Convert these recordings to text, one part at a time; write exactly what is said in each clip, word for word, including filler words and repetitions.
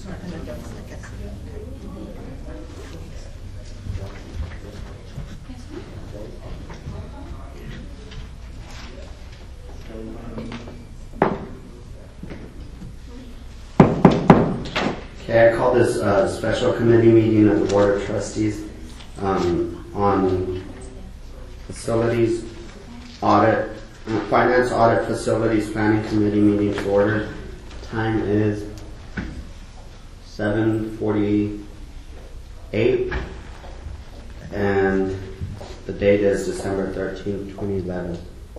Okay, I call this a special committee meeting of the Board of Trustees um, on facilities audit, uh, finance audit facilities planning committee meeting to order. Time is seven forty-eight and the date is December thirteenth, twenty eleven.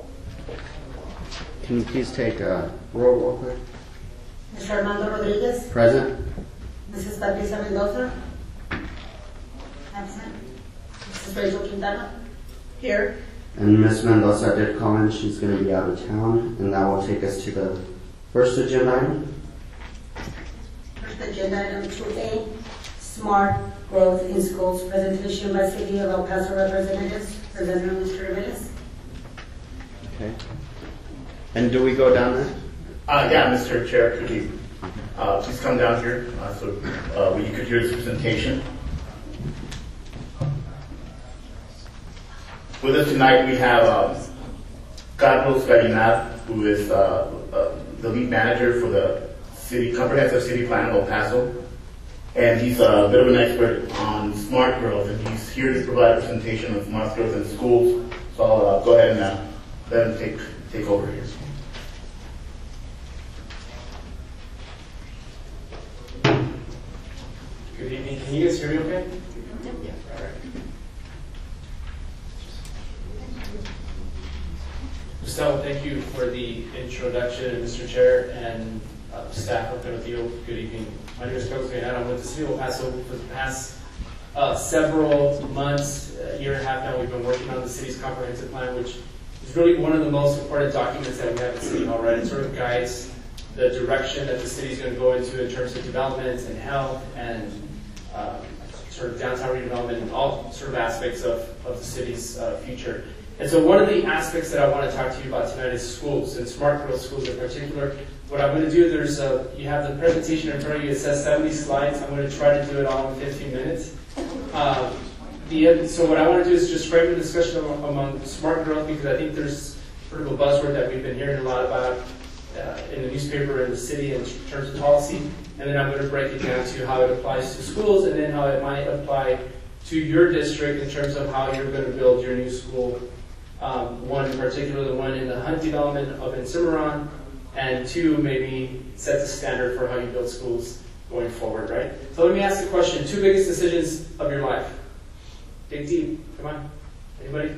Can you please take a roll real quick? Mister Armando Rodriguez. Present. Missus Patricia Mendoza. Absent. Missus Rachel Quintana. Here. And Miz Mendoza did call in. She's going to be out of town. And that will take us to the first agenda item. First agenda item two A, Smart Growth in Schools, presentation by City of El Paso representatives. Representative Mister Reyes. Okay. And do we go down there? Uh, yeah, Mister Chair, could you uh, please come down here uh, so uh, we could hear this presentation. With us tonight we have uh, Carlos Garinad, who is uh, uh, the lead manager for the city comprehensive city plan of El Paso, and he's a bit of an expert on smart growth, and he's here to provide a presentation on smart growth in schools. So I'll uh, go ahead and uh, let him take take over here. Good evening. Can you guys hear me okay? Yep. Yeah. All right. Gustavo, thank you for the introduction, Mister Chair, and uh, staff up there with you. Good evening. My name is Carlos Garinad. I'm with the City of El Paso for the past uh, several months, a year and a half now. We've been working on the city's comprehensive plan, which is really one of the most important documents that we have at City Hall, right? It sort of guides the direction that the city is going to go into in terms of development and health and uh, sort of downtown redevelopment and all sort of aspects of, of the city's uh, future. And so one of the aspects that I want to talk to you about tonight is schools, and smart growth schools in particular. What I'm going to do, there's a, you have the presentation in front of you. It says seventy slides. I'm going to try to do it all in fifteen minutes. Um, the, so what I want to do is just frame the discussion among, among smart growth, because I think there's sort of a buzzword that we've been hearing a lot about uh, in the newspaper, in the city, in terms of policy. And then I'm going to break it down to how it applies to schools, and then how it might apply to your district in terms of how you're going to build your new school. Um, one in particular, the one in the Hunt development of in Cimarron, and two, maybe set the standard for how you build schools going forward, right? So let me ask the question, two biggest decisions of your life. Dig deep, come on. Anybody?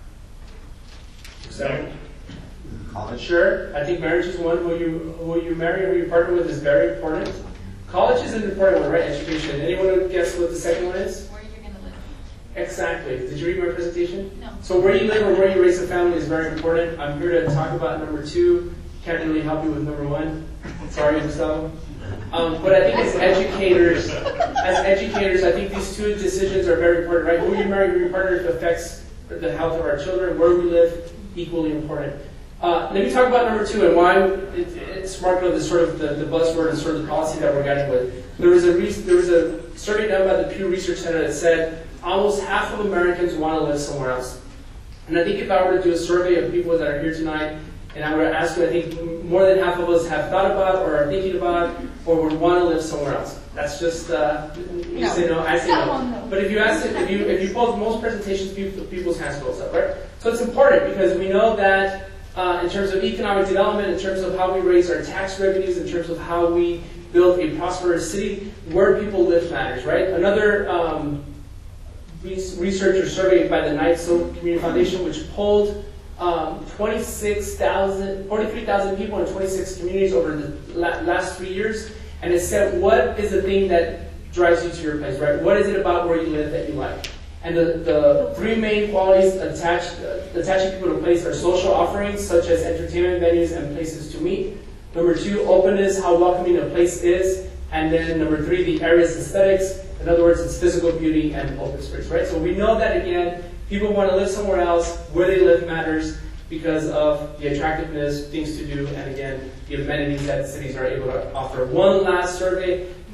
Seven? College. Sure. I think marriage is one. Who you who you marry or who you partner with is very important. College is an important one, right? Education. Anyone guess what the second one is? Where you're going to live. Exactly. Did you read my presentation? No. So where you live or where you raise a family is very important. I'm here to talk about number two. Can't really help you with number one. Sorry, Gustavo. Um, but I think as educators, as educators, I think these two decisions are very important, right? Who you marry, who you partner with affects the health of our children. Where we live, equally important. Uh, let me talk about number two and why it, it, smart growth is sort of the, the buzzword and sort of the policy that we're getting with. There was a re- there was a survey done by the Pew Research Center that said almost half of Americans want to live somewhere else. And I think if I were to do a survey of people that are here tonight, and I were to ask you, I think more than half of us have thought about or are thinking about or would want to live somewhere else. That's just, uh, you no. say no, I say no. no. But if you ask it, if you if you post most presentations, people, people's hands goes up, right? So it's important because we know that uh, in terms of economic development, in terms of how we raise our tax revenues, in terms of how we build a prosperous city, where people live matters, right? Another um, research or survey by the Knight Silk Community Foundation, which polled um, twenty-six thousand, forty-three thousand people in twenty-six communities over the la- last three years, and it said, what is the thing that drives you to your place, right? What is it about where you live that you like? And the, the three main qualities attached, uh, attaching people to a place are social offerings, such as entertainment venues and places to meet. Number two, openness, how welcoming a place is. And then number three, the area's aesthetics. In other words, it's physical beauty and open space, right? So we know that, again, people want to live somewhere else. Where they live matters because of the attractiveness, things to do, and again, the amenities that cities are able to offer. One last survey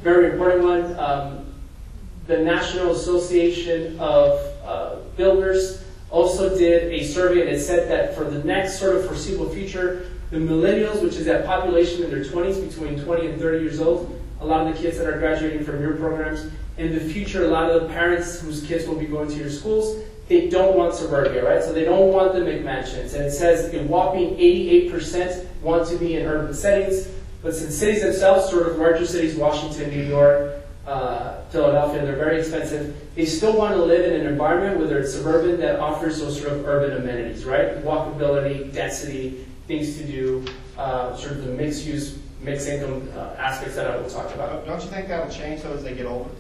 very important one. Um, the National Association of uh, Builders also did a survey, and it said that for the next sort of foreseeable future, the millennials, which is that population in their twenties, between twenty and thirty years old, a lot of the kids that are graduating from your programs, in the future, a lot of the parents whose kids will be going to your schools, they don't want suburbia, right? So they don't want the McMansions. And it says a whopping eighty-eight percent want to be in urban settings, but since cities themselves, sort of larger cities, Washington, New York, uh, Philadelphia, they're very expensive, they still want to live in an environment, whether it's suburban, that offers those sort of urban amenities, right? Walkability, density, things to do, uh, sort of the mixed use, mixed income uh, aspects that I will talk about. Don't you think that'll change though as they get older?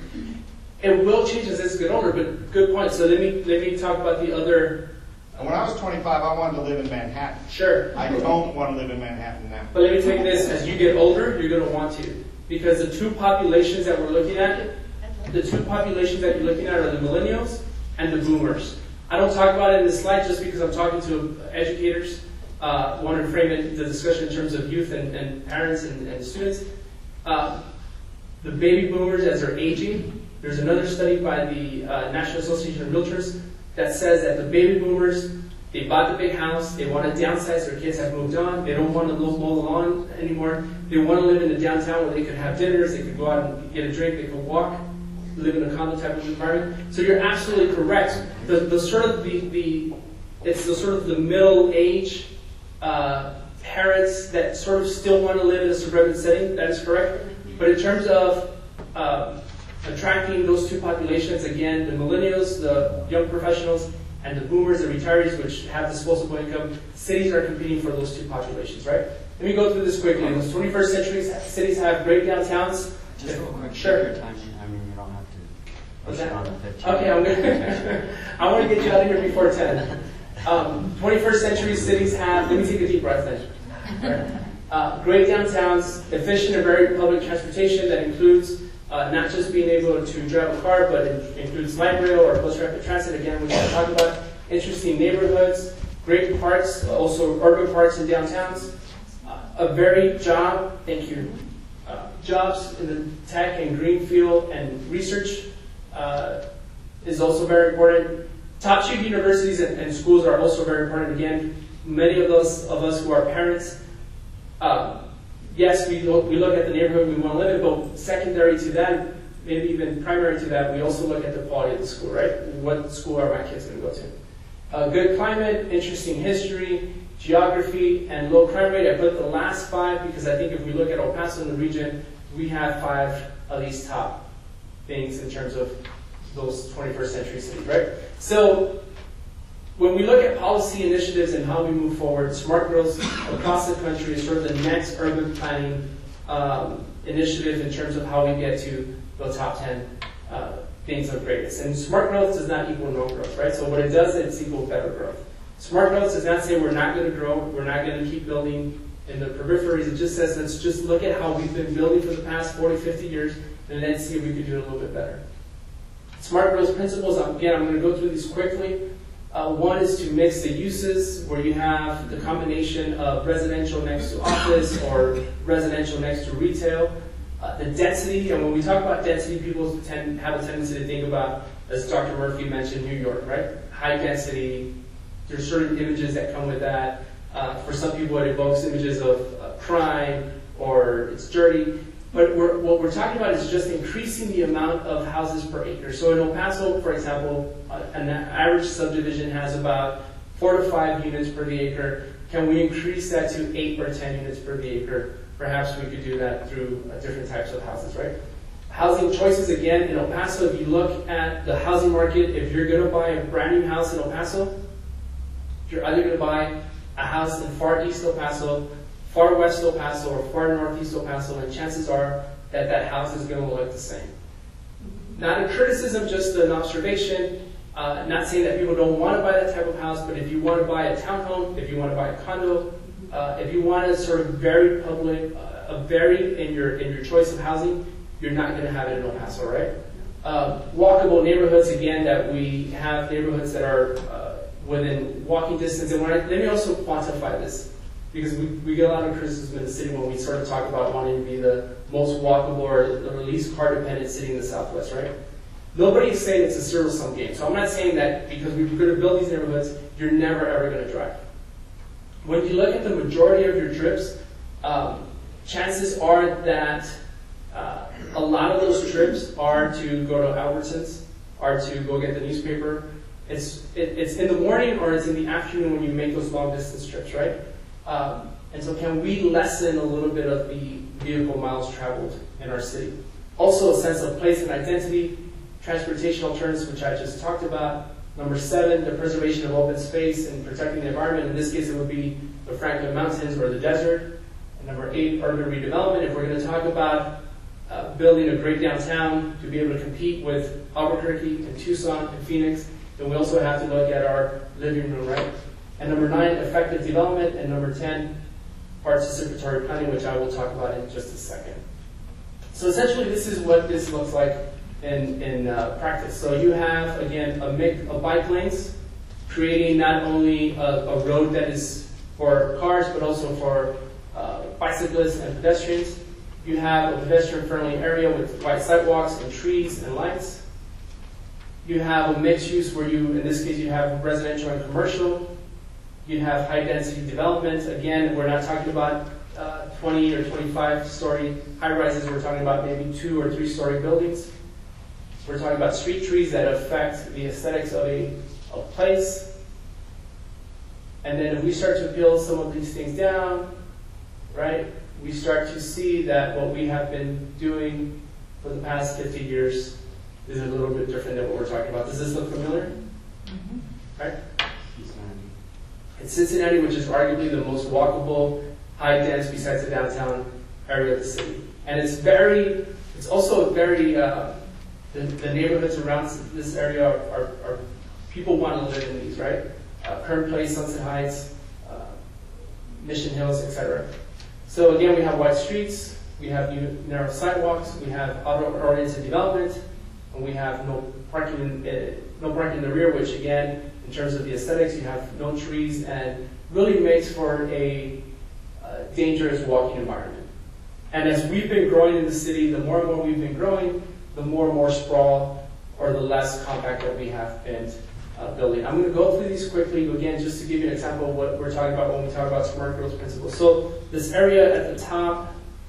It will change as they get older, but good point. So let me let me talk about the other. And when I was twenty-five, I wanted to live in Manhattan. Sure. I don't want to live in Manhattan now. But let me take this: as you get older, you're going to want to, because the two populations that we're looking at, the two populations that you're looking at are the millennials and the boomers. I don't talk about it in this slide just because I'm talking to educators. Uh, want to frame it, the discussion in terms of youth and, and parents and, and students. Uh, the baby boomers, as they're aging, there's another study by the uh, National Association of Realtors that says that the baby boomers, they bought the big house, they want to downsize, their kids have moved on, they don't want to mow the lawn anymore, they want to live in the downtown where they could have dinners, they could go out and get a drink, they could walk, live in a condo type of environment. So you're absolutely correct. The, the sort of the, the, it's the sort of the middle age uh, parents that sort of still want to live in a suburban setting, that is correct. But in terms of uh, attracting those two populations, again, the millennials, the young professionals, and the boomers, the retirees, which have disposable income, cities are competing for those two populations, right? Let me go through this quickly. In the twenty-first century, cities have great downtowns. Just real quick, Sure. take your time. I mean, you don't have to push Okay. it on the fifteen. Okay, I'm gonna. I want to get you out of here before ten. Um, twenty-first century cities have. Let me take a deep breath then. Uh, great downtowns, efficient and varied public transportation that includes uh, not just being able to drive a car, but it includes light rail or bus rapid transit. Again, which I talked about. Interesting neighborhoods, great parks, also urban parks and downtowns. Uh, a varied job. Thank you. Uh, jobs in the tech and green field and research uh, is also very important. Top tier universities and, and schools are also very important. Again, many of those of us who are parents, uh, yes, we look, we look at the neighborhood we want to live in, but secondary to that, maybe even primary to that, we also look at the quality of the school, right? What school are my kids going to go to? Uh, good climate, interesting history, geography, and low crime rate. I put the last five because I think if we look at El Paso in the region, we have five of these top things in terms of those twenty-first century cities, right? So when we look at policy initiatives and how we move forward, smart growth across the country is sort of the next urban planning um, initiative in terms of how we get to the top ten uh, things of greatness. And smart growth does not equal no growth, right? So what it does is it's equal better growth. Smart growth does not say we're not going to grow, we're not going to keep building in the peripheries. It just says let's just look at how we've been building for the past forty, fifty years and then see if we could do it a little bit better. Smart growth principles, again, I'm going to go through these quickly. Uh, one is to mix the uses where you have the combination of residential next to office or residential next to retail. Uh, the density, and when we talk about density, people tend have a tendency to think about, as Doctor Murphy mentioned, New York, right? High density, there's certain images that come with that. Uh, for some people, it evokes images of uh, crime or it's dirty. But we're, what we're talking about is just increasing the amount of houses per acre. So in El Paso, for example, uh, an average subdivision has about four to five units per the acre. Can we increase that to eight or ten units per the acre? Perhaps we could do that through uh, different types of houses, right? Housing choices, again, in El Paso, if you look at the housing market, if you're going to buy a brand new house in El Paso, you're either going to buy a house in far east El Paso, far west El Paso, or far northeast El Paso, and chances are that that house is going to look the same. Not a criticism, just an observation. Uh, not saying that people don't want to buy that type of house, but if you want to buy a townhome, if you want to buy a condo, uh, if you want to sort of vary public, uh, vary in your in your choice of housing, you're not going to have it in El Paso, right? Uh, walkable neighborhoods, again, that we have neighborhoods that are uh, within walking distance. And when I, let me also quantify this, because we, we get a lot of criticism in the city when we sort of talk about wanting to be the most walkable or the least car dependent city in the Southwest, right? Nobody is saying it's a zero-sum game. So I'm not saying that because we're going to build these neighborhoods, you're never ever going to drive. When you look at the majority of your trips, um, chances are that uh, a lot of those trips are to go to Albertsons, are to go get the newspaper. It's it, it's in the morning or it's in the afternoon when you make those long distance trips, right? Um, and so can we lessen a little bit of the vehicle miles traveled in our city? Also a sense of place and identity, transportation alternatives, which I just talked about. Number seven, the preservation of open space and protecting the environment. In this case, it would be the Franklin Mountains or the desert. And number eight, urban redevelopment. If we're going to talk about uh, building a great downtown to be able to compete with Albuquerque and Tucson and Phoenix, then we also have to look at our living room, right? And number nine, effective development. And number ten, participatory planning, which I will talk about in just a second. So essentially, this is what this looks like in, in uh, practice. So you have, again, a mix of bike lanes, creating not only a, a road that is for cars, but also for uh, bicyclists and pedestrians. You have a pedestrian-friendly area with wide sidewalks and trees and lights. You have a mixed use where you, in this case, you have residential and commercial. You have high-density development. Again, we're not talking about uh, twenty or twenty-five story high-rises. We're talking about maybe two or three-story buildings. We're talking about street trees that affect the aesthetics of a, a place. And then if we start to peel some of these things down, right, we start to see that what we have been doing for the past fifty years is a little bit different than what we're talking about. Does this look familiar? Mm-hmm. Right? It's Cincinnati, which is arguably the most walkable, high-dense, besides the downtown area of the city. And it's very, it's also very, uh, the, the neighborhoods around this area are, are, are people want to live in these, right? Uh, Kern Place, Sunset Heights, uh, Mission Hills, et cetera. So again, we have wide streets, we have narrow sidewalks, we have auto-oriented development, and we have no parking in, uh, no parking in the rear, which again, in terms of the aesthetics, you have no trees and really makes for a uh, dangerous walking environment. And as we've been growing in the city, the more and more we've been growing, the more and more sprawl or the less compact that we have been uh, building. I'm going to go through these quickly, again, just to give you an example of what we're talking about when we talk about smart growth principles. So this area at the top,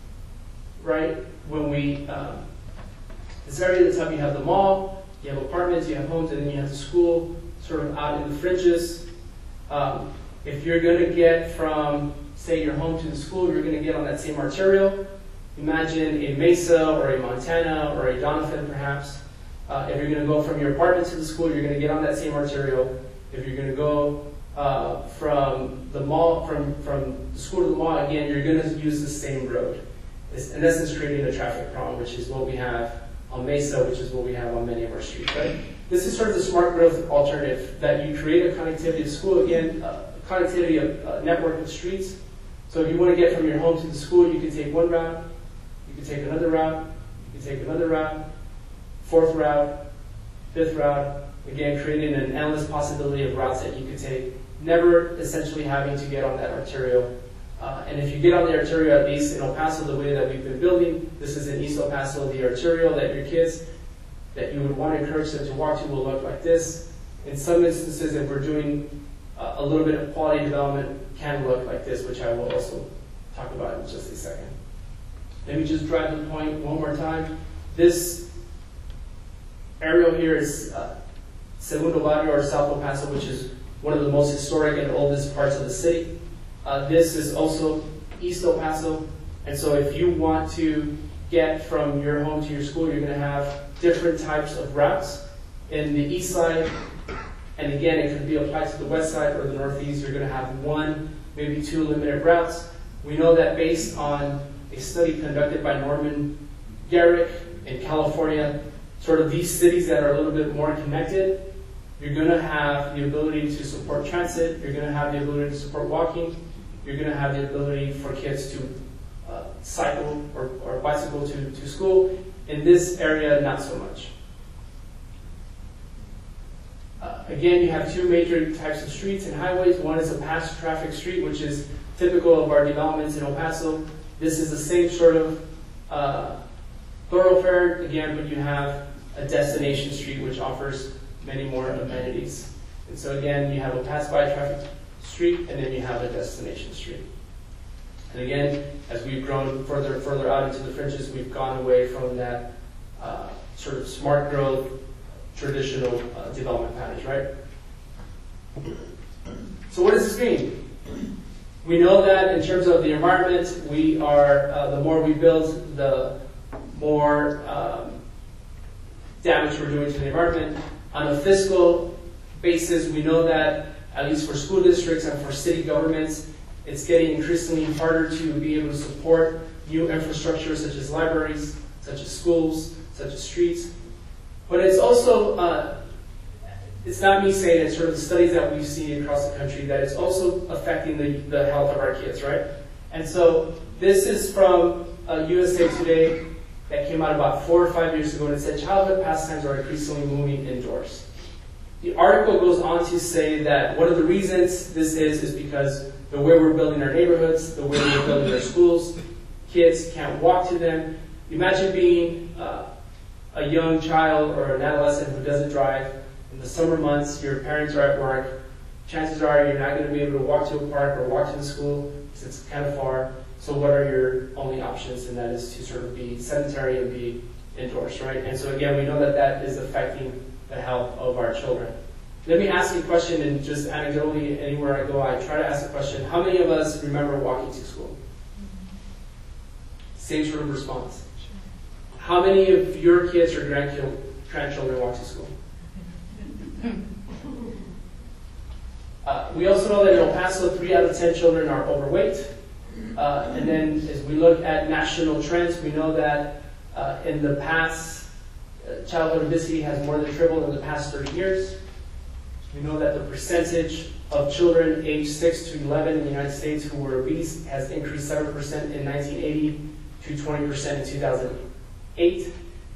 right, when we, um, this area at the top, you have the mall, you have apartments, you have homes, and then you have the school, sort of out in the fringes. Um, if you're going to get from, say, your home to the school, you're going to get on that same arterial. Imagine a Mesa or a Montana or a Donovan, perhaps. Uh, if you're going to go from your apartment to the school, you're going to get on that same arterial. If you're going to go uh, from the mall, from, from the school to the mall, again, you're going to use the same road. It's, in essence, creating a traffic problem, which is what we have on Mesa, which is what we have on many of our streets, right? This is sort of the smart growth alternative, that you create a connectivity to school, again, a connectivity of a network of streets. So if you want to get from your home to the school, you can take one route, you can take another route, you can take another route, fourth route, fifth route, again, creating an endless possibility of routes that you could take, never essentially having to get on that arterial. Uh, and if you get on the arterial, at least in El Paso, the way that we've been building, this is in East El Paso, the arterial that your kids, that you would want to encourage them to walk to will look like this. In some instances, if we're doing uh, a little bit of quality development, can look like this, which I will also talk about in just a second. Let me just drive the point one more time. This aerial here is uh, Segundo Barrio or South El Paso, which is one of the most historic and oldest parts of the city. Uh, this is also East El Paso, and so if you want to get from your home to your school, you're going to have different types of routes. In the east side, and again, it could be applied to the west side or the northeast, you're going to have one, maybe two limited routes. We know that based on a study conducted by Norman Garrick in California, sort of these cities that are a little bit more connected, you're going to have the ability to support transit, you're going to have the ability to support walking, you're going to have the ability for kids to uh, cycle or, or bicycle to, to school. In this area, not so much. Uh, again, you have two major types of streets and highways. One is a pass traffic street, which is typical of our developments in El Paso. This is the same sort of uh, thoroughfare, again, but you have a destination street which offers many more amenities. And so again, you have a pass-by traffic street, and then you have a destination street. And again, as we've grown further and further out into the fringes, we've gone away from that uh, sort of smart growth, traditional uh, development patterns, right? So what does this mean? We know that in terms of the environment, we are, uh, the more we build, the more um, damage we're doing to the environment. On a fiscal basis, we know that, at least for school districts and for city governments, it's getting increasingly harder to be able to support new infrastructure such as libraries, such as schools, such as streets. But it's also, uh, it's not me saying it, it's sort of the studies that we've seen across the country, that it's also affecting the, the health of our kids, right? And so this is from uh, U S A Today that came out about four or five years ago, and it said childhood pastimes are increasingly moving indoors. The article goes on to say that one of the reasons this is is because the way we're building our neighborhoods, the way we're building our schools, kids can't walk to them. Imagine being uh, a young child or an adolescent who doesn't drive. In the summer months, your parents are at work. Chances are you're not going to be able to walk to a park or walk to the school because it's kind of far. So what are your only options? And that is to sort of be sedentary and be indoors, right? And so again, we know that that is affecting the health of our children. Let me ask you a question, and just anecdotally, anywhere I go, I try to ask a question. How many of us remember walking to school? Same sort of response. How many of your kids or grandchildren walk to school? Uh, we also know that in El Paso, three out of ten children are overweight. Uh, and then as we look at national trends, we know that uh, in the past, uh, childhood obesity has more than tripled in the past thirty years. We know that the percentage of children aged six to eleven in the United States who were obese has increased seven percent in nineteen eighty to twenty percent in two thousand eight.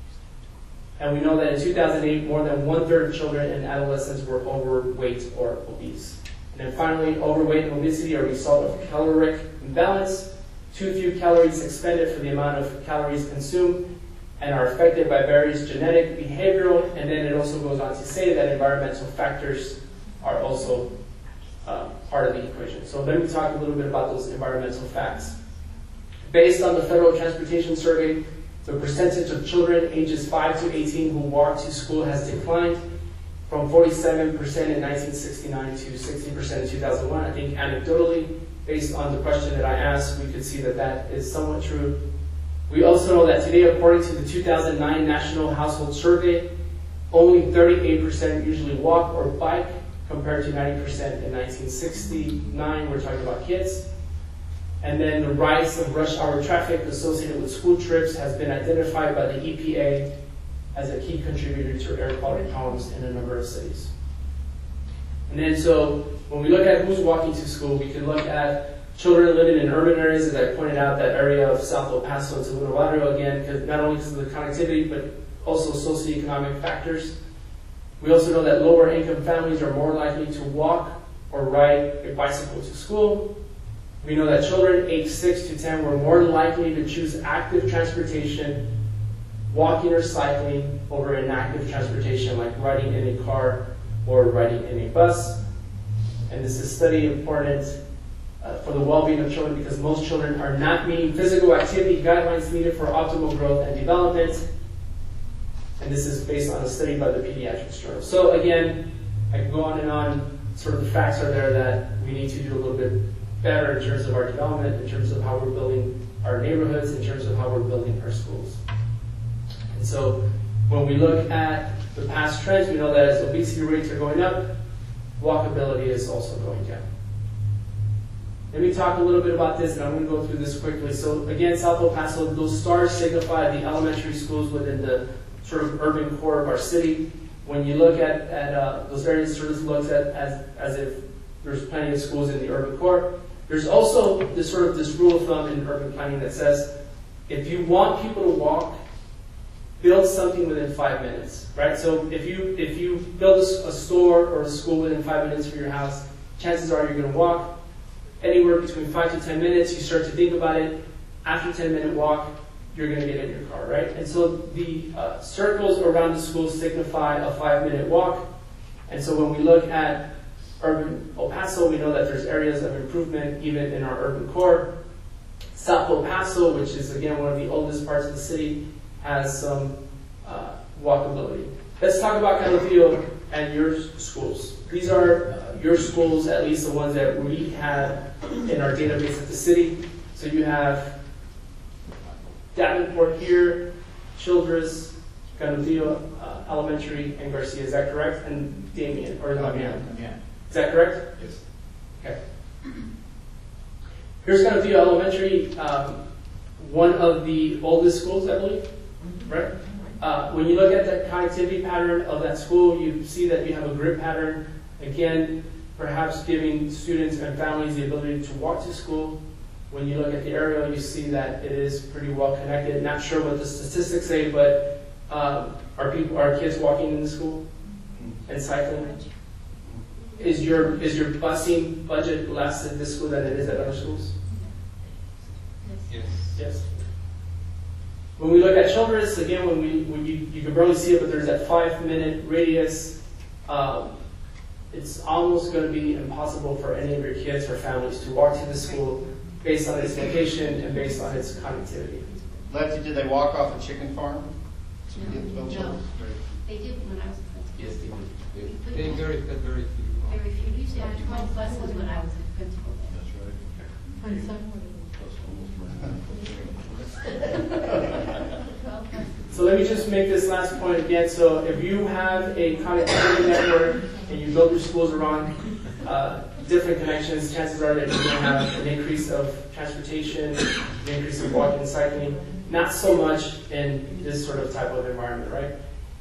And we know that in two thousand eight, more than one-third of children and adolescents were overweight or obese. And then finally, overweight and obesity are a result of caloric imbalance, too few calories expended for the amount of calories consumed, and are affected by various genetic, behavioral, and then it also goes on to say that environmental factors are also uh, part of the equation. So let me talk a little bit about those environmental facts. Based on the Federal Transportation Survey, the percentage of children ages five to eighteen who walk to school has declined from forty-seven percent in nineteen sixty-nine to sixty percent in two thousand one. I think anecdotally, based on the question that I asked, we could see that that is somewhat true. We also know that today, according to the two thousand nine National Household Survey, only thirty-eight percent usually walk or bike, compared to ninety percent in nineteen sixty-nine. We're talking about kids. And then the rise of rush hour traffic associated with school trips has been identified by the E P A as a key contributor to air quality problems in a number of cities. And then so when we look at who's walking to school, we can look at children living in urban areas, as I pointed out, that area of South El Paso and Segundo Barrio, again, because not only because of the connectivity, but also socioeconomic factors. We also know that lower income families are more likely to walk or ride a bicycle to school. We know that children aged six to ten were more likely to choose active transportation, walking or cycling, over inactive transportation like riding in a car or riding in a bus. And this is study important uh, for the well-being of children because most children are not meeting physical activity guidelines needed for optimal growth and development. And this is based on a study by the Pediatrics Journal. So again, I can go on and on. Sort of the facts are there that we need to do a little bit better in terms of our development, in terms of how we're building our neighborhoods, in terms of how we're building our schools. And so when we look at the past trends, we know that as obesity rates are going up, walkability is also going down. Let me talk a little bit about this, and I'm going to go through this quickly. So again, South El Paso, those stars signify the elementary schools within the sort of urban core of our city. When you look at, at uh, those areas, sort of looks at as, as if there's plenty of schools in the urban core. There's also this sort of this rule of thumb in urban planning that says, if you want people to walk, build something within five minutes, right? So if you if you build a, a store or a school within five minutes from your house, chances are you're going to walk anywhere between five to ten minutes. You start to think about it. After ten minute walk, you're going to get in your car, right? And so the uh, circles around the school signify a five-minute walk. And so when we look at urban El Paso, we know that there's areas of improvement even in our urban core. South El Paso, which is again one of the oldest parts of the city, has some uh, walkability. Let's talk about Canutillo and your schools. These are uh, your schools, at least the ones that we have in our database at the city. So you have Davenport here, Childress, Canutillo uh, Elementary, and Garcia. Is that correct? And Damien, or Damian. Yeah. Is that correct? Yes. Okay. Here's Canutillo Elementary, um, one of the oldest schools, I believe, right? Uh, when you look at the connectivity pattern of that school, you see that you have a grid pattern. Again, perhaps giving students and families the ability to walk to school. When you look at the aerial, you see that it is pretty well connected. Not sure what the statistics say, but um, are people, are kids walking in the school and cycling? Is your is your busing budget less at this school than it is at other schools? Yes. Yes. When we look at Childress, again, when we when you, you can barely see it, but there's that five-minute radius. Um, it's almost going to be impossible for any of your kids or families to walk to the school based on its location and based on its connectivity. Lefty, did they walk off a chicken farm? No, no. They did when I was a principal. Yes, they We did. put They them- very, very few. Very few. We used to have twelve buses when I was a principal there. twelve buses. So let me just make this last point again. So if you have a connectivity network and you build your schools around uh, different connections, chances are that you're going to have an increase of transportation, an increase of walking and cycling, not so much in this sort of type of environment, right?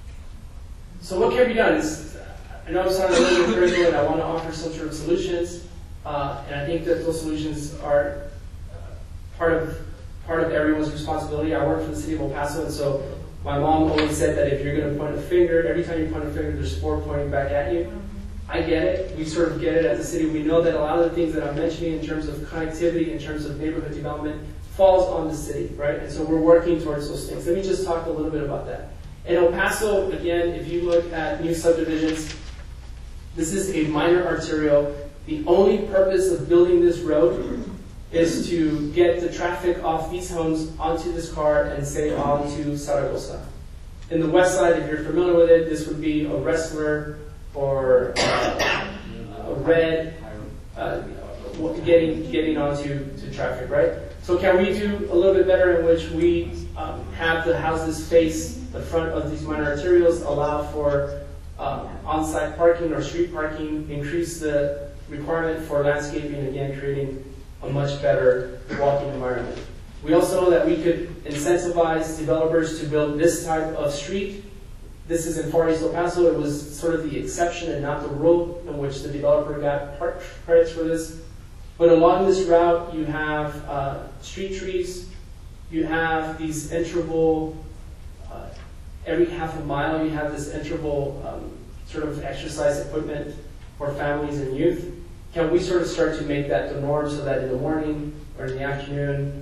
So what can be done is, I know I'm sounding a little bit critical and I want to offer some sort of solutions, uh, and I think that those solutions are uh, part of part of everyone's responsibility. I work for the city of El Paso, and so my mom always said that if you're going to point a finger, every time you point a finger, there's four pointing back at you. I get it. We sort of get it at the city. We know that a lot of the things that I'm mentioning in terms of connectivity, in terms of neighborhood development, falls on the city, right? And so we're working towards those things. Let me just talk a little bit about that. In El Paso, again, if you look at new subdivisions, this is a minor arterial. The only purpose of building this road is to get the traffic off these homes onto this car and say on to Zaragoza. In the west side, if you're familiar with it, this would be a wrestler or uh, a red uh, getting getting onto to traffic, right? So can we do a little bit better in which we um, have the houses face the front of these minor arterials, allow for um, on-site parking or street parking, increase the requirement for landscaping, again creating a much better walking environment. We also know that we could incentivize developers to build this type of street. This is in Far East El Paso. It was sort of the exception and not the rule in which the developer got park credits for this. But along this route, you have uh, street trees. You have these interval, uh, every half a mile, you have this interval um, sort of exercise equipment for families and youth. Can we sort of start to make that the norm so that in the morning or in the afternoon,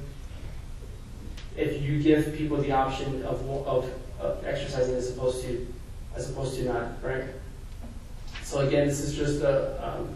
if you give people the option of, of, of exercising as opposed to as opposed to not, right? So again, this is just a um,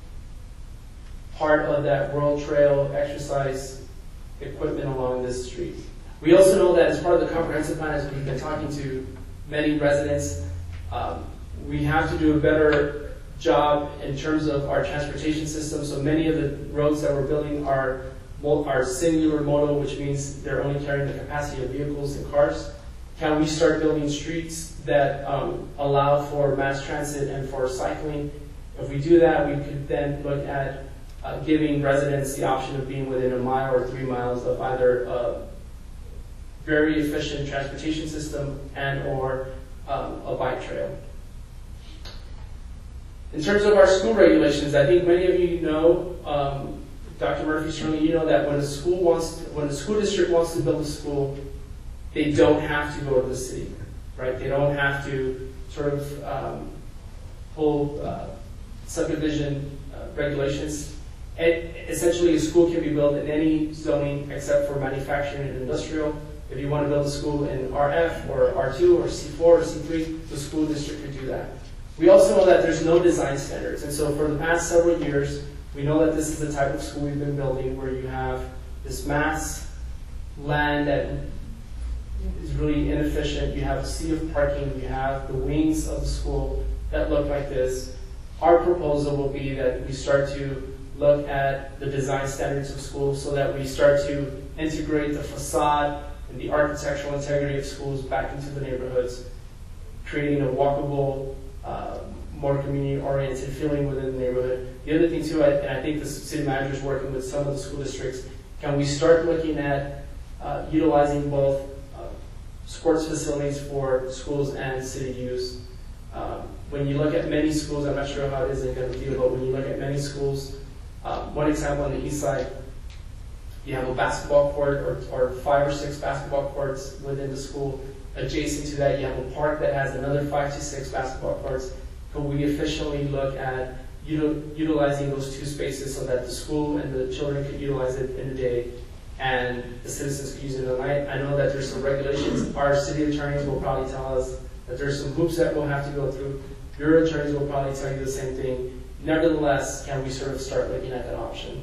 part of that World Trail exercise equipment along this street. We also know that as part of the comprehensive plan, as we've been talking to many residents, um, we have to do a better job in terms of our transportation system. So many of the roads that we're building are are singular modal, which means they're only carrying the capacity of vehicles and cars. Can we start building streets that um, allow for mass transit and for cycling? If we do that, we could then look at uh, giving residents the option of being within a mile or three miles of either a very efficient transportation system and or um, a bike trail. In terms of our school regulations, I think many of you know, um, Doctor Murphy, certainly you know that when a school wants, to, when a school district wants to build a school, they don't have to go to the city, right? They don't have to sort of um, pull uh, subdivision uh, regulations. And essentially, a school can be built in any zoning except for manufacturing and industrial. If you want to build a school in R F or R two or C four or C three, the school district could do that. We also know that there's no design standards, and so for the past several years, we know that this is the type of school we've been building where you have this mass land that is really inefficient. You have a sea of parking. You have the wings of the school that look like this. Our proposal will be that we start to look at the design standards of schools so that we start to integrate the facade and the architectural integrity of schools back into the neighborhoods, creating a walkable, uh, more community-oriented feeling within the neighborhood. The other thing too, I, and I think the city manager is working with some of the school districts, can we start looking at uh, utilizing both uh, sports facilities for schools and city use? Um, when you look at many schools, I'm not sure how it is in Canutillo, but when you look at many schools, um, one example on the east side, you have a basketball court or, or five or six basketball courts within the school. Adjacent to that, you have a park that has another five to six basketball courts. Can we efficiently look at util utilizing those two spaces so that the school and the children could utilize it in the day and the citizens could use it at night? I know that there's some regulations. Our city attorneys will probably tell us that there's some hoops that we'll have to go through. Your attorneys will probably tell you the same thing. Nevertheless, can we sort of start looking at that option?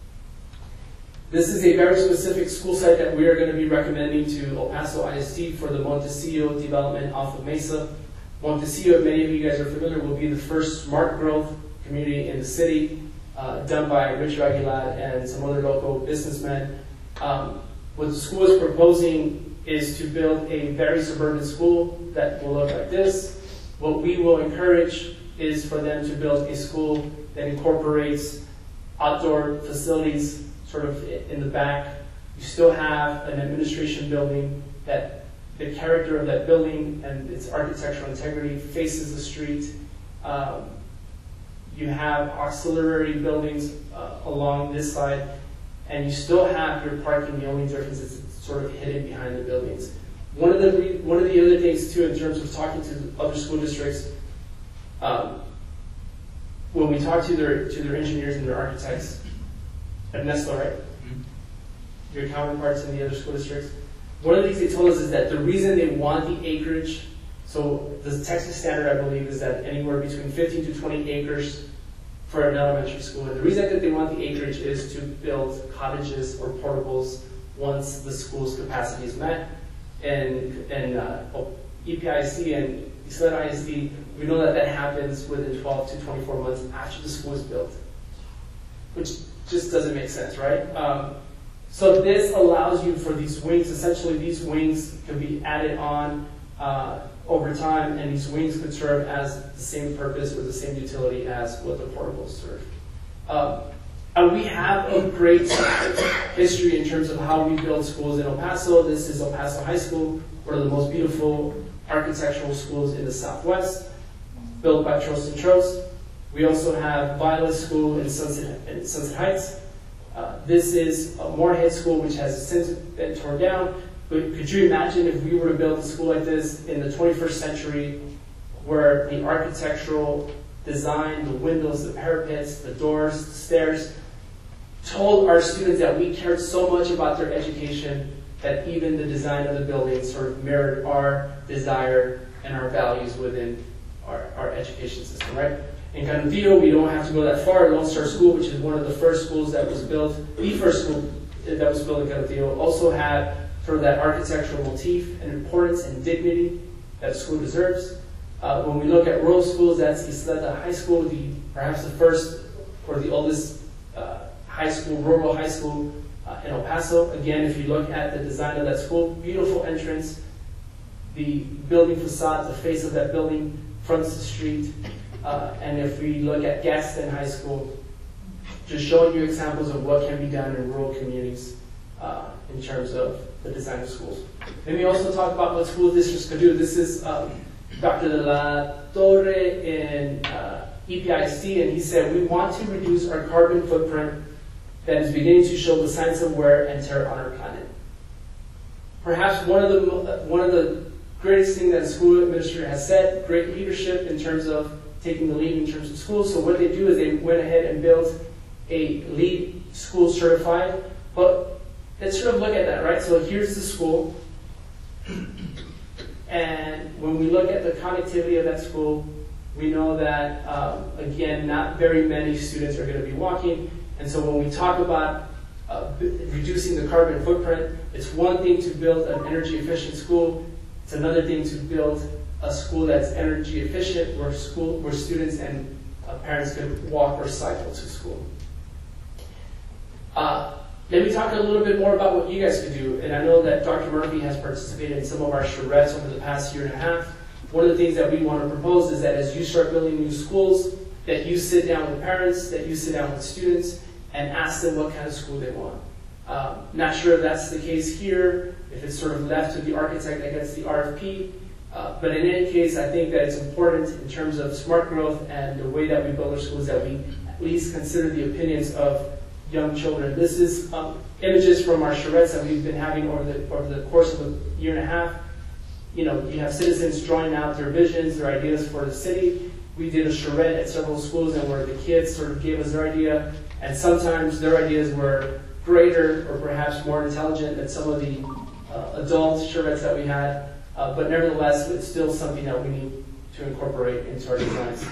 This is a very specific school site that we are going to be recommending to El Paso I S D for the Montecillo development off of Mesa. Montecillo, many of you guys are familiar, will be the first smart growth community in the city, uh, done by Richard Aguilar and some other local businessmen. Um, what the school is proposing is to build a very suburban school that will look like this. What we will encourage is for them to build a school that incorporates outdoor facilities sort of in the back. You still have an administration building that the character of that building and its architectural integrity faces the street. Um, you have auxiliary buildings uh, along this side, and you still have your parking. The only difference is it's sort of hidden behind the buildings. One of the one of the other things too, in terms of talking to other school districts, um, when we talk to their to their engineers and their architects, Ernesto, right? Mm-hmm. Your counterparts in the other school districts. One of the things they told us is that the reason they want the acreage, so the Texas standard, I believe, is that anywhere between fifteen to twenty acres for an elementary school. And the reason that they want the acreage is to build cottages or portables once the school's capacity is met. And, and uh, E P I C and Isleta I S D, we know that that happens within twelve to twenty-four months after the school is built, which just doesn't make sense, right? Um, so this allows you for these wings, essentially these wings can be added on uh, over time, and these wings could serve as the same purpose or the same utility as what the portables serve. Um, and we have a great history in terms of how we build schools in El Paso. This is El Paso High School, one of the most beautiful architectural schools in the Southwest, built by Trost and Trost. We also have Violet School in Sunset, in Sunset Heights. Uh, this is a Moorhead School, which has since been torn down. But could you imagine if we were to build a school like this in the twenty-first century, where the architectural design, the windows, the parapets, the doors, the stairs, told our students that we cared so much about their education that even the design of the building sort of mirrored our desire and our values within our, our education system, right? In Canutillo, we don't have to go that far. Lone Star School, which is one of the first schools that was built, the first school that was built in Canutillo, also had sort of that architectural motif and importance and dignity that a school deserves. Uh, when we look at rural schools, that's Isleta High School, the perhaps the first or the oldest uh, high school, rural high school uh, in El Paso. Again, if you look at the design of that school, beautiful entrance, the building facade, the face of that building fronts the street. Uh, and if we look at Gaston High School, just showing you examples of what can be done in rural communities uh, in terms of the design of schools. Let me also talk about what school districts could do. This is um, Doctor De La Torre in uh, E P I C, and he said, we want to reduce our carbon footprint that is beginning to show the signs of wear and tear on our planet. Perhaps one of the, one of the greatest things that a school administrator has said, great leadership in terms of taking the lead in terms of schools. So what they do is they went ahead and built a LEED school certified. But let's sort of look at that, right? So here's the school. And when we look at the connectivity of that school, we know that, um, again, not very many students are going to be walking. And so when we talk about uh, reducing the carbon footprint, it's one thing to build an energy efficient school. It's another thing to build a school that's energy efficient, where school, where students and uh, parents can walk or cycle to school. Uh, let me talk a little bit more about what you guys can do. And I know that Doctor Murphy has participated in some of our charrettes over the past year and a half. One of the things that we want to propose is that as you start building new schools, that you sit down with parents, that you sit down with students, and ask them what kind of school they want. Um, not sure if that's the case here, if it's sort of left to the architect that gets the R F P. Uh, but in any case, I think that it's important in terms of smart growth and the way that we build our schools that we at least consider the opinions of young children. This is um, images from our charrettes that we've been having over the, over the course of a year and a half. You know, you have citizens drawing out their visions, their ideas for the city. We did a charrette at several schools and where the kids sort of gave us their idea, and sometimes their ideas were greater or perhaps more intelligent than some of the uh, adult charrettes that we had, uh, but nevertheless, it's still something that we need to incorporate into our designs.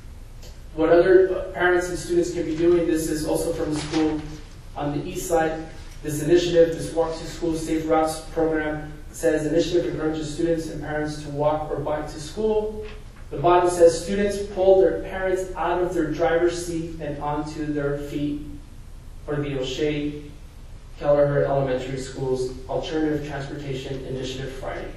What other parents and students can be doing, this is also from the school on the east side. This initiative, this Walk to School Safe Routes program, says initiative encourages students and parents to walk or bike to school. The bottom says students pull their parents out of their driver's seat and onto their feet for the O'Shea Kelleher Elementary School's Alternative Transportation Initiative Friday.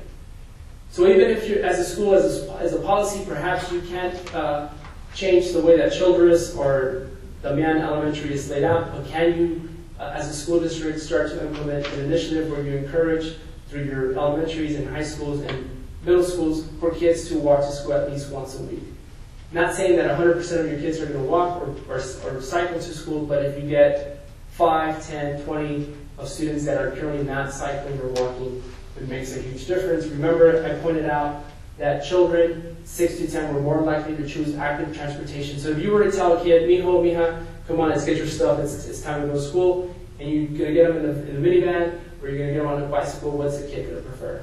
So even if you're, as a school, as a, as a policy, perhaps you can't uh, change the way that Childress or Damian Elementary is laid out, but can you, uh, as a school district, start to implement an initiative where you encourage through your elementaries and high schools and middle schools for kids to walk to school at least once a week. Not saying that one hundred percent of your kids are going to walk or, or, or cycle to school, but if you get five, ten, twenty of students that are currently not cycling or walking, it makes a huge difference. Remember, I pointed out that children, six to ten, were more likely to choose active transportation. So if you were to tell a kid, mijo, mija, come on, let's get your stuff, it's, it's time to go to school, and you're going to get them in the, in the minivan, or you're going to get them on a bicycle, what's the kid going to prefer?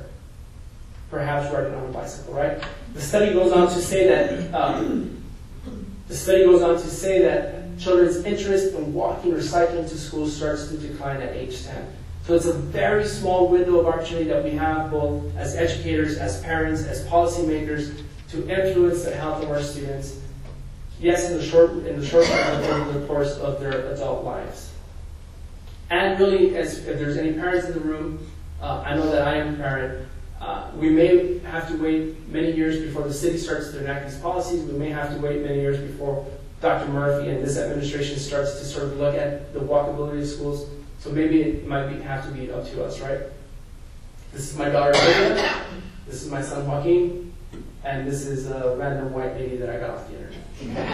Perhaps riding on a bicycle, right? The study goes on to say that um, the study goes on to say that children's interest in walking or cycling to school starts to decline at age ten. So it's a very small window of opportunity that we have, both as educators, as parents, as policymakers, to influence the health of our students. Yes, in the short in the short term, but over the course of their adult lives. And really, as if there's any parents in the room, uh, I know that I am a parent. Uh, we may have to wait many years before the city starts to enact these policies. We may have to wait many years before Doctor Murphy and this administration starts to sort of look at the walkability of schools. So maybe it might be, have to be up to us, right? This is my daughter, Olivia. This is my son, Joaquin. And this is a random white lady that I got off the internet.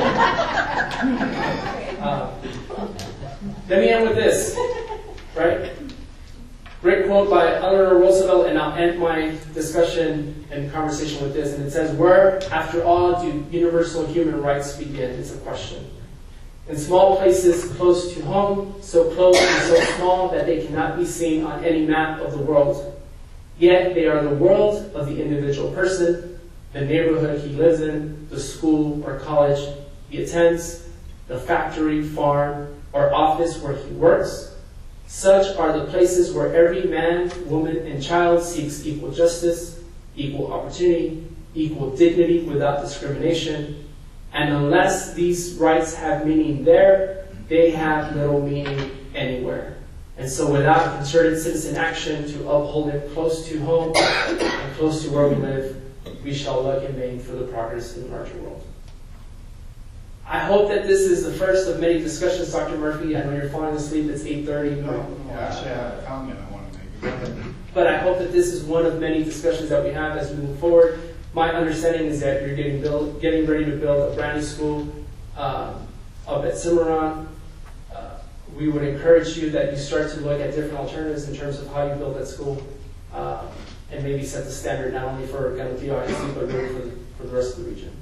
uh, let me end with this, right? Great quote by Eleanor Roosevelt, and I'll end my discussion and conversation with this. And it says, where, after all, do universal human rights begin? It's a question. In small places close to home, so close and so small that they cannot be seen on any map of the world. Yet they are the world of the individual person, the neighborhood he lives in, the school or college he attends, the factory, farm, or office where he works. Such are the places where every man, woman, and child seeks equal justice, equal opportunity, equal dignity without discrimination. And unless these rights have meaning there, they have little meaning anywhere. And so without concerted citizen action to uphold it close to home and close to where we live, we shall look in vain for the progress in the larger world. I hope that this is the first of many discussions, Doctor Murphy. I know you're falling asleep. It's eight thirty. No, no, actually, I have a comment I want to make. But I hope that this is one of many discussions that we have as we move forward. My understanding is that you're getting build, getting ready to build a brand new school uh, up at Cimarron. Uh, we would encourage you that you start to look at different alternatives in terms of how you build that school, uh, and maybe set the standard not only for Gallup-I C, but really for the, for the rest of the region.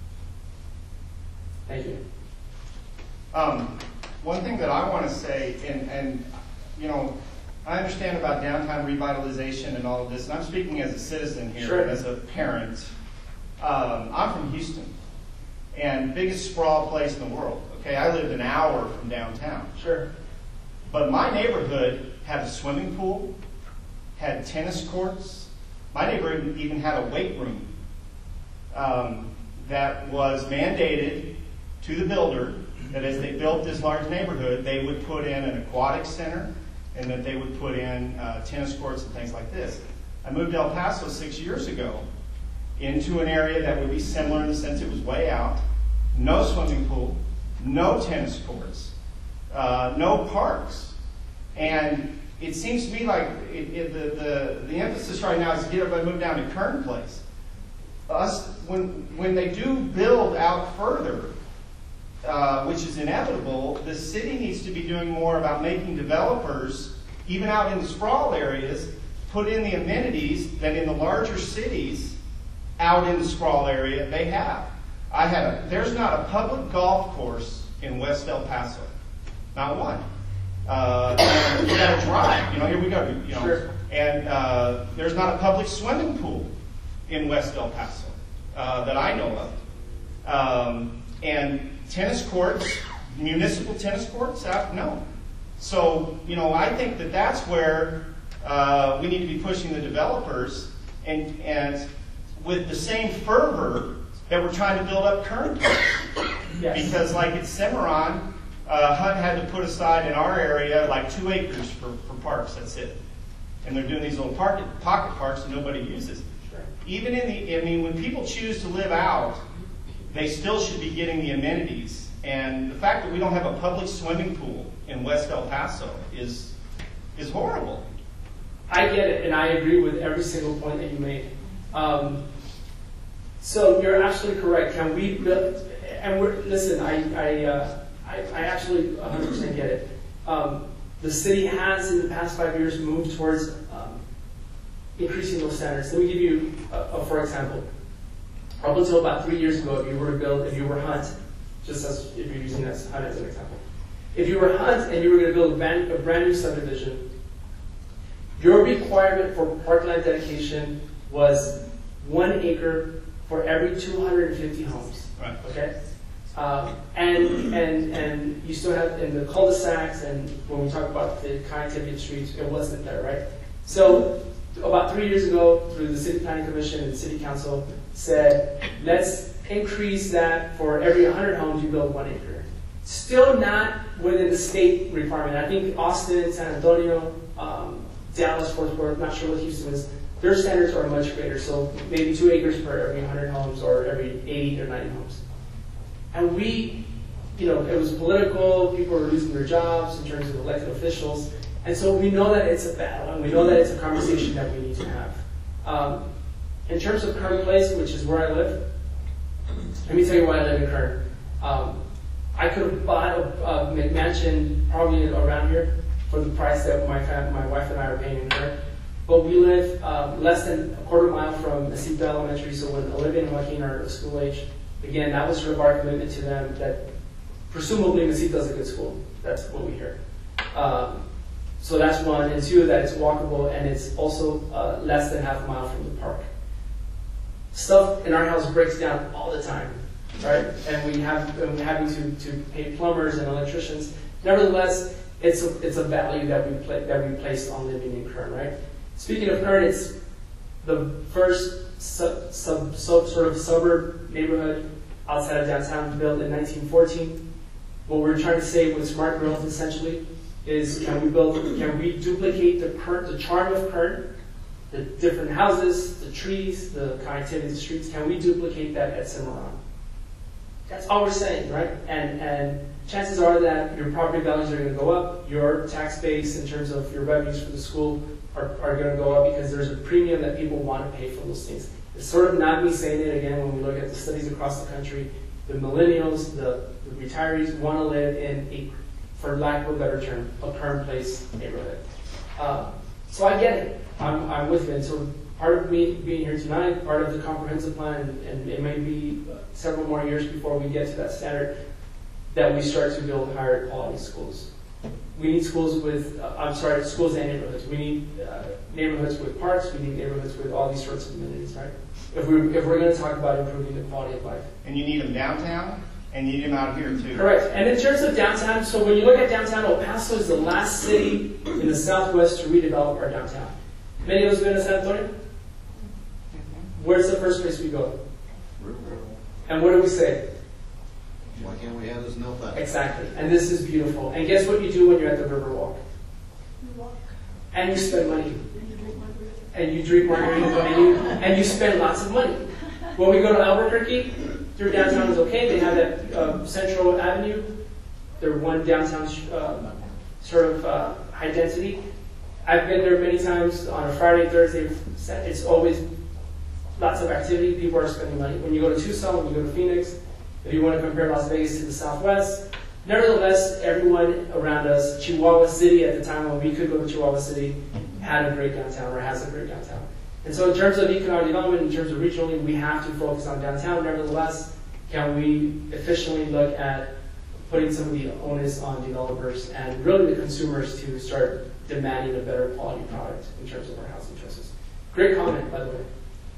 Thank you. Um, one thing that I want to say, and, and you know, I understand about downtown revitalization and all of this, and I'm speaking as a citizen here, Sure. as a parent. Um, I'm from Houston, and biggest sprawl place in the world. Okay, I lived an hour from downtown. Sure. But my neighborhood had a swimming pool, had tennis courts. My neighborhood even had a weight room um, that was mandated to the builder that as they built this large neighborhood, they would put in an aquatic center and that they would put in uh, tennis courts and things like this. I moved to El Paso six years ago into an area that would be similar in the sense it was way out, no swimming pool, no tennis courts, uh, no parks. And it seems to me like it, it, the, the, the emphasis right now is to get everybody moved down to Kern Place. Us, when, when they do build out further, uh, which is inevitable, the city needs to be doing more about making developers, even out in the sprawl areas, put in the amenities that in the larger cities out in the sprawl area they have. I had a, there's not a public golf course in West El Paso. Not one. Uh, and you got to drive. You know, here we go. You know, Sure. And uh, there's not a public swimming pool in West El Paso uh, that I know of. Um, and tennis courts, municipal tennis courts, uh, no. So, you know, I think that that's where uh, we need to be pushing the developers and, and with the same fervor that we're trying to build up Kern Place. Yes. Because like at Cimarron, uh, H U D had to put aside in our area like two acres for, for parks, that's it. And they're doing these little pocket, pocket parks that nobody uses. Sure. Even in the, I mean, when people choose to live out, they still should be getting the amenities. And the fact that we don't have a public swimming pool in West El Paso is, is horrible. I get it, and I agree with every single point that you made. Um, so you're absolutely correct. Can we build? And we're listen. I I uh, I, I actually one hundred percent get it. Um, the city has in the past five years moved towards um, increasing those standards. Let me give you a, a for example. Up until about three years ago, if you were to build, if you were Hunt, just as if you're using this Hunt as an example, if you were Hunt and you were going to build a brand, a brand new subdivision, your requirement for parkland dedication was one acre for every two hundred fifty homes. Right. Okay. Um, and and and you still have in the cul-de-sacs, and when we talk about the connectivity of streets, it wasn't there, right? So about three years ago, through the City Planning Commission and the City Council, said let's increase that for every one hundred homes you build one acre. Still not within the state requirement. I think Austin, San Antonio, um, Dallas, Fort Worth, not sure what Houston is, their standards are much greater. So maybe two acres per every one hundred homes or every eighty or ninety homes. And we, you know, it was political, people were losing their jobs in terms of elected officials. And so we know that it's a battle, and we know that it's a conversation that we need to have. Um, in terms of Kern Place, which is where I live, let me tell you why I live in Kern. Um, I could have bought a, a McMansion probably around here for the price that my fam- my wife and I are paying in Kern. But we live um, less than a quarter mile from Mesita Elementary, so when Olivia and Joaquin are at school age, again, that was sort of our commitment to them that presumably Mesita is a good school. That's what we hear. Um, so that's one. And two, that it's walkable and it's also uh, less than half a mile from the park. Stuff in our house breaks down all the time, right? And we have and we're having to, to pay plumbers and electricians. Nevertheless, it's a, it's a value that we pla- that we place on living in Kern, right? Speaking of Kern, it's the first sub, sub, sub, sort of suburb neighborhood outside of downtown, built in nineteen fourteen. What we're trying to say with smart growth, essentially, is can we build, can we duplicate the Kern, the charm of Kern, the different houses, the trees, the connectivity to streets? Can we duplicate that at Cimarron? That's all we're saying, right? And and chances are that your property values are going to go up. Your tax base, in terms of your revenues for the school, are, are going to go up because there's a premium that people want to pay for those things. It's sort of not me saying it again when we look at the studies across the country. The millennials, the, the retirees want to live in a, for lack of a better term, a Kern Place neighborhood. Uh, so I get it. I'm, I'm with you. And so part of me being here tonight, part of the comprehensive plan, and, and it may be several more years before we get to that standard, that we start to build higher quality schools. we need schools with, uh, I'm sorry, schools and neighborhoods. We need uh, neighborhoods with parks. We need neighborhoods with all these sorts of amenities, right? If we're, if we're going to talk about improving the quality of life. And you need them downtown, and you need them out here too. Correct. And in terms of downtown, so when you look at downtown, El Paso is the last city in the Southwest to redevelop our downtown. Many of us been to San Antonio? Where's the first place we go? And what do we say? Why can't we have this no fun? Exactly. And this is beautiful. And guess what you do when you're at the Riverwalk? You walk. And you spend money. And you drink margarita. And you drink margarita, and you, and you spend lots of money. When we go to Albuquerque, through downtown is okay. They have that um, Central Avenue. They're one downtown uh, sort of uh, high density. I've been there many times on a Friday, Thursday. It's always lots of activity. People are spending money. When you go to Tucson, when you go to Phoenix, if you want to compare Las Vegas to the Southwest, nevertheless, everyone around us, Chihuahua City at the time when we could go to Chihuahua City, had a great downtown or has a great downtown. And so in terms of economic development, in terms of regionally, we have to focus on downtown. Nevertheless, can we efficiently look at putting some of the onus on developers and really the consumers to start demanding a better quality product in terms of our housing choices? Great comment, by the way.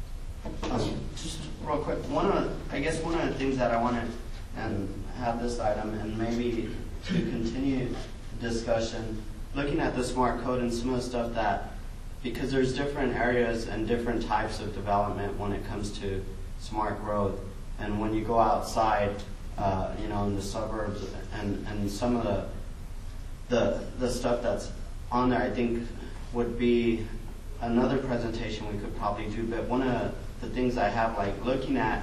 Um, just real quick, one of I guess one of the things that I want to and have this item and maybe to continue discussion, looking at the smart code and some of the stuff that, because there's different areas and different types of development when it comes to smart growth, and when you go outside, uh, you know, in the suburbs and and some of the the the stuff that's on there, I think would be another presentation we could probably do. But one of the things I have, like looking at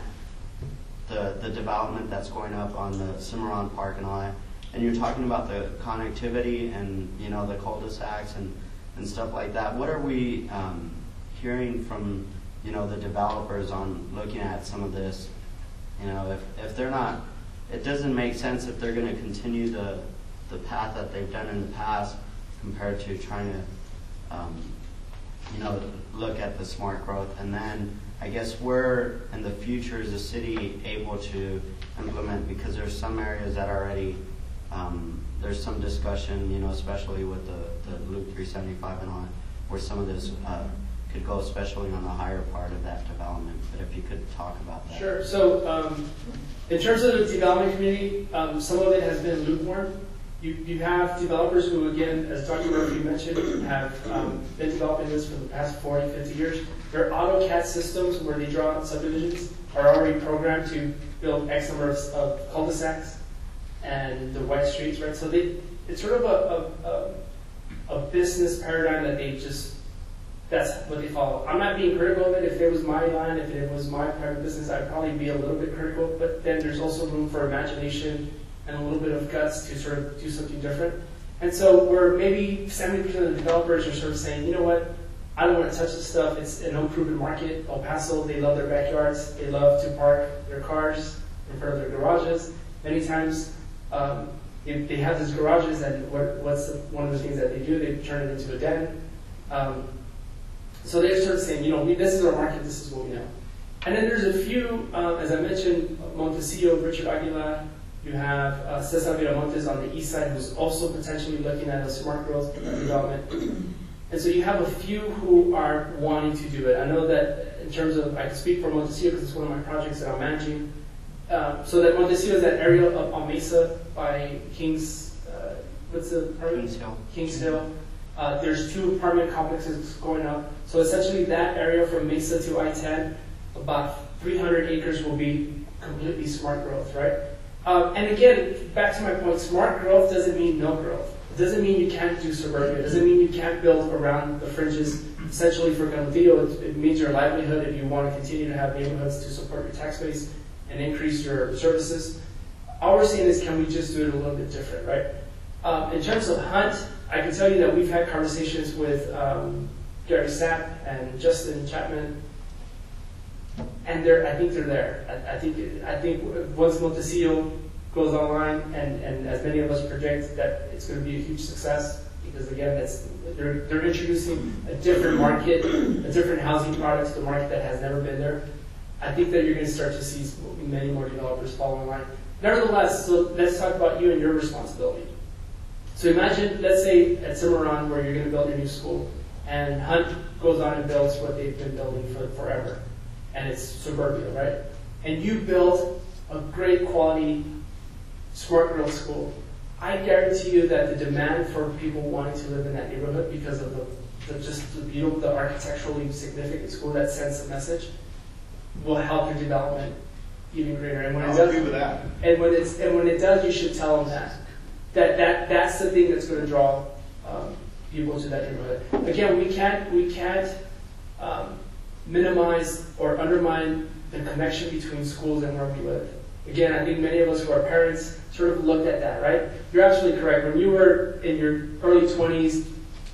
the the development that's going up on the Cimarron Park and all that, and you're talking about the connectivity and, you know, the cul-de-sacs and, and stuff like that. What are we um, hearing from, you know, the developers on looking at some of this? You know, if, if they're not, it doesn't make sense if they're going to continue the, the path that they've done in the past compared to trying to, um, you know, look at the smart growth. And then I guess where in the future is the city able to implement, because there's some areas that already, um, there's some discussion, you know, especially with the, the Loop three seventy-five and on, where some of this uh, could go, especially on the higher part of that development. But if you could talk about that. Sure. So um, in terms of the development community, um, some of it has been lukewarm. You, you have developers who, again, as Doctor Murphy mentioned, have um, been developing this for the past forty, fifty years. Their AutoCAD systems, where they draw out subdivisions, are already programmed to build X number of, of cul-de-sacs and the white streets, right? So they, it's sort of a, a, a, a business paradigm that they just, that's what they follow. I'm not being critical of it. If it was my line, if it was my private business, I'd probably be a little bit critical, but then there's also room for imagination and a little bit of guts to sort of do something different. And so where maybe seventy percent of the developers are sort of saying, you know what, I don't want to touch this stuff. It's an unproven market. El Paso, they love their backyards. They love to park their cars in front of their garages. Many times um, they, they have these garages, and what, what's the, one of the things that they do? They turn it into a den. Um, so they're sort of saying, you know, we, this is our market. This is what we know. And then there's a few, um, as I mentioned, Montecillo, Richard Aguilar. You have uh, Cesar Viramontes on the east side, who's also potentially looking at a smart growth development. And so you have a few who are wanting to do it. I know that in terms of, I can speak for Montecillo because it's one of my projects that I'm managing. Um, so that Montecillo is that area up on Mesa by Kings, uh, what's the apartment? Kings Hill. Kings Hill. Uh, there's two apartment complexes going up. So essentially that area from Mesa to I ten, about three hundred acres will be completely smart growth, right? Um, and again, back to my point, smart growth doesn't mean no growth. It doesn't mean you can't do suburbia. It doesn't mean you can't build around the fringes. Essentially, for Canutillo, it, it means your livelihood if you want to continue to have neighborhoods to support your tax base and increase your services. All we're saying is, can we just do it a little bit different, right? Um, in terms of Hunt, I can tell you that we've had conversations with um, Gary Sapp and Justin Chapman, and they're, I think they're there. I, I think I think once Montecillo goes online, and, and as many of us project that it's going to be a huge success, because again, it's, they're, they're introducing a different market, a different housing product to the market that has never been there. I think that you're going to start to see many more developers fall in line. Nevertheless, so let's talk about you and your responsibility. So imagine, let's say at Cimarron where you're going to build a new school, and Hunt goes on and builds what they've been building for forever, and it's suburbia, right? And you build a great quality smart growth school. I guarantee you that the demand for people wanting to live in that neighborhood because of the, the just the beautiful, the architecturally significant school that sends a message will help your development even greater. And when I'll it does, agree with that. And when it's and when it does, you should tell them that. That that that's the thing that's going to draw um, people to that neighborhood. Again, we can't we can't um, minimize or undermine the connection between schools and where we live. Again, I think many of us who are parents sort of looked at that, right? You're absolutely correct. When you were in your early twenties,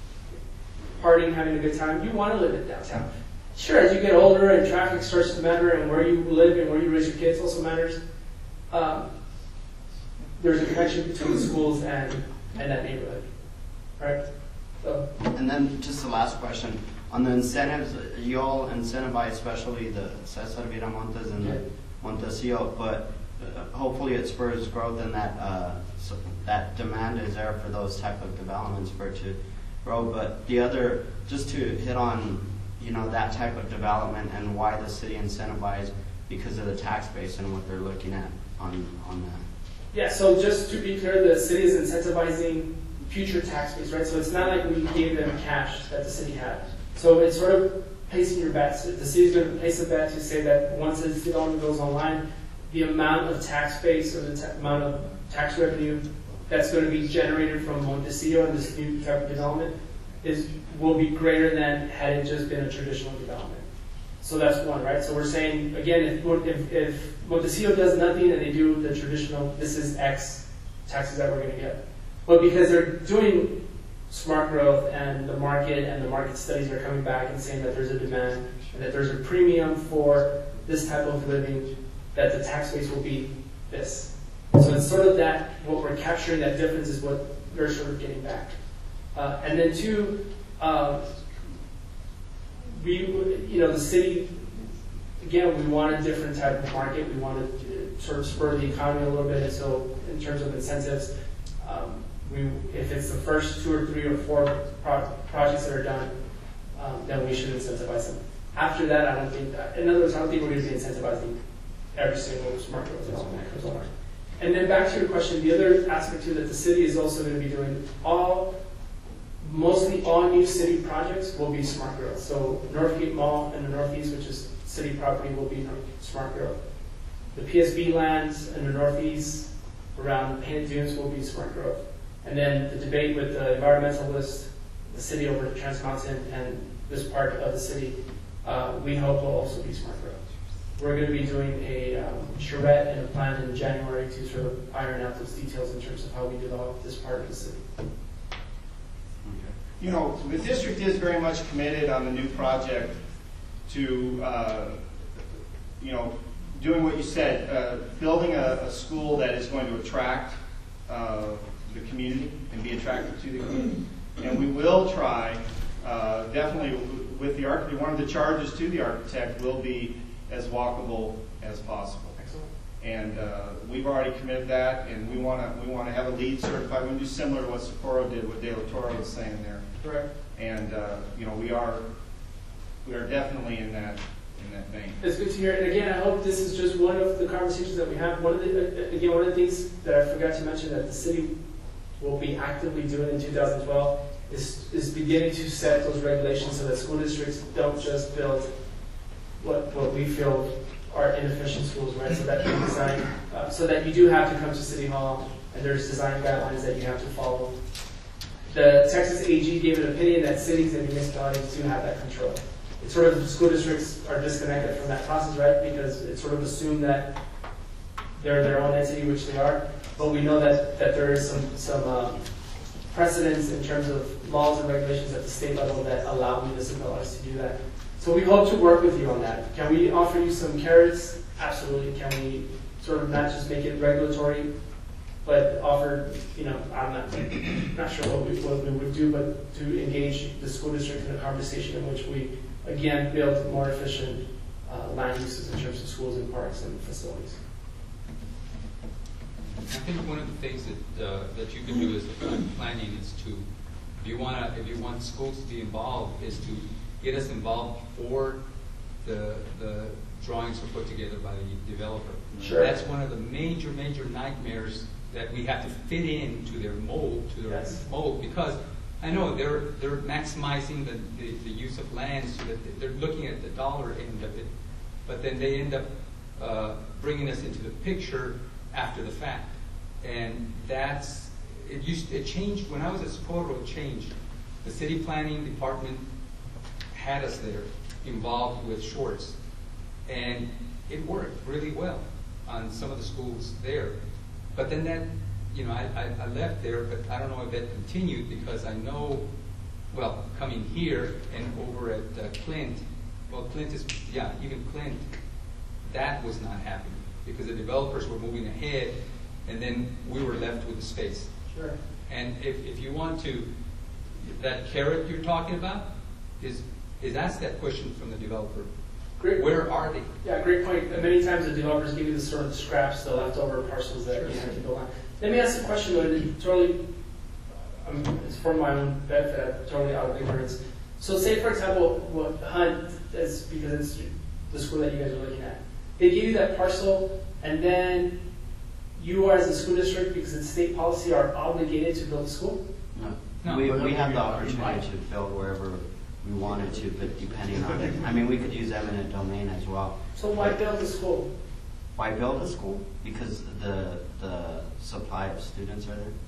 partying, having a good time, you want to live in downtown. Sure, as you get older and traffic starts to matter and where you live and where you raise your kids also matters, um, there's a connection between the schools and, and that neighborhood, right? So. And then just the last question. On the incentives, you all incentivize especially the Cesar Viramontes and the Montecillo, but uh, hopefully it spurs growth and that uh, so that demand is there for those type of developments for it to grow. But the other, just to hit on, you know, that type of development and why the city incentivized because of the tax base and what they're looking at on, on that. Yeah, so just to be clear, the city is incentivizing future tax base, right? So it's not like we gave them cash that the city had. So it's sort of placing your bets. The city's going to place a bet to say that once this development goes online, the amount of tax base or the ta amount of tax revenue that's going to be generated from Montecillo and this new type of development is will be greater than had it just been a traditional development. So that's one, right? So we're saying, again, if, if, if Montecillo does nothing and they do the traditional, this is X taxes that we're going to get. But because they're doing smart growth and the market and the market studies are coming back and saying that there's a demand and that there's a premium for this type of living, that the tax base will be this. So it's sort of that, what we're capturing, that difference is what they're sort of getting back. Uh, and then two, um, we, you know, the city, again, we want a different type of market. We want to sort of spur the economy a little bit. And so in terms of incentives, um, we, if it's the first two or three or four pro projects that are done, um, then we should incentivize them. After that, I don't think, that, in other words, I don't think we're going to be incentivizing every single smart growth development that comes along. And then back to your question, the other aspect too that the city is also going to be doing, all, mostly all new city projects will be smart growth. So Northgate Mall in the Northeast, which is city property, will be smart growth. The P S B lands in the Northeast around Painted Dunes will be smart growth. And then the debate with the environmentalist, the city over Trans Mountain, and this part of the city, uh, we hope will also be smart growth. We're going to be doing a um, charrette and a plan in January to sort of iron out those details in terms of how we develop this part of the city. You know, the district is very much committed on the new project to, uh, you know, doing what you said, uh, building a, a school that is going to attract uh, the community and be attractive to the community. And we will try, uh, definitely with the architect, one of the charges to the architect will be as walkable as possible. Excellent. And uh, we've already committed that, and we want to we want to have a LEED certified. We do similar to what Socorro did, what De La Torre was saying there. Correct. And uh, you know, we are we are definitely in that in that vein. It's good to hear. And again, I hope this is just one of the conversations that we have. One of the again, one of the things that I forgot to mention that the city will be actively doing in two thousand twelve is is beginning to set those regulations so that school districts don't just build what what we feel are inefficient schools, right? So that you design, uh, so that you do have to come to City Hall and there's design guidelines that you have to follow. The Texas A G gave an opinion that cities and municipalities do have that control. It's sort of school districts are disconnected from that process, right? Because it's sort of assumed that they're their own entity, which they are. But we know that that there is some some um, precedents in terms of laws and regulations at the state level that allow municipalities to do that. So we hope to work with you on that. Can we offer you some carrots? Absolutely. Can we sort of not just make it regulatory, but offer, you know, I'm not, not sure what we, what we would do, but to engage the school district in a conversation in which we, again, build more efficient uh, land uses in terms of schools and parks and facilities. I think one of the things that, uh, that you can do as a planning is to, if you wanna, if you want schools to be involved, is to get us involved before the, the drawings are put together by the developer. Sure. That's one of the major, major nightmares that we have to fit into their mold, to their Yes. mold, because I know they're, they're maximizing the, the, the use of land so that they're looking at the dollar end of it, but then they end up uh, bringing us into the picture after the fact. And that's, it used, it changed, when I was at Socorro, it changed. The city planning department had us there, involved with Schwartz. And it worked really well on some of the schools there. But then that, you know, I, I, I left there, but I don't know if that continued because I know, well, coming here and over at uh, Clint, well, Clint is, yeah, even Clint, that was not happening because the developers were moving ahead and then we were left with the space. Sure. And if, if you want to, that carrot you're talking about is, is ask that question from the developer. Great. Where are they? Yeah, great point. And many times the developers give you the sort of scraps, the leftover parcels that you have to build on. Let me ask a question, though, and totally, um, it's for my own benefit, totally out of ignorance. So say, for example, what Hunt, is, because it's the school that you guys are looking at, they give you that parcel, and then you as a school district, because it's state policy, are obligated to build a school? No. No. We, we have the opportunity to build wherever we wanted to, but depending on it. I mean, we could use eminent domain as well. So why build a school? Why build a school? Because the the supply of students are there.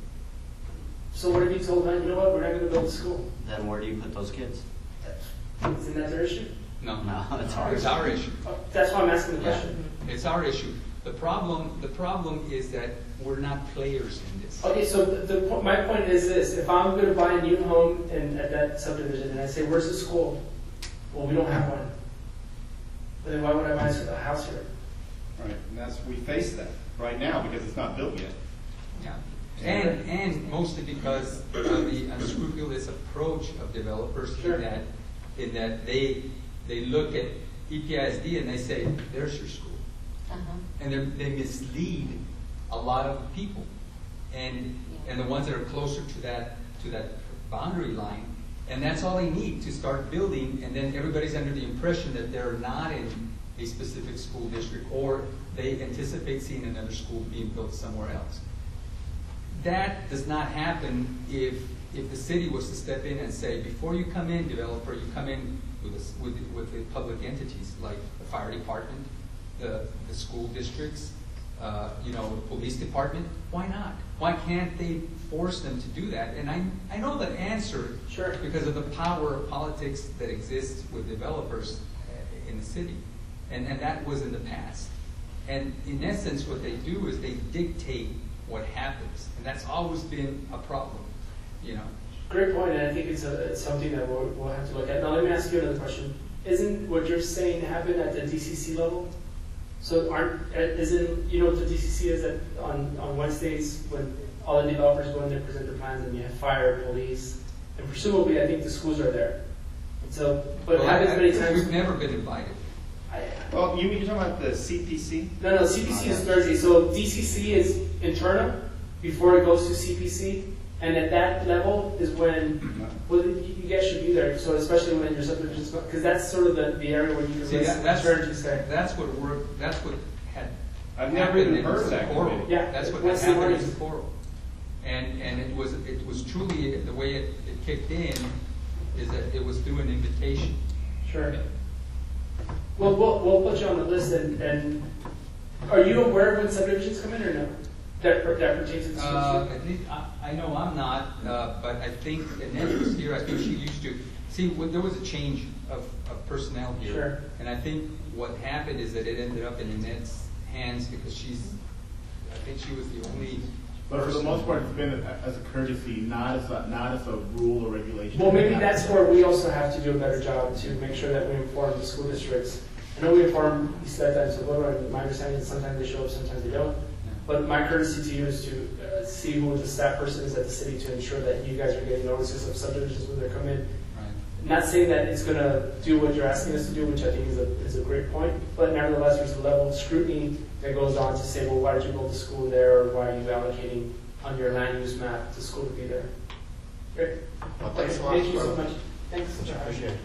So what if you told Hunt, you know what, we're not going to build a school? Then where do you put those kids? Isn't that their issue? No. No, it's ours. It's our issue. Oh, that's why I'm asking the Yeah. question. It's our issue. The problem, the problem is that we're not players in this. Okay, so the, the po- my point is this: if I'm going to buy a new home in at that subdivision, and I say, "Where's the school?" Well, we don't have one. Well, then why would I buy a house here? Right, and that's, we face that right now because it's not built yet. Yeah. And, and mostly because of the unscrupulous approach of developers Sure. in that, in that they, they look at E P I S D and they say, there's your school. Uh-huh. And they're- they mislead a lot of people. And, and the ones that are closer to that, to that boundary line, and that's all they need to start building, and then everybody's under the impression that they're not in a specific school district, or they anticipate seeing another school being built somewhere else. That does not happen if, if the city was to step in and say, before you come in, developer, you come in with, a, with, with the public entities, like the fire department, the, the school districts, uh, you know, the police department. Why not? Why can't they force them to do that? And I, I know the answer, Sure. because of the power of politics that exists with developers uh, in the city. And, and that was in the past. And in essence, what they do is they dictate what happens. And that's always been a problem, you know. Great point, and I think it's, a, it's something that we'll, we'll have to look at. Now, let me ask you another question. Isn't what you're saying happen at the D C C level? So, aren't isn't you know what the D C C is that on on Wednesdays when all the developers go in there present their plans, and you have fire, police, and presumably I think the schools are there. So, but Well, it happens I- many I- times. We've never been invited. I, Well, you, you're talking about the C P C? No, no, C P C is Thursday. So D C C is interna before it goes to C P C, and at that level is when, well, you you guys should be there. So especially when your subdivisions, because that's sort of the, the area where you can See, list that, that's, interns, you say. that's what we're, that's what had I've never happened even in heard of that Socorro. committee. Yeah, That's what Wednesday happened in mornings. Socorro. And, and it was, it was truly, the way it, it kicked in is that it was through an invitation. Sure. Well, we'll we'll put you on the list, and, and are you aware of when subdivisions come in or no? That per- that pertains to the school Uh, district? at least, I, I know I'm not, uh, but I think Annette was here, I think she used to. See, when there was a change of, of personnel here. Sure. And I think what happened is that it ended up in Annette's hands because she's, I think she was the only. But for the most part, it's been a- as a courtesy, not as a, not as a rule or regulation. Well, maybe that's where we also have to do a better job to make sure that we inform the school districts. I know we inform East Bethel and Socorro, and my understanding is sometimes they show up, sometimes they don't. But my courtesy to you is to uh, see who the staff person is at the city to ensure that you guys are getting notices of subdivisions when they come in. Right. not saying that it's going to do what you're asking us to do, which I think is a, is a great point, but nevertheless, there's a level of scrutiny that goes on to say, well, why did you build the school there, or why are you allocating on your land use map the school to be there? Great. Well, thanks a lot. Thank you so much. Thanks. Appreciate it.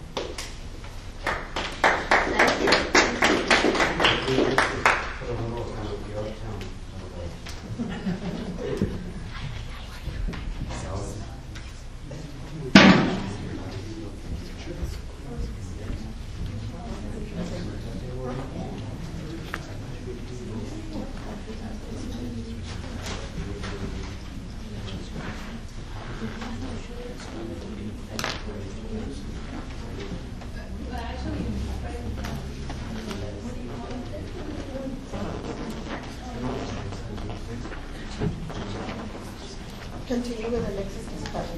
Continue with the next discussion.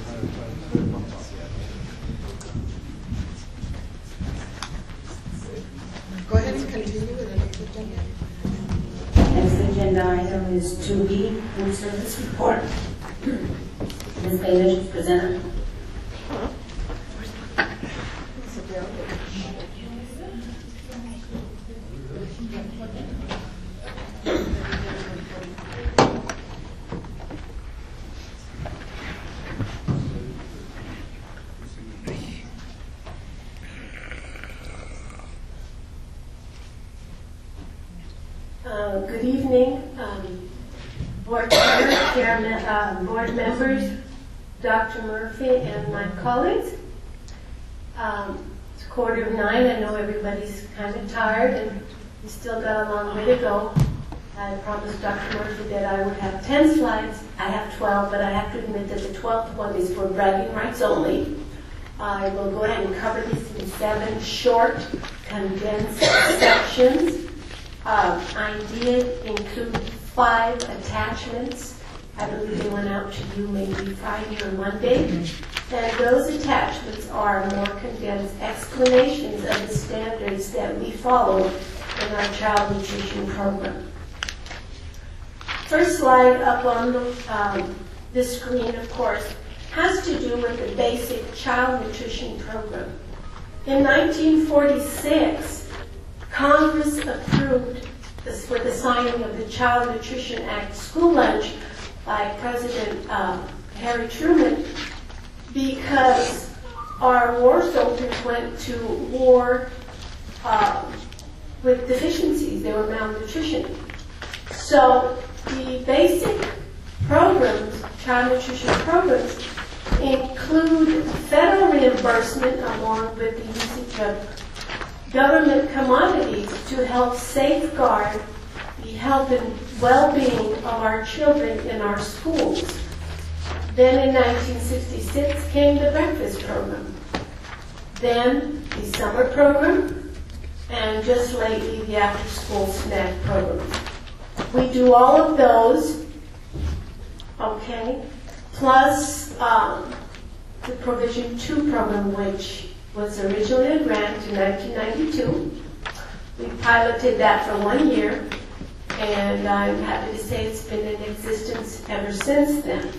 Go ahead and continue with the next agenda. Next agenda item is two B, food service report. Miz Bailish, presenter. Uh, good evening, um, board members, chairman, uh, board members, Doctor Murphy, and my colleagues. Um, it's quarter of nine. I know everybody's kind of tired, and we still got a long way to go. I promised Doctor Murphy that I would have ten slides. I have twelve, but I have to admit that the twelfth one is for bragging rights only. I will go ahead and cover these in seven short, condensed sections. Uh, I did include five attachments. I believe they went out to you maybe Friday or Monday. And those attachments are more condensed explanations of the standards that we follow in our child nutrition program. First slide up on the, um, the screen, of course, has to do with the basic child nutrition program. In nineteen forty-six, Congress approved this with the signing of the Child Nutrition Act school lunch by President uh, Harry Truman, because our war soldiers went to war uh, with deficiencies. They were malnutrition. So the basic programs, child nutrition programs, include federal reimbursement along with the usage of government commodities to help safeguard the health and well-being of our children in our schools. Then in nineteen sixty-six came the breakfast program. Then the summer program, and just lately the after-school snack program. We do all of those, okay, plus um, the Provision two program, which was originally a grant in nineteen ninety-two. We piloted that for one year, and I'm happy to say it's been in existence ever since then.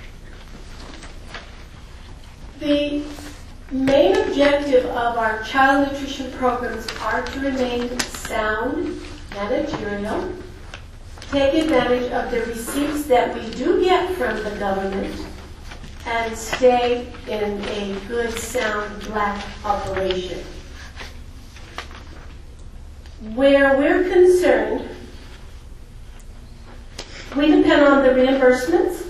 The main objective of our child nutrition programs are to remain sound, managerial, take advantage of the receipts that we do get from the government, and stay in a good, sound, black operation. Where we're concerned, we depend on the reimbursements,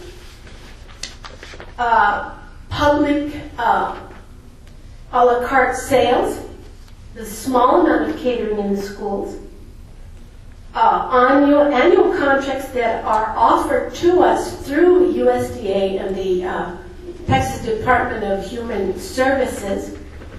uh, public uh, a la carte sales, the small amount of catering in the schools, uh, annual, annual contracts that are offered to us through U S D A and the uh, Texas Department of Human Services.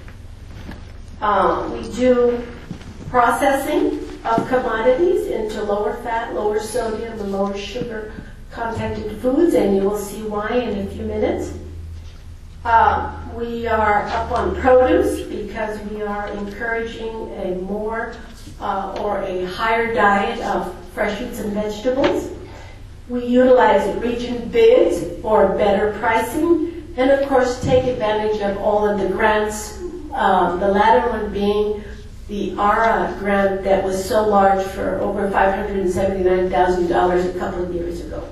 Uh, we do processing of commodities into lower fat, lower sodium, and lower sugar contented foods, and you will see why in a few minutes. Uh, we are up on produce because we are encouraging a more uh, or a higher diet of fresh fruits and vegetables. We utilize region bids for better pricing and of course take advantage of all of the grants, um, the latter one being the A R A grant that was so large for over five hundred seventy-nine thousand dollars a couple of years ago.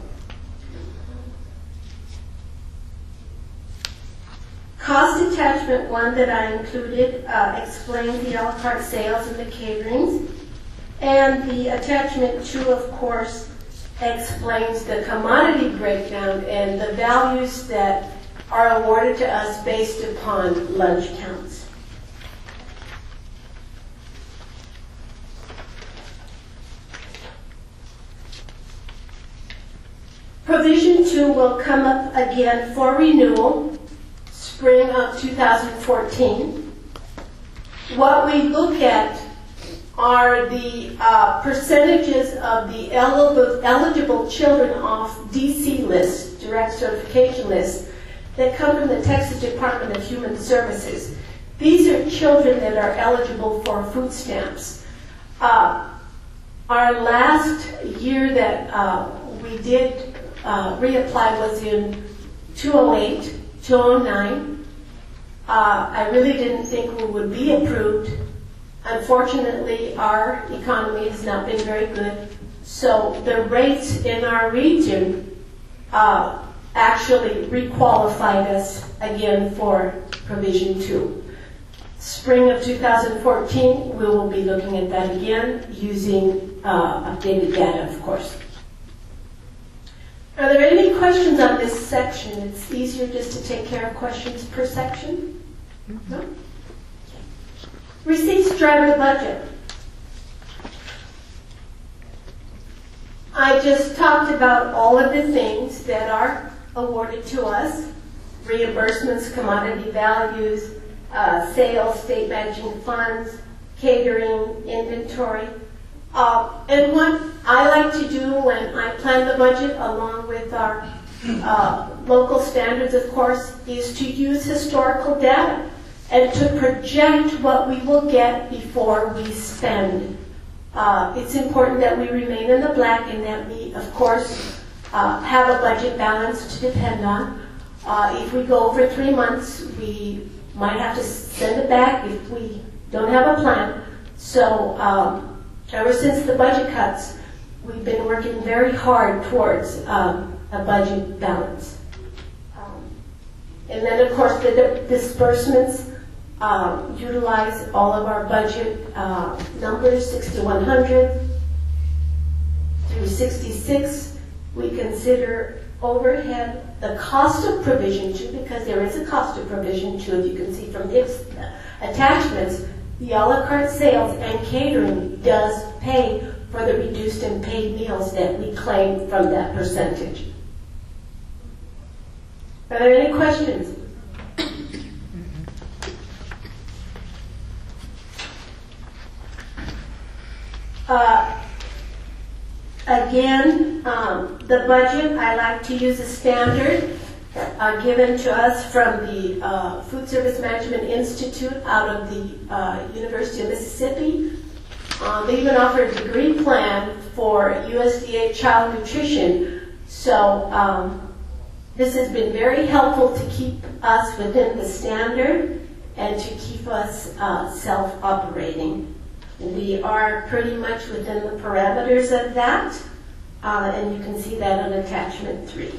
Cost attachment one that I included uh, explains the a la carte sales and the caterings. And the attachment two, of course, explains the commodity breakdown and the values that are awarded to us based upon lunch counts. Provision two will come up again for renewal, spring of two thousand fourteen. What we look at are the uh, percentages of the eligible, eligible children off D C lists, direct certification lists, that come from the Texas Department of Human Services. These are children that are eligible for food stamps. Uh, our last year that uh, we did uh, reapply was in two thousand eight, two thousand nine. Uh, I really didn't think we would be approved. Unfortunately, our economy has not been very good, so the rates in our region uh, actually requalified us again for provision two. Spring of two thousand fourteen, we will be looking at that again using uh, updated data, of course. Are there any questions on this section? It's easier just to take care of questions per section. No? Receipts driver budget. I just talked about all of the things that are awarded to us: reimbursements, commodity values, uh, sales, state matching funds, catering, inventory. Uh, and what I like to do when I plan the budget, along with our uh, local standards, of course, is to use historical data and to project what we will get before we spend. Uh, it's important that we remain in the black and that we, of course, uh, have a budget balance to depend on. Uh, if we go over three months, we might have to send it back if we don't have a plan. So um, ever since the budget cuts, we've been working very hard towards um, a budget balance. Um, and then, of course, the di- disbursements Um, utilize all of our budget uh, numbers, sixty-one hundred through sixty-six. We consider overhead, the cost of provision two, because there is a cost of provision two, as you can see from its attachments. The a la carte sales and catering does pay for the reduced and paid meals that we claim from that percentage. Are there any questions? Uh, again, um, the budget, I like to use a standard uh, given to us from the uh, Food Service Management Institute out of the uh, University of Mississippi. Uh, they even offer a degree plan for U S D A child nutrition. So um, this has been very helpful to keep us within the standard and to keep us uh, self-operating. We are pretty much within the parameters of that, uh, and you can see that on attachment three.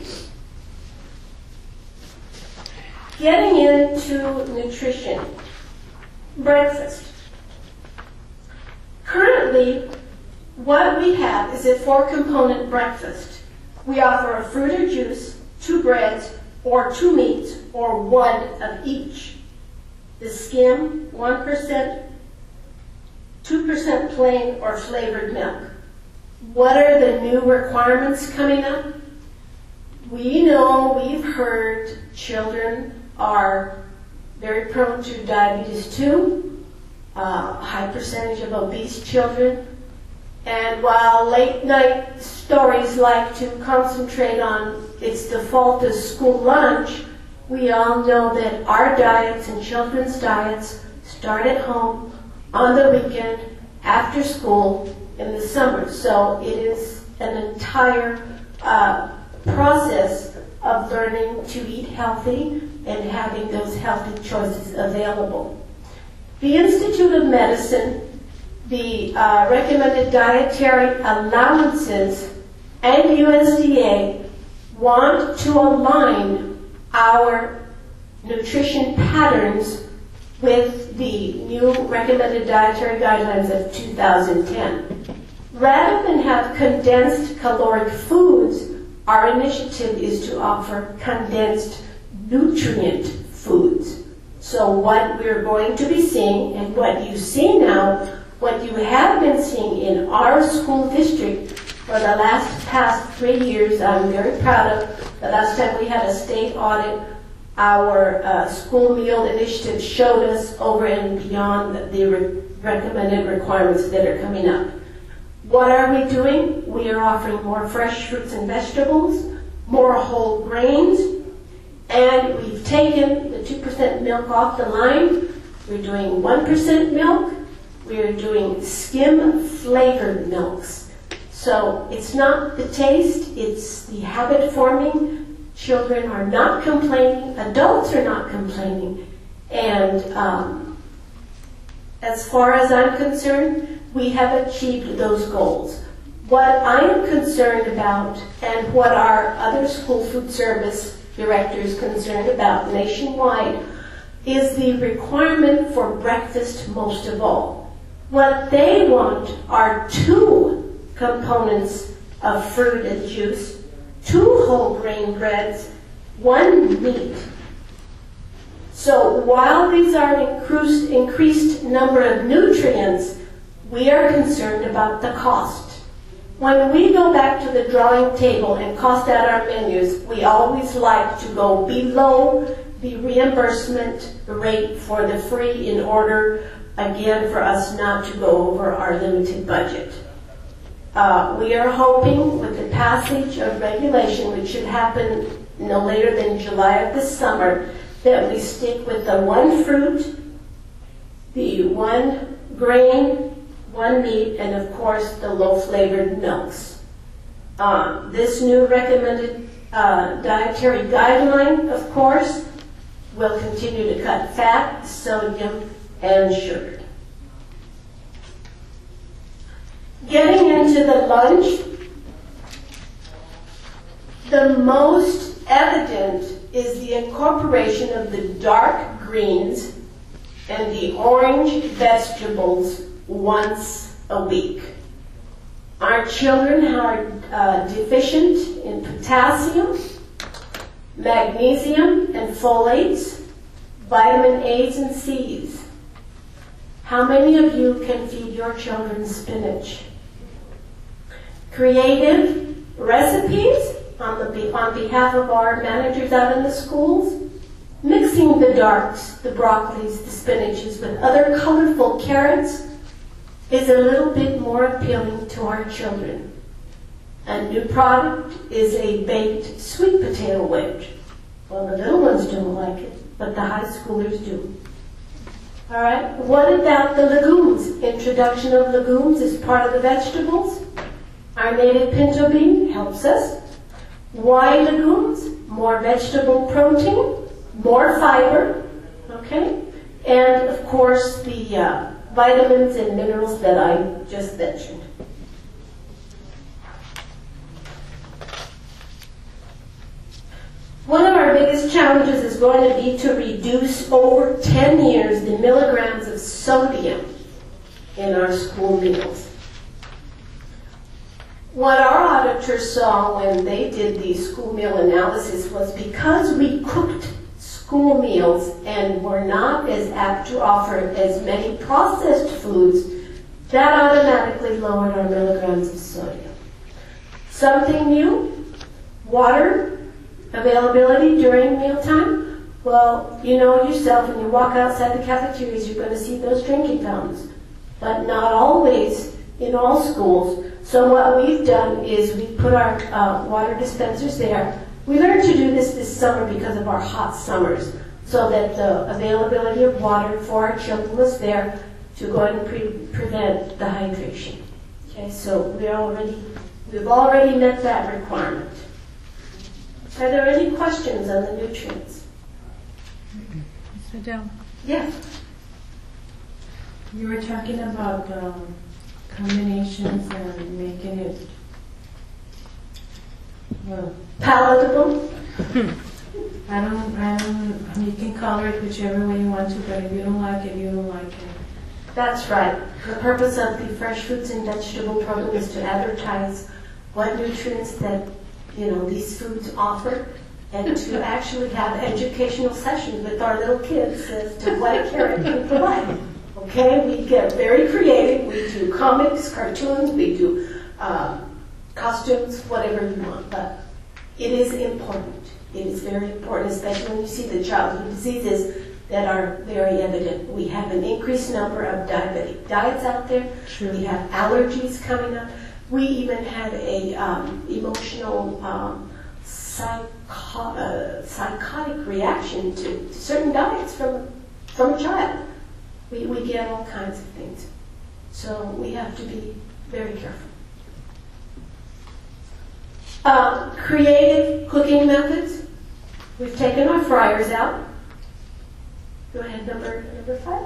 Getting into nutrition. Breakfast. Currently, what we have is a four-component breakfast. We offer a fruit or juice, two breads, or two meats, or one of each. The skim, one percent, two percent plain or flavored milk. What are the new requirements coming up? We know, we've heard children are very prone to diabetes too, uh, a high percentage of obese children. And while late night stories like to concentrate on it's the fault of school lunch, we all know that our diets and children's diets start at home, on the weekend, after school, in the summer. So it is an entire uh, process of learning to eat healthy, and having those healthy choices available. The Institute of Medicine, the uh, recommended dietary allowances, and U S D A want to align our nutrition patterns with the new recommended dietary guidelines of two thousand ten. Rather than have condensed caloric foods, our initiative is to offer condensed nutrient foods. So what we're going to be seeing, and what you see now, what you have been seeing in our school district for the last past three years, I'm very proud of. The last time we had a state audit, our uh, school meal initiative showed us over and beyond the re- recommended requirements that are coming up. What are we doing? We are offering more fresh fruits and vegetables, more whole grains, and we've taken the two percent milk off the line. We're doing one percent milk. We're doing skim flavored milks. So it's not the taste, it's the habit forming. Children are not complaining, adults are not complaining. And um, as far as I'm concerned, we have achieved those goals. What I am concerned about, and what our other school food service directors concerned about nationwide, is the requirement for breakfast most of all. What they want are two components of fruit and juice, two whole grain breads, one meat. So while these are increased, increased number of nutrients, we are concerned about the cost. When we go back to the drawing table and cost out our menus, we always like to go below the reimbursement rate for the free in order, again, for us not to go over our limited budget. Uh, we are hoping with the passage of regulation, which should happen no later than July of this summer, that we stick with the one fruit, the one grain, one meat, and of course the low-flavored milks. Uh, this new recommended uh, dietary guideline, of course, will continue to cut fat, sodium, and sugar. Getting into the lunch, the most evident is the incorporation of the dark greens and the orange vegetables once a week. Our children are uh, deficient in potassium, magnesium, and folates, vitamin A's and C's. How many of you can feed your children spinach? Creative recipes on, the, on behalf of our managers out in the schools, mixing the darks, the broccolis, the spinaches with other colorful carrots is a little bit more appealing to our children. A new product is a baked sweet potato wedge. Well, the little ones don't like it, but the high schoolers do. All right, what about the legumes? Introduction of legumes is part of the vegetables. Our native pinto bean helps us. Why legumes? More vegetable protein, more fiber, okay? And of course the uh, vitamins and minerals that I just mentioned. One of our biggest challenges is going to be to reduce over ten years the milligrams of sodium in our school meals. What our auditors saw when they did the school meal analysis was because we cooked school meals and were not as apt to offer as many processed foods, that automatically lowered our milligrams of sodium. Something new, water availability during mealtime. Well, you know yourself, when you walk outside the cafeterias, you're going to see those drinking fountains, but not always in all schools. So what we've done is we put our uh, water dispensers there. We learned to do this this summer because of our hot summers, so that the availability of water for our children was there to go and pre- prevent dehydration. Okay, so we're already, we've already met that requirement. Are there any questions on the nutrients? Mister Joe, Yes. you were talking about um, combinations and making it well, Palatable? I don't, I don't, you can color it whichever way you want to, but if you don't like it, you don't like it. That's right. The purpose of the Fresh Fruits and Vegetable Program is to advertise what nutrients that, you know, these foods offer, and to actually have educational sessions with our little kids as to what a carrot can provide. Okay, we get very creative. We do comics, cartoons, we do uh, costumes, whatever you want. But it is important. It is very important, especially when you see the childhood diseases that are very evident. We have an increased number of diabetic diets out there. Sure. We have allergies coming up. We even had a um, emotional um, psycho- uh, psychotic reaction to, to certain diets from from a child. We, we get all kinds of things. So we have to be very careful. Uh, creative cooking methods. We've taken our fryers out. Go ahead, number, number five.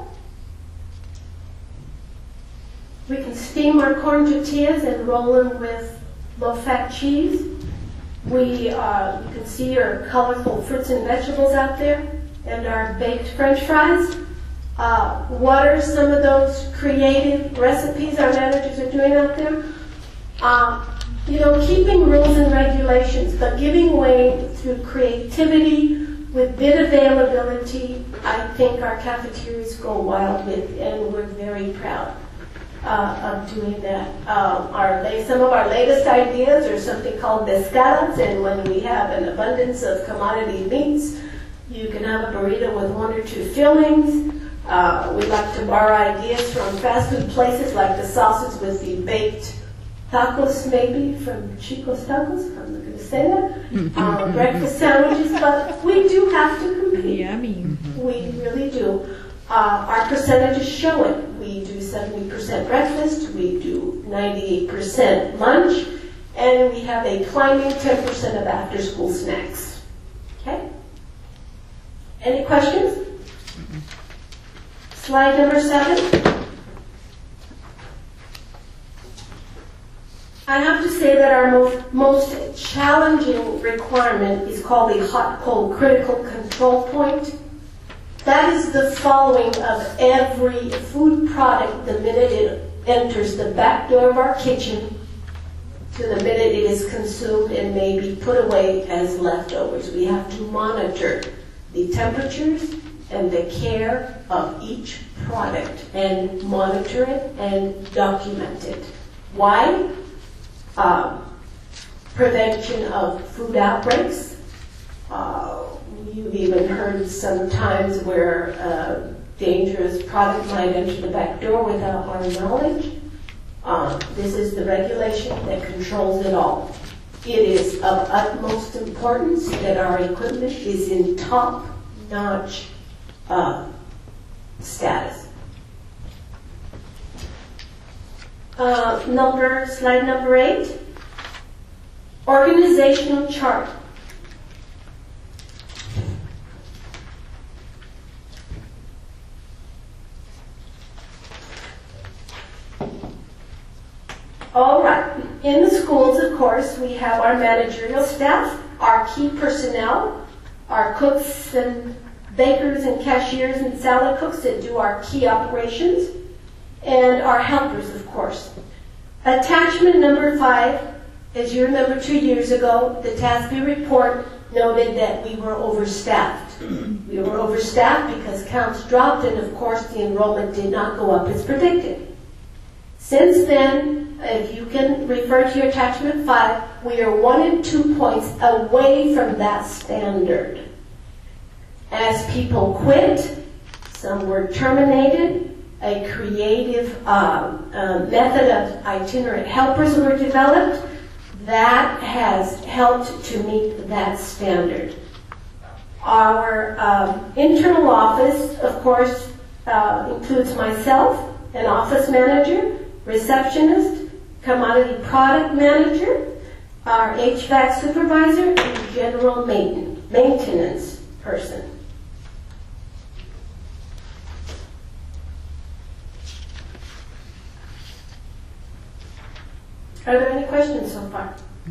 We can steam our corn tortillas and roll them with low-fat cheese. We, uh, you can see our colorful fruits and vegetables out there and our baked French fries. Uh, what are some of those creative recipes our managers are doing out there? Uh, you know, keeping rules and regulations, but giving way through creativity with bid availability. I think our cafeterias go wild with, and we're very proud uh, of doing that. Um, our some of our latest ideas are something called pescadas, and when we have an abundance of commodity meats, you can have a burrito with one or two fillings. Uh, we like to borrow ideas from fast food places like the sausage with the baked tacos, maybe from Chico's Tacos. I'm not going to say that. Um, breakfast sandwiches, but we do have to compete. Yummy. We really do. Uh, our percentages show it. We do seventy percent breakfast, we do ninety-eight percent lunch, and we have a climbing ten percent of after-school snacks. Okay? Any questions? Slide number seven. I have to say that our most, most challenging requirement is called the hot-cold critical control point. That is the following of every food product the minute it enters the back door of our kitchen to the minute it is consumed and may be put away as leftovers. We have to monitor the temperatures and the care of each product and monitor it and document it. Why? Uh, prevention of food outbreaks. Uh, you've even heard sometimes where a dangerous product might enter the back door without our knowledge. Uh, this is the regulation that controls it all. It is of utmost importance that our equipment is in top-notch uh, status. Uh, number, slide number eight, organizational chart. All right, in the schools, of course, we have our managerial staff, our key personnel, our cooks and bakers and cashiers and salad cooks that do our key operations, and our helpers, of course. Attachment number five, as you remember two years ago, the T A S B report noted that we were overstaffed. We were overstaffed because counts dropped and, of course, the enrollment did not go up as predicted. Since then, if you can refer to your attachment five, we are one and two points away from that standard. As people quit, some were terminated, a creative um, uh, method of itinerant helpers were developed that has helped to meet that standard. Our um, internal office, of course, uh, includes myself, an office manager, receptionist, commodity product manager, our H V A C supervisor, and general maintenance, maintenance person. Are there any questions so far?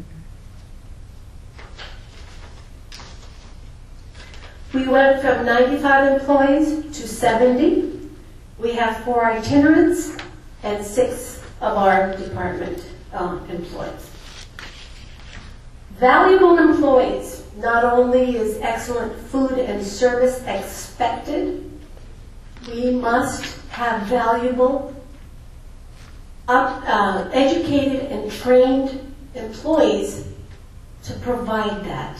We went from ninety-five employees to seventy. We have four itinerants and six of our department uh, employees. Valuable employees. Not only is excellent food and service expected, we must have valuable, up, uh, educated and trained employees to provide that.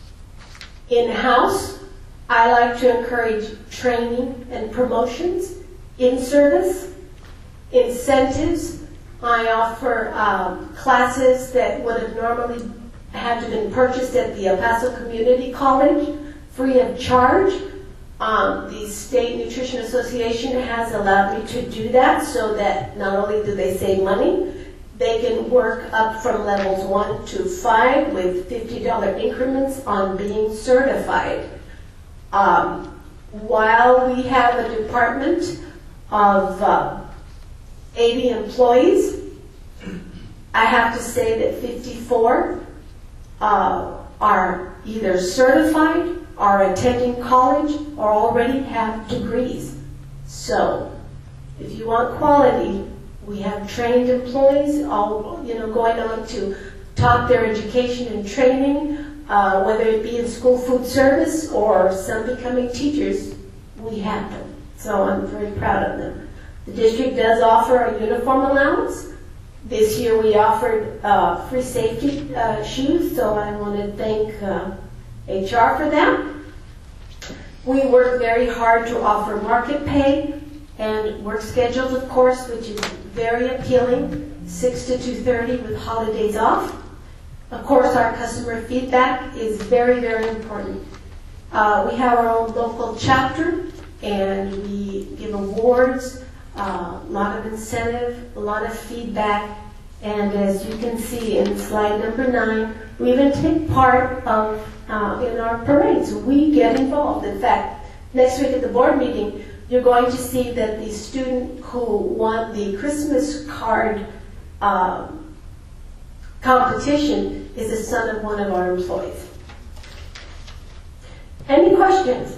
In-house, I like to encourage training and promotions in service, incentives. I offer um, classes that would have normally had to been purchased at the El Paso Community College free of charge. Um, the State Nutrition Association has allowed me to do that so that not only do they save money, they can work up from levels one to five with fifty dollar increments on being certified. Um, while we have a department of uh, eighty employees, I have to say that fifty-four uh, are either certified, are attending college, or already have degrees. So, if you want quality, we have trained employees, all you know, going on to top their education and training, uh, whether it be in school food service or some becoming teachers. We have them, so I'm very proud of them. The district does offer a uniform allowance. This year we offered uh, free safety uh, shoes, so I want to thank uh, H R for that. We work very hard to offer market pay and work schedules, of course, which is very appealing, six to two thirty with holidays off. Of course, our customer feedback is very, very important. Uh, we have our own local chapter, and we give awards, uh, a lot of incentive, a lot of feedback, and as you can see in slide number nine, we even take part of uh, in our parades. We get involved. In fact, next week at the board meeting, you're going to see that the student who won the Christmas card uh, competition is the son of one of our employees. Any questions?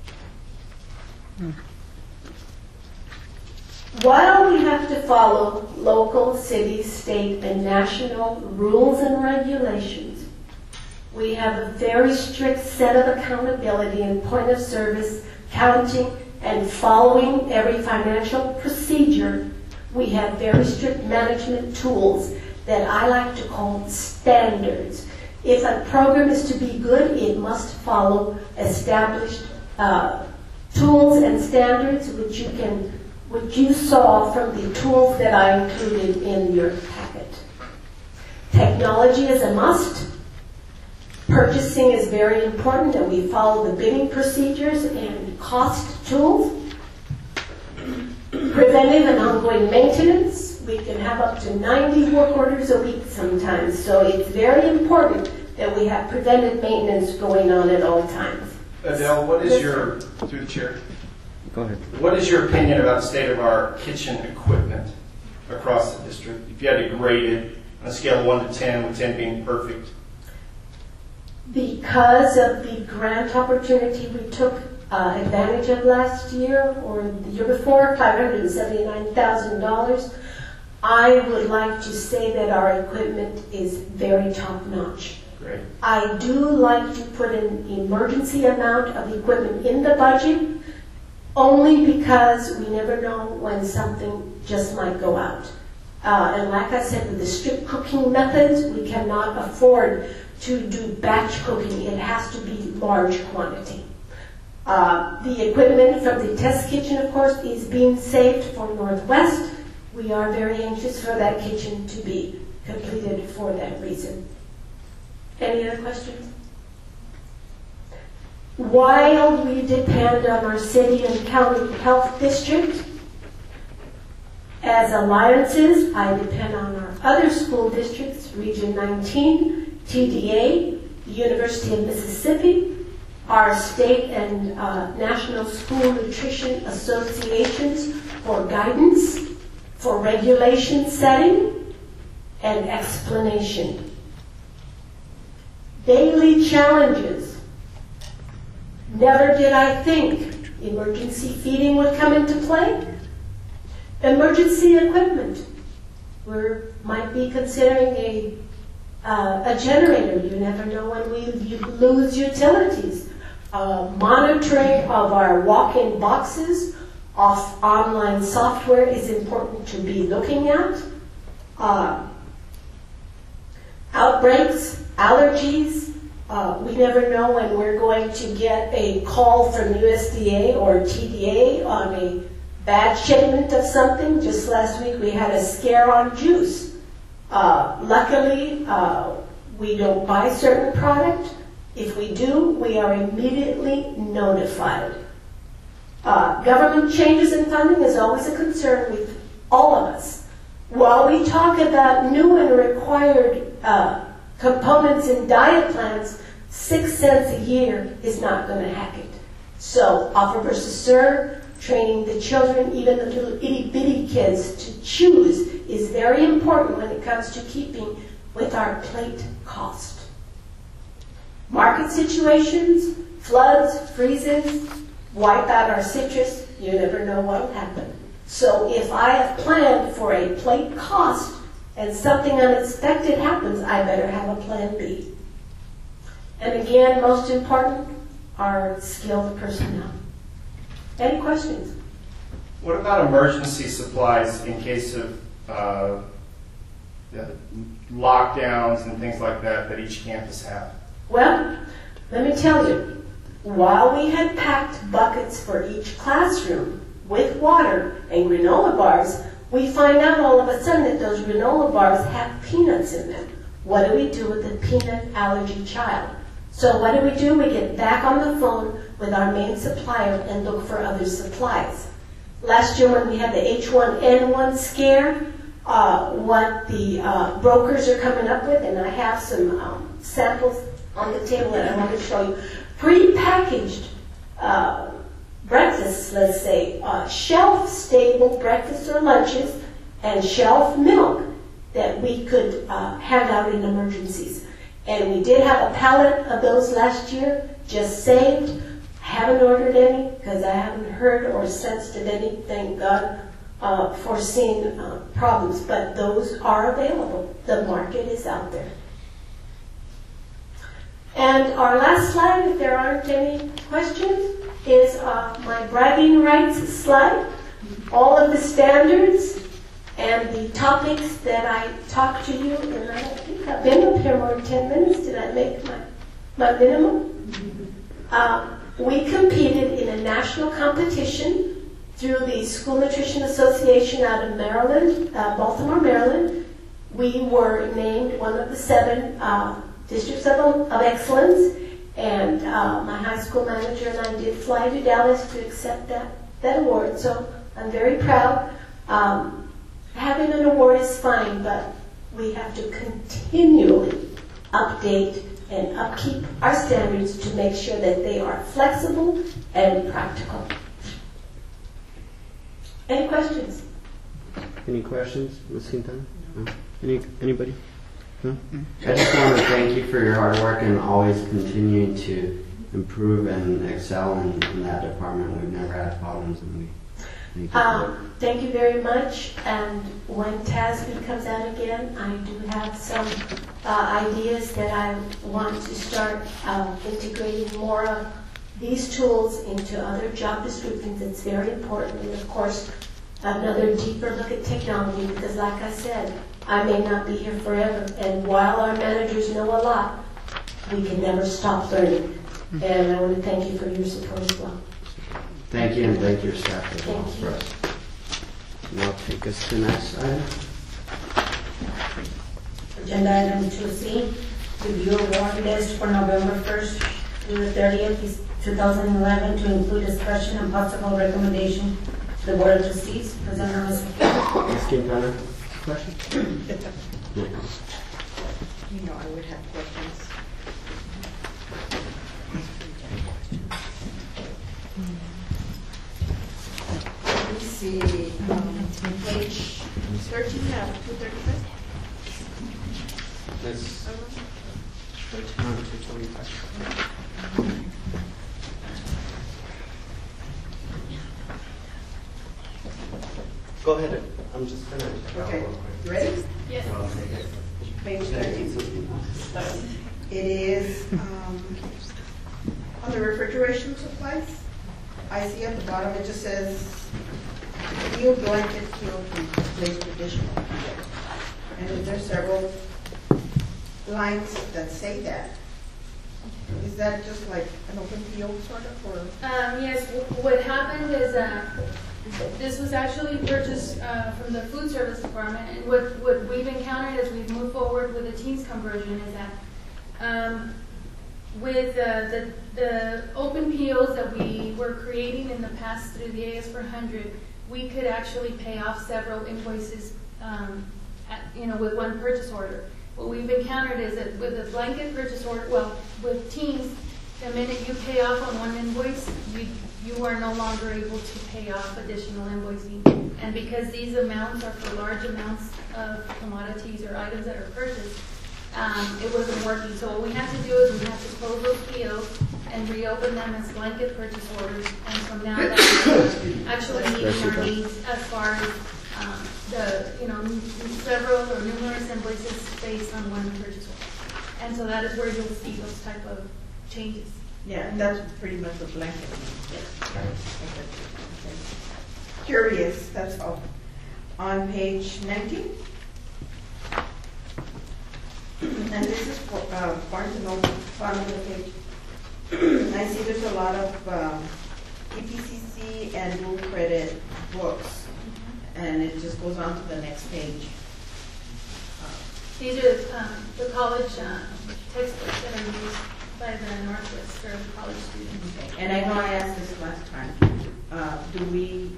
While we have to follow local, city, state, and national rules and regulations, we have a very strict set of accountability and point of service, counting and following every financial procedure. We have very strict management tools that I like to call standards. If a program is to be good, it must follow established uh, tools and standards, which you can, which you saw from the tools that I included in your packet. Technology is a must. Purchasing is very important, and we follow the bidding procedures and cost tools. Preventive and ongoing maintenance. We can have up to ninety work orders a week sometimes, so it's very important that we have preventive maintenance going on at all times. Adele, what is your, through the chair, Go ahead. what is your opinion about the state of our kitchen equipment across the district? If you had to grade it on a scale of one to ten, with ten being perfect. Because of the grant opportunity we took uh, advantage of last year or the year before, five hundred seventy-nine thousand dollars, I would like to say that our equipment is very top-notch. Great. I do like to put an emergency amount of equipment in the budget, only because we never know when something just might go out. Uh, and like I said, with the strict cooking methods, we cannot afford to do batch cooking. It has to be large quantity. Uh, the equipment from the test kitchen, of course, is being saved for Northwest. We are very anxious for that kitchen to be completed for that reason. Any other questions? While we depend on our city and county health district, as alliances, I depend on our other school districts, Region nineteen, T D A, the University of Mississippi, our state and uh, national school nutrition associations for guidance, for regulation setting, and explanation. Daily challenges. Never did I think emergency feeding would come into play. Emergency equipment. We might be considering a, uh, a generator. You never know when we you lose utilities. Uh, monitoring of our walk-in boxes off online software is important to be looking at. Uh, outbreaks, allergies. Uh, we never know when we're going to get a call from U S D A or T D A on a bad shipment of something. Just last week we had a scare on juice. Uh, luckily, uh, we don't buy certain product. If we do, we are immediately notified. Uh, government changes in funding is always a concern with all of us. While we talk about new and required uh, components in diet plans, six cents a year is not going to hack it. So, offer versus serve, training the children, even the little itty bitty kids, to choose is very important when it comes to keeping with our plate cost. Market situations, floods, freezes, wipe out our citrus, you never know what will happen. So if I have planned for a plate cost and something unexpected happens, I better have a plan B. And again, most important, our skilled personnel. Any questions? What about emergency supplies in case of uh, the lockdowns and things like that that each campus have? Well, let me tell you, while we had packed buckets for each classroom with water and granola bars, we find out all of a sudden that those granola bars have peanuts in them. What do we do with a peanut allergy child? So what do we do? We get back on the phone with our main supplier and look for other supplies. Last year when we had the H one N one scare, uh, what the uh, brokers are coming up with, and I have some um, samples on the table that I want to show you, pre-packaged uh, breakfasts, let's say, uh, shelf-stable breakfasts or lunches, and shelf milk that we could uh, hand out in emergencies. And we did have a pallet of those last year, just saved. Haven't ordered any because I haven't heard or sensed of any, thank God, uh, foreseen uh, problems. But those are available. The market is out there. And our last slide, if there aren't any questions, is uh, my bragging rights slide. All of the standards and the topics that I talked to you, and I don't think I've been up here more than ten minutes. Did I make my, my minimum? Uh, we competed in a national competition through the School Nutrition Association out of Maryland, uh, Baltimore, Maryland. We were named one of the seven uh, districts of, of excellence, and uh, my high school manager and I did fly to Dallas to accept that, that award, so I'm very proud. Um, having an award is fine, but we have to continually update and upkeep our standards to make sure that they are flexible and practical. Any questions? Any questions, Miz Quintana? No? Any, anybody? No? I just want to thank you for your hard work and always continuing to improve and excel in, in that department. We've never had problems, and we thank you. Um, thank you very much. And when T A S B comes out again, I do have some uh, ideas that I want to start uh, integrating more of these tools into other job descriptions. It's very important. And of course, another deeper look at technology, because like I said, I may not be here forever. And while our managers know a lot, we can never stop learning. And I want to thank you for your support as well. Thank you, and thank your staff as well Thank for you. us. Now take us to the next item. Agenda item two C, review award list for November first through the thirtieth, two thousand eleven, to include discussion and possible recommendation to the Board of Trustees. Presenter, Miz Miz Quintana, question? No. You know, I would have questions. Let me see, um, page thirteen of two thirty-five. Miz two twenty-five. Go ahead, I'm just gonna. Okay, you ready? Yes. Page thirty. It is, um, on the refrigeration supplies, I see at the bottom, it just says, peel blanket peel to replace traditional peel. And there's several lines that say that. Is that just like an open peel sort of, or? Um, yes, wh- what happened is, uh, this was actually purchased, uh, from the food service department, and what, what we've encountered as we've moved forward with the teens conversion is that, um, with, uh, the, the open P Os that we were creating in the past through the A S four hundred, we could actually pay off several invoices, um, at, you know, with one purchase order. What we've encountered is that with a blanket purchase order, well, with teens, the minute you pay off on one invoice, you, you are no longer able to pay off additional invoicing. And because these amounts are for large amounts of commodities or items that are purchased, um, it wasn't working. So what we had to do is we had to close those P Os and reopen them as blanket purchase orders. And so now that's actually meeting our needs as far as um, the, you know, n- several or numerous invoices based on one purchase order. And so that is where you'll see those type of changes. Yeah, and that's pretty much a blanket. Yes. Okay. Okay. Curious, that's all. On page nineteen. And this is for, uh, Barnes and Noble, bottom of the page. I see there's a lot of, um, E P C C and dual credit books. And it just goes on to the next page. These are um, the college uh, textbooks that are used by the Northwest for college students. And I know I asked this last time. Uh, do we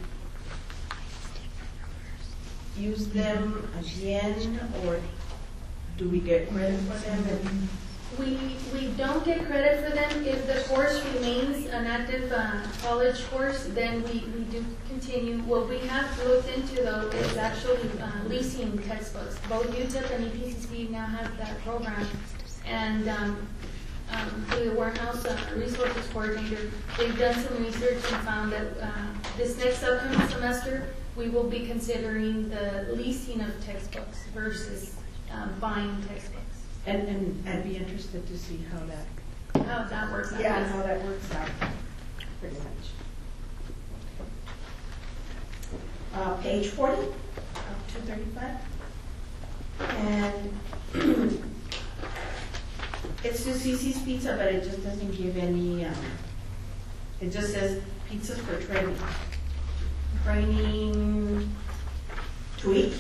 use them again, or do we get credit for them? And We, we don't get credit for them. If the course remains an active uh, college course, then we, we do continue. What we have looked into, though, is actually uh, leasing textbooks. Both U T E P and E P C C now have that program. And um, um, through the warehouse uh, resources coordinator, they've done some research and found that uh, this next upcoming semester, we will be considering the leasing of textbooks versus um, buying textbooks. And, and I'd be interested to see how that, How that works out. yeah, how that works out, pretty much. Uh, page forty of two thirty-five. And it's just Cici's Pizza, but it just doesn't give any, um, it just says pizzas for training. Training to eat.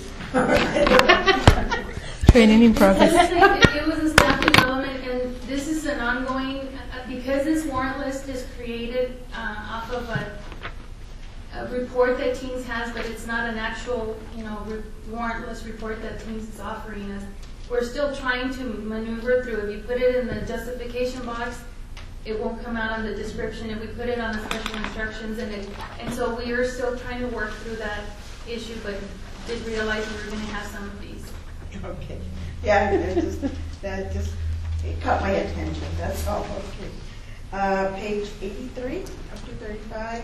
Training in progress. It it was a staff development, and this is an ongoing, uh, because this warrant list is created uh, off of a, a report that Teens has, but it's not an actual, you know, re- warrant list report that Teens is offering us. We're still trying to maneuver through. If you put it in the justification box, it won't come out on the description. If we put it on the special instructions, and it, and so we are still trying to work through that issue, but did realize we were going to have some of these. Okay, yeah, it just, that just, it caught my attention, that's all, okay. Uh, page eighty-three of two thirty-five,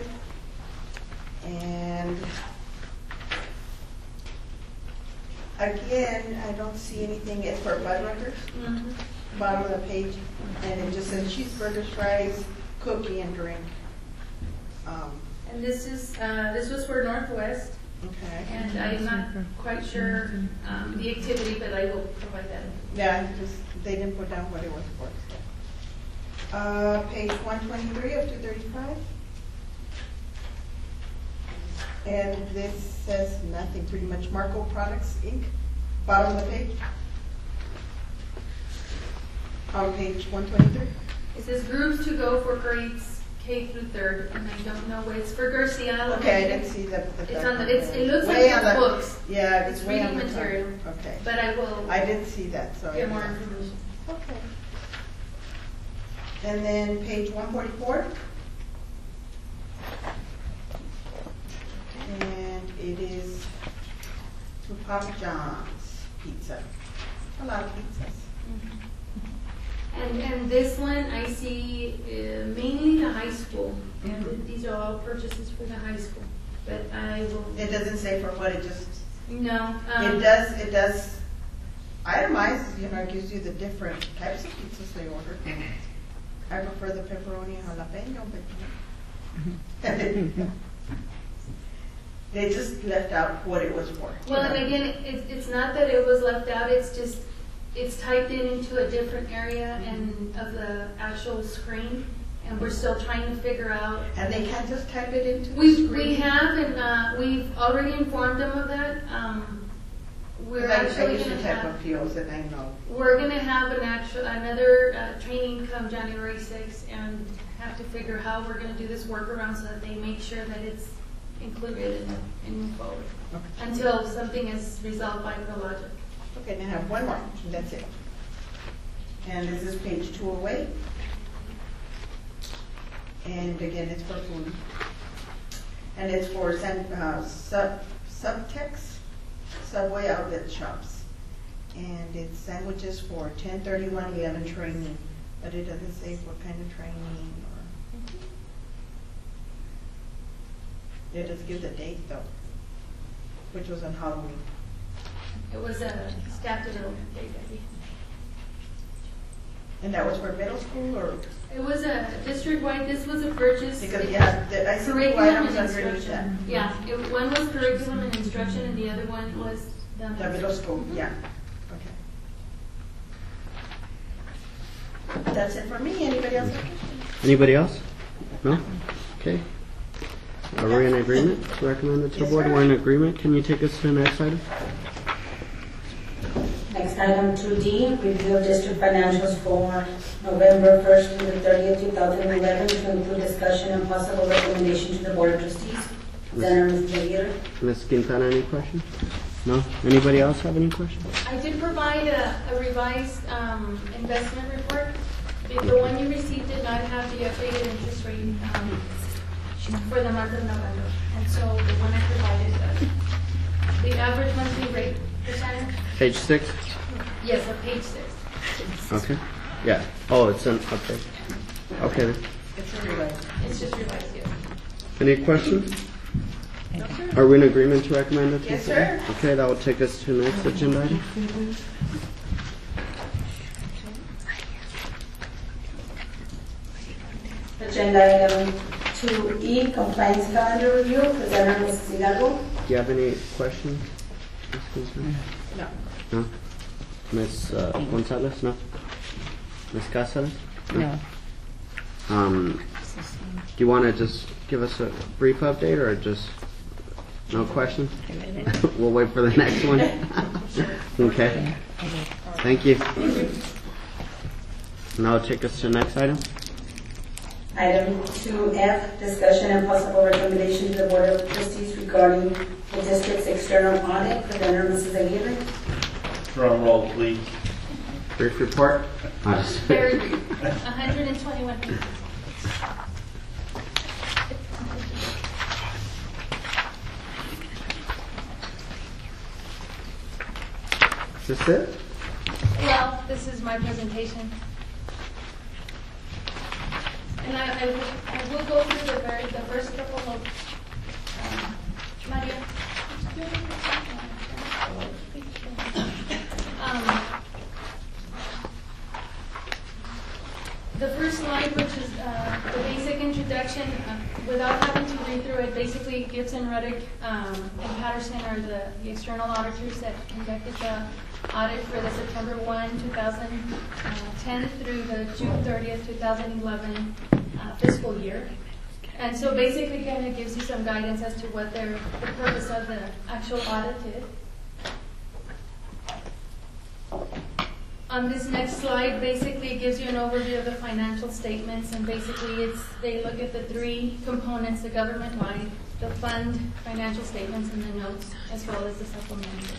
and again, I don't see anything, it's for Budweiser, Mm-hmm. bottom of the page, and it just says cheeseburgers, fries, cookie, and drink. Um, And this is, uh, this was for Northwest. okay. And I'm not quite sure um, the activity, but I will provide that. Yeah, just, they didn't put down what it was for. So. Uh, page one twenty-three of two thirty-five. And this says nothing, pretty much Marco Products, Incorporated. Bottom of the page. On page one twenty-three. It says groups to go for grades K through third, and I don't know what it's for Garcia. Okay, I didn't see the. the It's on the, it's, it looks way like on the the books, Yeah, it's it's way on reading the top. material. Okay. but I will I didn't see that, so. get more information. Okay. And then page one forty-four. And it is to Papa John's Pizza. A lot of pizzas. And, and this one, I see uh, mainly the high school. And these are all purchases for the high school. But I will, It doesn't say for what, it just, no. it um, does, it does itemize, you know, it gives you the different types of pizzas they order. I prefer the pepperoni jalapeno, but you know. They just left out what it was for. Well, you know. and again, it, it's not that it was left out, it's just, it's typed in into a different area and of the actual screen, and we're still trying to figure out. And they can't just type it into the We, screen? we have, and uh, we've already informed them of that. Um, We're 'Cause I- I actually used to gonna type have, of P Os and I know. we're gonna have an actual, another uh, training come January sixth, and have to figure how we're gonna do this workaround so that they make sure that it's included and, and move forward. Okay. Until something is resolved by ProLogic. Okay, then I have one more, and that's it. And this is page two oh eight. And again, it's for food. And it's for sen- uh, sub, subtext, Subway outlet shops. And it's sandwiches for ten thirty-one eleven training, but it doesn't say what kind of training or. It does give the date though, which was on Halloween. It was a staff development day, Debbie. And that was for middle school or? It was a district-wide, this was a purchase. Because, yeah, the- I see two Curriculum items and underneath that. instruction. Yeah, it, one was curriculum and instruction, and the other one was the. The middle school, yeah, okay. That's it for me. Anybody else have questions? Anybody else? No? Okay. Are we in agreement to recommend it to the Yes, board? sir. We're in agreement. Can you take us to the next item? Next item two D, review of district financials for November first to the thirtieth, two thousand eleven, to include discussion and possible recommendation to the Board of Trustees. Senator Miz Aguirre. Miz Quintana, any questions? No? Anybody else have any questions? I did provide a, a revised, um, investment report. The, the one you received did not have the updated interest rate, um, for the month of November. And so the one I provided, uh, the average monthly rate percent, Page six? yes, of page six. Okay. Yeah. Oh, it's an, okay. Okay. then. It's a relay. It's just revised, yes. Any questions? Are we in agreement to recommend it to Yes, the board? sir. Okay, that will take us to the next agenda item. Agenda item two E, compliance calendar review. Presenter Missus Hidalgo. Do you have any questions? Miz Quintana? No. No? Miz uh, Gonzalez? No? Miz Cáceres? No. Um, do you want to just give us a brief update or just no questions? We'll wait for the next one. Okay. Thank you. Now I'll take us to the next item. Item two F, discussion and possible recommendation to the Board of Trustees regarding the district's external audit. Presenter Missus Aguirre. Drum roll, please. Brief report. I'll just- There, one hundred twenty-one pages. Is this it? Well, this is my presentation. And I, I will, I will go through the very, the first couple of, um, Maria. Um, The first slide, which is uh, the basic introduction, uh, without having to read through it, basically Gibson, Ruddick, um, and Patterson are the, the external auditors that conducted the audit for the September first, two thousand ten through the June thirtieth, two thousand eleven uh, fiscal year. And so basically kind of gives you some guidance as to what their, the purpose of the actual audit is. On this next slide, basically it gives you an overview of the financial statements, and basically it's, they look at the three components, the government-wide, the fund financial statements, and the notes, as well as the supplemental.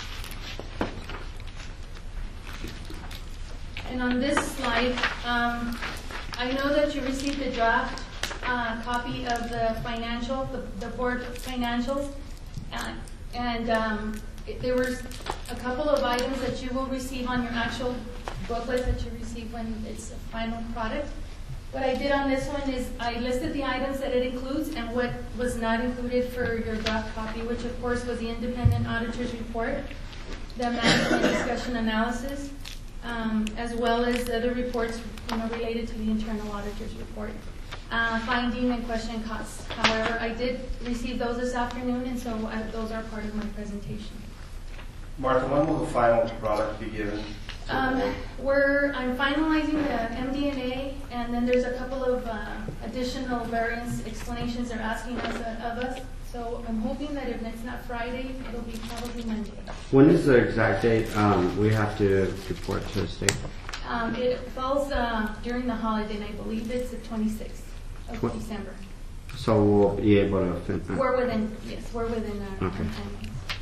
And on this slide, um, I know that you received a draft uh, copy of the financial, the, the board financials, uh, and um, it- there was a couple of items that you will receive on your actual booklet that you receive when it's a final product. What I did on this one is I listed the items that it includes and what was not included for your draft copy, which of course was the independent auditor's report, the management discussion analysis, um, as well as other reports, you know, related to the internal auditor's report, uh, finding and question costs. However, I did receive those this afternoon, and so uh, those are part of my presentation. Martha, when will the final product be given? Um, we're, I'm finalizing the M D N A, and then there's a couple of uh, additional variance explanations they're asking us uh, of us. So I'm hoping that if it's not Friday, it'll be probably Monday. When is the exact date um, we have to report to the state? Um, it falls uh, during the holiday, and I believe it's the twenty-sixth of Tw- December. So we'll be able to. Fin- uh, We're within, yes, we're within our Okay. timelines.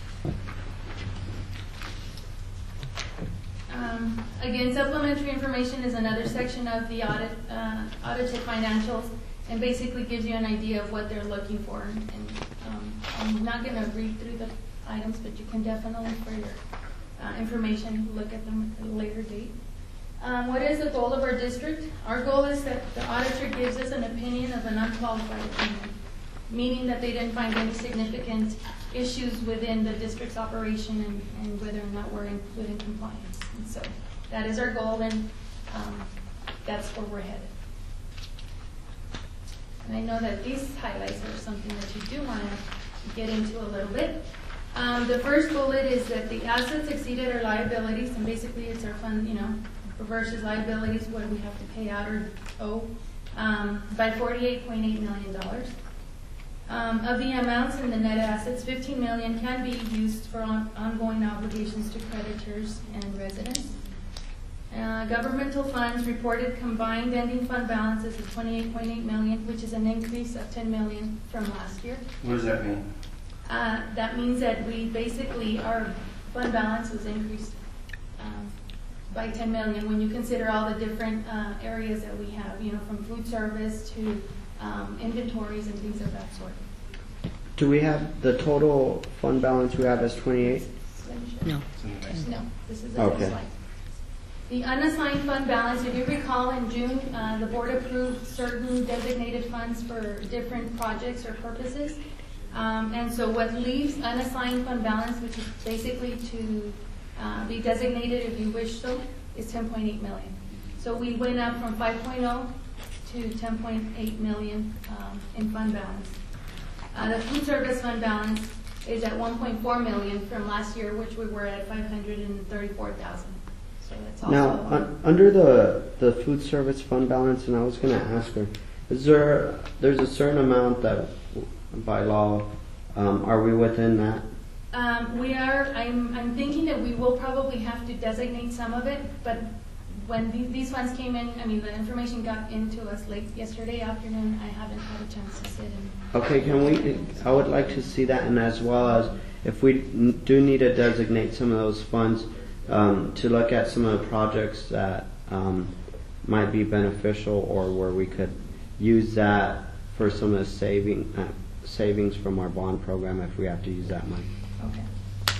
Um, again, supplementary information is another section of the audit, uh, audited financials, and basically gives you an idea of what they're looking for. And, and um, I'm not going to read through the items, but you can definitely, for your uh, information, look at them at a later date. Um, what is the goal of our district? Our goal is that the auditor gives us an opinion of an unqualified opinion, meaning that they didn't find any significant issues within the district's operation and, and whether or not we're in, within compliance. And so that is our goal, and um, that's where we're headed. And I know that these highlights are something that you do want to get into a little bit. Um, the first bullet is that the assets exceeded our liabilities, and basically it's our fund, you know, versus liabilities, what do we have to pay out or owe, um, by forty-eight point eight million dollars. Um, of the amounts in the net assets, fifteen million dollars can be used for on, ongoing obligations to creditors and residents. Uh, governmental funds reported combined ending fund balances of twenty-eight point eight million dollars, which is an increase of ten million dollars from last year. What does that mean? Uh, that means that we basically, our fund balance was increased um, by ten million dollars when you consider all the different uh, areas that we have, you know, from food service to um, inventories and things of that sort. Do we have the total fund balance we have as twenty-eight? No. No, this is a Okay. slide. The unassigned fund balance, if you recall, in June, uh, the board approved certain designated funds for different projects or purposes. Um, and so what leaves unassigned fund balance, which is basically to uh, be designated if you wish so, is ten point eight million. So we went up from five point oh to ten point eight million um, in fund balance. Uh, the food service fund balance is at one point four million from last year, which we were at five hundred thirty-four thousand. So that's also Now, un- under the the food service fund balance, and I was going to ask her, is there there's a certain amount that by law um, are we within that? Um, we are. I'm. I'm thinking that we will probably have to designate some of it, but when these, these funds came in, I mean, the information got into us late yesterday afternoon. I haven't had a chance to sit and. Okay, can we? I would like to see that, and as well as if we n- do need to designate some of those funds um, to look at some of the projects that um, might be beneficial, or where we could use that for some of the saving uh, savings from our bond program if we have to use that money. Okay.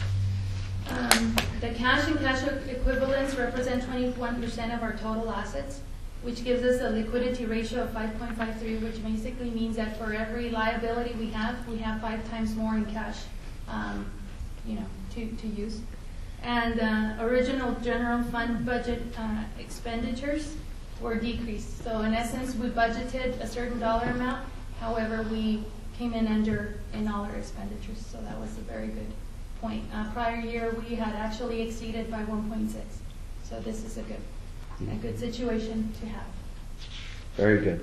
Um, the cash and cash equivalents represent twenty-one percent of our total assets, which gives us a liquidity ratio of five point five three, which basically means that for every liability we have, we have five times more in cash, um, you know, to, to use. And uh, original general fund budget uh, expenditures were decreased. So in essence, we budgeted a certain dollar amount. However, we came in under in all our expenditures, so that was a very good point. Uh, prior year, we had actually exceeded by one point six, so this is a good, a good situation to have. Very good.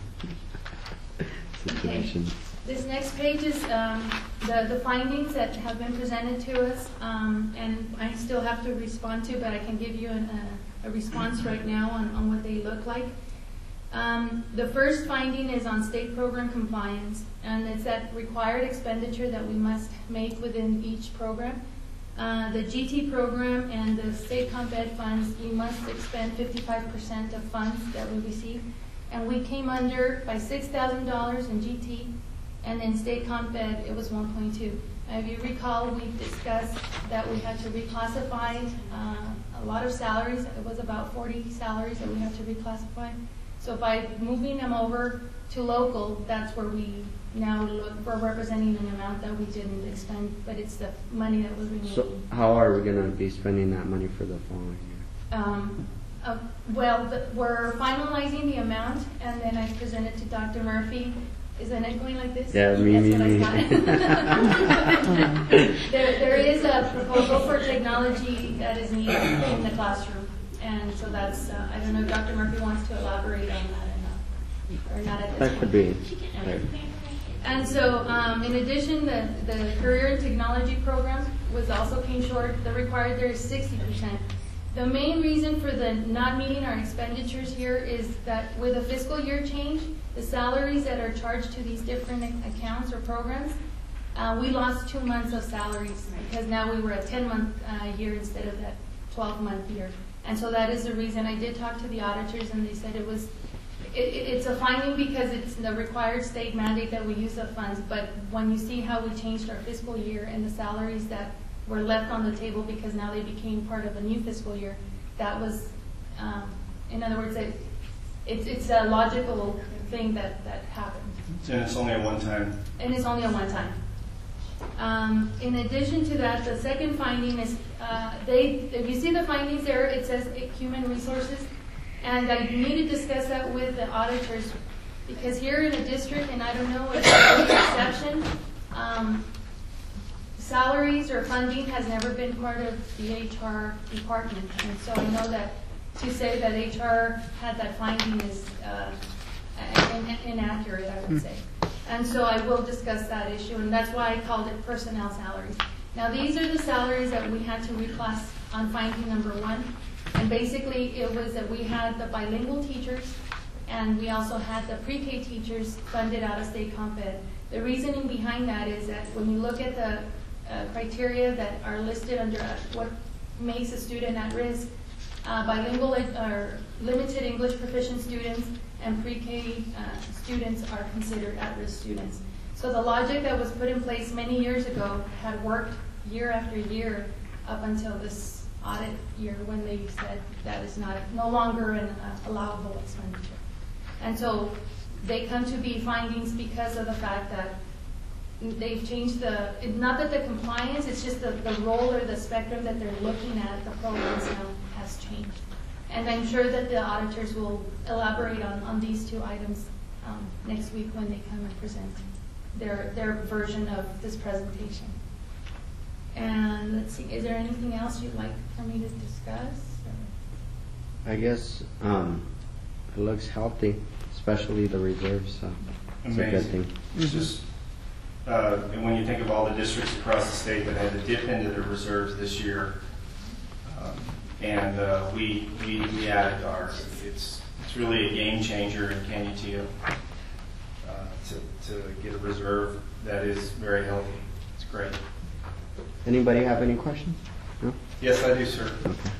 Situation. Okay. This next page is um, the, the findings that have been presented to us, um, and I still have to respond to, but I can give you an, a, a response right now on, on what they look like. Um, the first finding is on state program compliance, and it's that required expenditure that we must make within each program. Uh, the G T program and the state comp ed funds, we must expend fifty-five percent of funds that we receive, and we came under by six thousand dollars in G T, and in state comp ed it was one point two. If you recall, we discussed that we had to reclassify uh, a lot of salaries. It was about forty salaries that we have to reclassify. So by moving them over to local, that's where we now look, we're representing an amount that we didn't expend, but it's the money that was remaining. So how are we gonna be spending that money for the following year? Um, uh, well, the, we're finalizing the amount, and then I present it to Doctor Murphy. Isn't it going like this? Yeah, me, me, me. That's what I thought. there, there is a proposal for technology that is needed in the classroom, and so that's, uh, I don't know if Doctor Murphy wants to elaborate on that or not, or not at this That point. could be. Right. And so, um, in addition, the, the career and technology program was also came short. The required there is sixty percent. The main reason for the not meeting our expenditures here is that with a fiscal year change, the salaries that are charged to these different accounts or programs, uh, we lost two months of salaries because now we were a ten-month uh, year instead of that twelve-month year. And so that is the reason. I did talk to the auditors, and they said it was It, it, it's a finding because it's the required state mandate that we use the funds, but when you see how we changed our fiscal year and the salaries that were left on the table because now they became part of a new fiscal year, that was, um, in other words, it, it's, it's a logical thing that, that happened. And it's only a one-time. And it's only a one-time. Um, in addition to that, the second finding is, uh, they, if you see the findings there, it says human resources. And I need to discuss that with the auditors because here in the district, and I don't know if it's an exception, um, salaries or funding has never been part of the H R department. And so I know that to say that H R had that finding is uh, in, inaccurate, I would say. And so I will discuss that issue, and that's why I called it personnel salaries. Now these are the salaries that we had to reclass on finding number one. And basically, it was that we had the bilingual teachers, and we also had the pre-K teachers funded out of state comp ed. The reasoning behind that is that when you look at the uh, criteria that are listed under uh, what makes a student at risk, uh, bilingual or limited English proficient students and pre-K uh, students are considered at-risk students. So the logic that was put in place many years ago had worked year after year up until this audit year when they said that is not no longer an uh, allowable expenditure. And so they come to be findings because of the fact that they've changed the, not that the compliance, it's just the, the role or the spectrum that they're looking at the programs now has changed. And I'm sure that the auditors will elaborate on, on these two items um, next week when they come and present their, their version of this presentation. And let's see, is there anything else you'd like for me to discuss? Or? I guess um, it looks healthy, especially the reserves. So it's Amazing. a good thing. It's just, uh, and when you think of all the districts across the state that had to dip into their reserves this year, um, and uh, we, we we added ours. It's it's really a game changer in Canutillo uh, to to get a reserve that is very healthy. It's great. Anybody have any questions? No? Yes, I do, sir.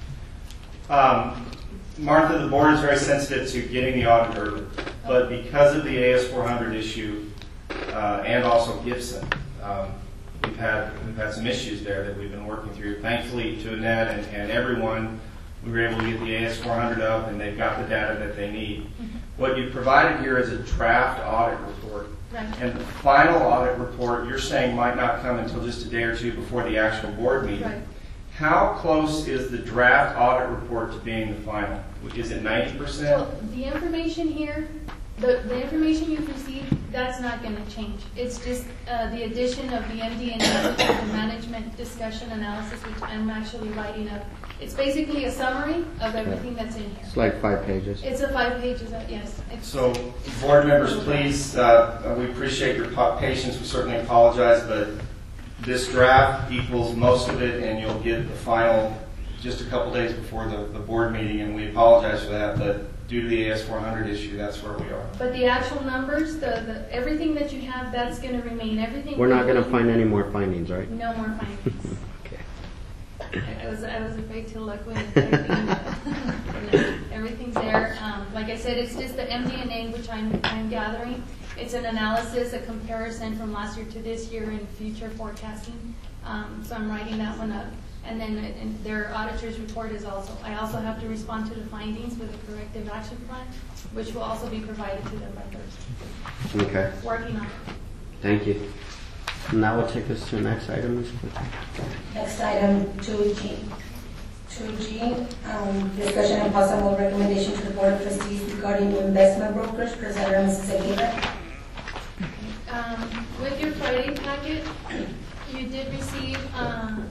Um, Martha, the board is very sensitive to getting the auditor, but because of the A S four hundred issue uh, and also Gibson, um, we've had we've had some issues there that we've been working through. Thankfully, to Annette and, and everyone, we were able to get the A S four hundred up, and they've got the data that they need. Mm-hmm. What you've provided here is a draft audit report. Right. And the final audit report, you're saying, might not come until just a day or two before the actual board meeting. Right. How close is the draft audit report to being the final? Is it ninety percent? So the information here, the, the information you've received, that's not going to change. It's just uh, the addition of the M D and A, which is the management discussion analysis, which I'm actually writing up. It's basically a summary of everything that's in here. It's like five pages. It's a five pages, of, yes. It's, So, board members, please, uh, we appreciate your patience. We certainly apologize, but this draft equals most of it, and you'll get the final just a couple days before the, the board meeting, and we apologize for that, but due to the A S four hundred issue, that's where we are. But the actual numbers, the, the everything that you have, that's going to remain. Everything. We're not going to find any more findings, right? No more findings. Okay. I, I was I was afraid to look when everything, everything's there. Um, like I said, it's just the M D and A which I'm I'm gathering. It's an analysis, a comparison from last year to this year and future forecasting. Um, so I'm writing that one up. And then uh, and their auditor's report is also, I also have to respond to the findings with a corrective action plan, which will also be provided to them by Thursday. Okay, Working on it. thank you. And that will take us to the next item, Miz Clerk. Next item, two G. Two G, um, discussion and possible recommendation to the Board of Trustees regarding investment brokers, presenter Missus Aguirre. Um, with your Friday packet, you did receive, um,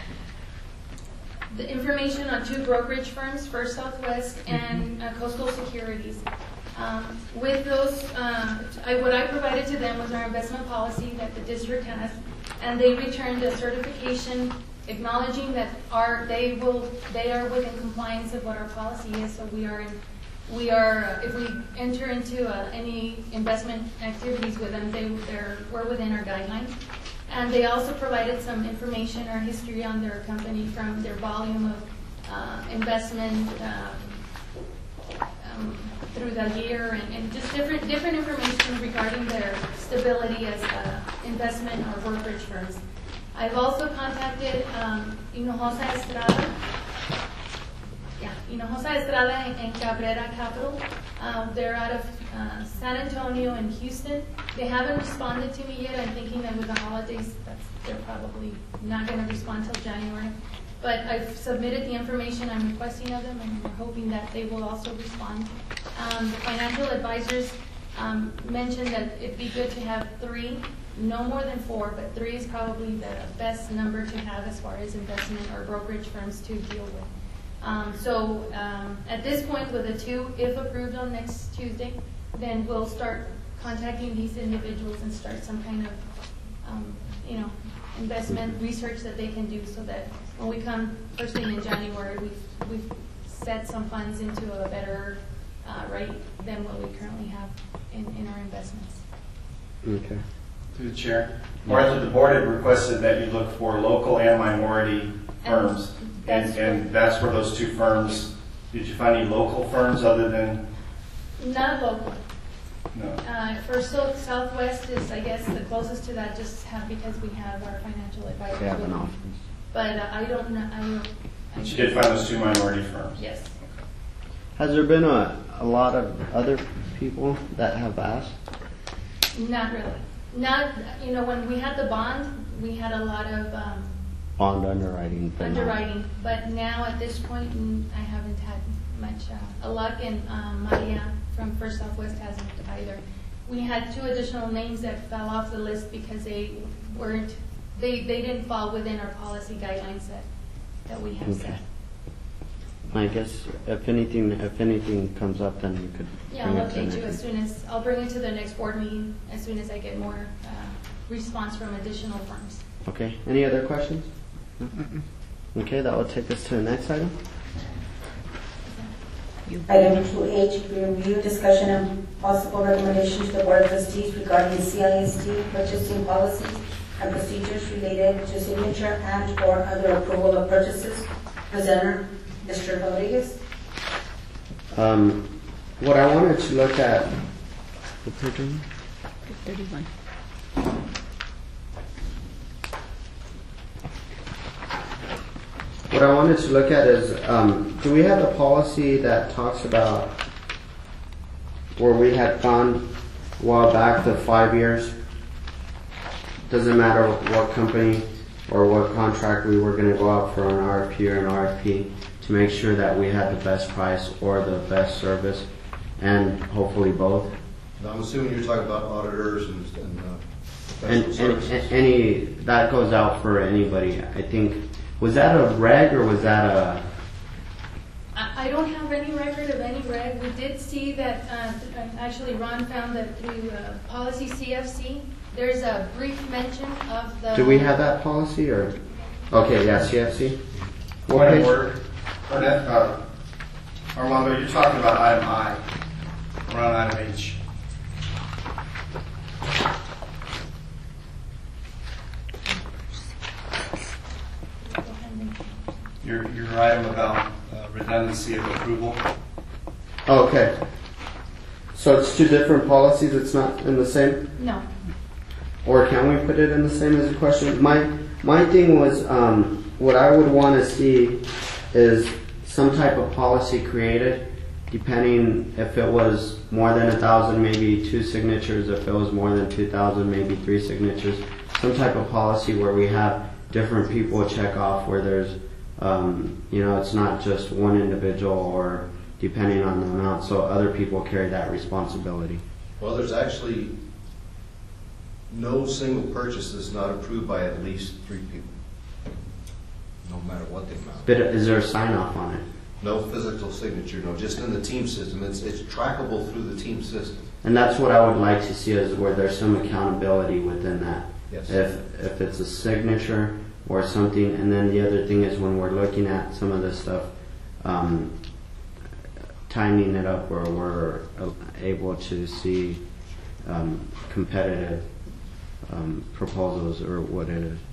the information on two brokerage firms, First Southwest and uh, Coastal Securities. Um, with those, uh, I, what I provided to them was our investment policy that the district has, and they returned a certification acknowledging that our, they will, they are within compliance of what our policy is, so we are in, we are, uh, if we enter into uh, any investment activities with them, they, they're, we're within our guidelines. And they also provided some information or history on their company from their volume of uh, investment um, um, through the year, and, and just different different information regarding their stability as uh, investment or brokerage firms. I've also contacted um, Hinojosa Estrada. Yeah, Hinojosa Estrada and, and Cabrera Capital. Um, they're out of uh, San Antonio and Houston. They haven't responded to me yet. I'm thinking that with the holidays, that's, they're probably not going to respond till January. But I've submitted the information I'm requesting of them, and we're hoping that they will also respond. Um, the financial advisors um, mentioned that it'd be good to have three, no more than four, but three is probably the best number to have as far as investment or brokerage firms to deal with. Um, so um, at this point, with the two, if approved on next Tuesday, then we'll start contacting these individuals and start some kind of, um, you know, investment research that they can do, so that when we come first thing in January, we've, we've set some funds into a better uh, rate than what we currently have in, in our investments. Okay. Through the chair. Martha, the board had requested that you look for local and minority firms. And, and that's for those two firms. Did you find any local firms other than? Not local. No. Uh, First Southwest is, I guess, the closest to that, just have because we have our financial advisor. They have an office. But uh, I don't know. I don't. But you did find those two minority firms. Yes. Has there been a, a lot of other people that have asked? Not really. Not, you know, when we had the bond, we had a lot of um, Bond underwriting. but not- underwriting, but now at this point, mm, I haven't had much uh, luck, and um, Maria from First Southwest hasn't either. We had two additional names that fell off the list because they weren't, they, they didn't fall within our policy guidelines that, that we have Okay. set. I guess if anything, if anything comes up, then you could Yeah, bring I'll it to update you next- as soon as, I'll bring it to the next board meeting as soon as I get more uh, response from additional firms. Okay, any other questions? No? Okay, that will take us to the next item. Item two H, review, discussion, and possible recommendation to the Board of Trustees regarding C I S D purchasing policies and procedures related to signature and or other approval of purchases. Presenter, Mister Rodriguez. Um, what I wanted to look at, the page on? thirty-one. What I wanted to look at is, um, do we have a policy that talks about where we had gone a while back to five years? Doesn't matter what company or what contract we were going to go out for an R F P or an R F P to make sure that we had the best price or the best service, and hopefully both. Now, I'm assuming you're talking about auditors and, and uh, And, professional and, services. and any that goes out for anybody. I think, was that a reg or was that a? I I don't have any record of any reg. We did see that, uh, actually Ron found that through uh, policy C F C, there's a brief mention of the. Do we have that policy or? Okay, yeah, C F C. What Point of page? order. Arnett, uh, Armando, you're talking about item I. We're on item H. Your, your item about uh, redundancy of approval. Oh, okay. So it's two different policies. It's not in the same. No. Or can we put it in the same as a question? My my thing was um, what I would want to see is some type of policy created, depending if it was more than a thousand, maybe two signatures. If it was more than two thousand, maybe three signatures. Some type of policy where we have different people check off, where there's, um, you know, it's not just one individual, or depending on the amount, so other people carry that responsibility. Well, there's actually no single purchase that's not approved by at least three people, no matter what the amount. But is there a sign off on it? No physical signature, no, just in the team system. It's, it's trackable through the team system. And that's what I would like to see, is where there's some accountability within that. Yes. If if it's a signature or something, and then the other thing is when we're looking at some of this stuff, um, timing it up where we're able to see um, competitive um, proposals, or what it is.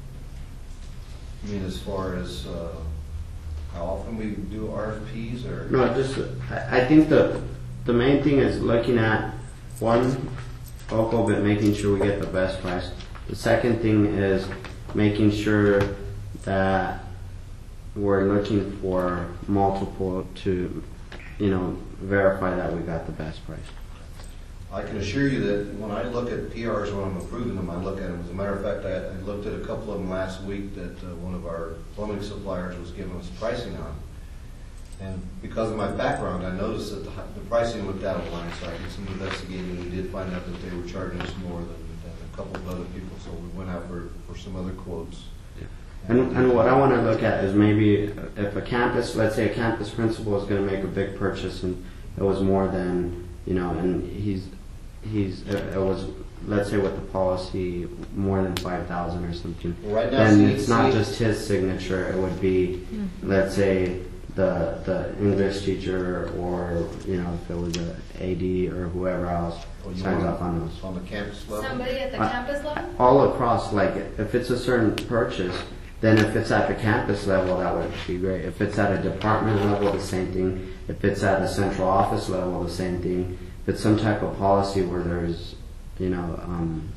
I mean, as far as uh, how often we do R F Ps, or No, just I I think the the main thing is looking at one, local, but making sure we get the best price. The second thing is making sure that we're looking for multiple to, you know, verify that we got the best price. I can assure you that when I look at P Rs, when I'm approving them, I look at them. As a matter of fact, I, I looked at a couple of them last week that uh, one of our plumbing suppliers was giving us pricing on. And because of my background, I noticed that the, the pricing looked out of line, so I did some investigating, and we did find out that they were charging us more than, than a couple of other people, so we went out for, for some other quotes. And, and what I want to look at is maybe if a campus, let's say a campus principal is going to make a big purchase, and it was more than, you know, and he's, he's, it was, let's say with the policy, more than five thousand or something. Right now, then see- it's not see- just his signature, it would be, let's say, the the English teacher, or, you know, if it was a A D or whoever else Or you signs want off on those. on the campus level. Somebody at the Uh, campus level? All across, like if it's a certain purchase, then if it's at the campus level, that would be great. If it's at a department level, the same thing. If it's at a central office level, the same thing. If it's some type of policy where there's, you know, um,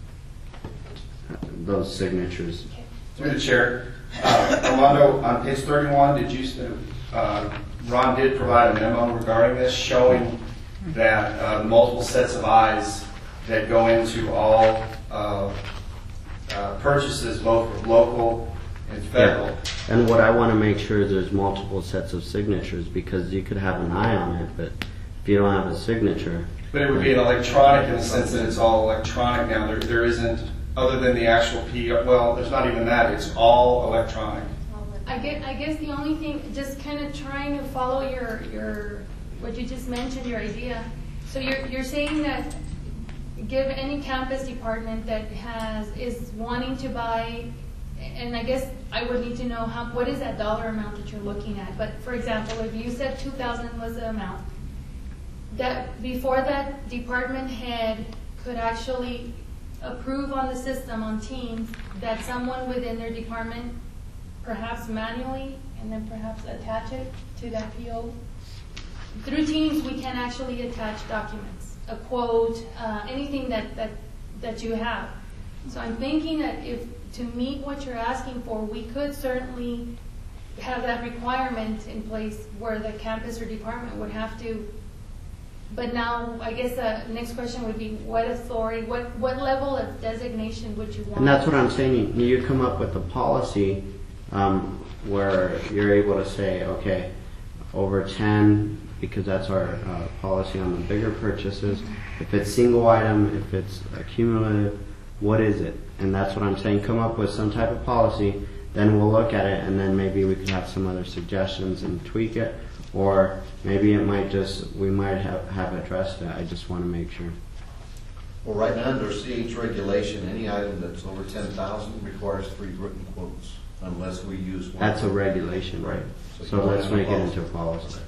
those signatures. Through the chair, uh, Armando, on page thirty-one, did you, uh, Ron did provide a memo regarding this, showing that uh, multiple sets of eyes that go into all uh, uh, purchases, both with local and federal. Yeah. And what I want to make sure is there's multiple sets of signatures, because you could have an eye on it, but if you don't have a signature. But it would be an electronic in the sense that it's all electronic now. There, there isn't, other than the actual P R, well, there's not even that. It's all electronic. I guess, I guess the only thing, just kind of trying to follow your, your, what you just mentioned, your idea. So you're, you're saying that give any campus department that has, is wanting to buy, and I guess I would need to know how, what is that dollar amount that you're looking at? But for example, if you said two thousand was the amount, that before that department head could actually approve on the system on Teams that someone within their department, perhaps manually, and then perhaps attach it to that P O. Through Teams, we can actually attach documents, a quote, uh, anything that, that, that you have. So I'm thinking that if, to meet what you're asking for, we could certainly have that requirement in place where the campus or department would have to. But now, I guess the next question would be, what authority, what, what level of designation would you want? And that's what I'm saying. You come up with a policy um, where you're able to say, okay, over ten, because that's our uh, policy on the bigger purchases. If it's single item, if it's accumulative, what is it? And that's what I'm saying. Come up with some type of policy, then we'll look at it, and then maybe we could have some other suggestions and tweak it. Or maybe it might just, we might have, have addressed it. I just want to make sure. Well, right now, under C H regulation, any item that's over ten thousand requires three written quotes, unless we use one. That's a regulation, right? So So you let's want make it policy. into policy.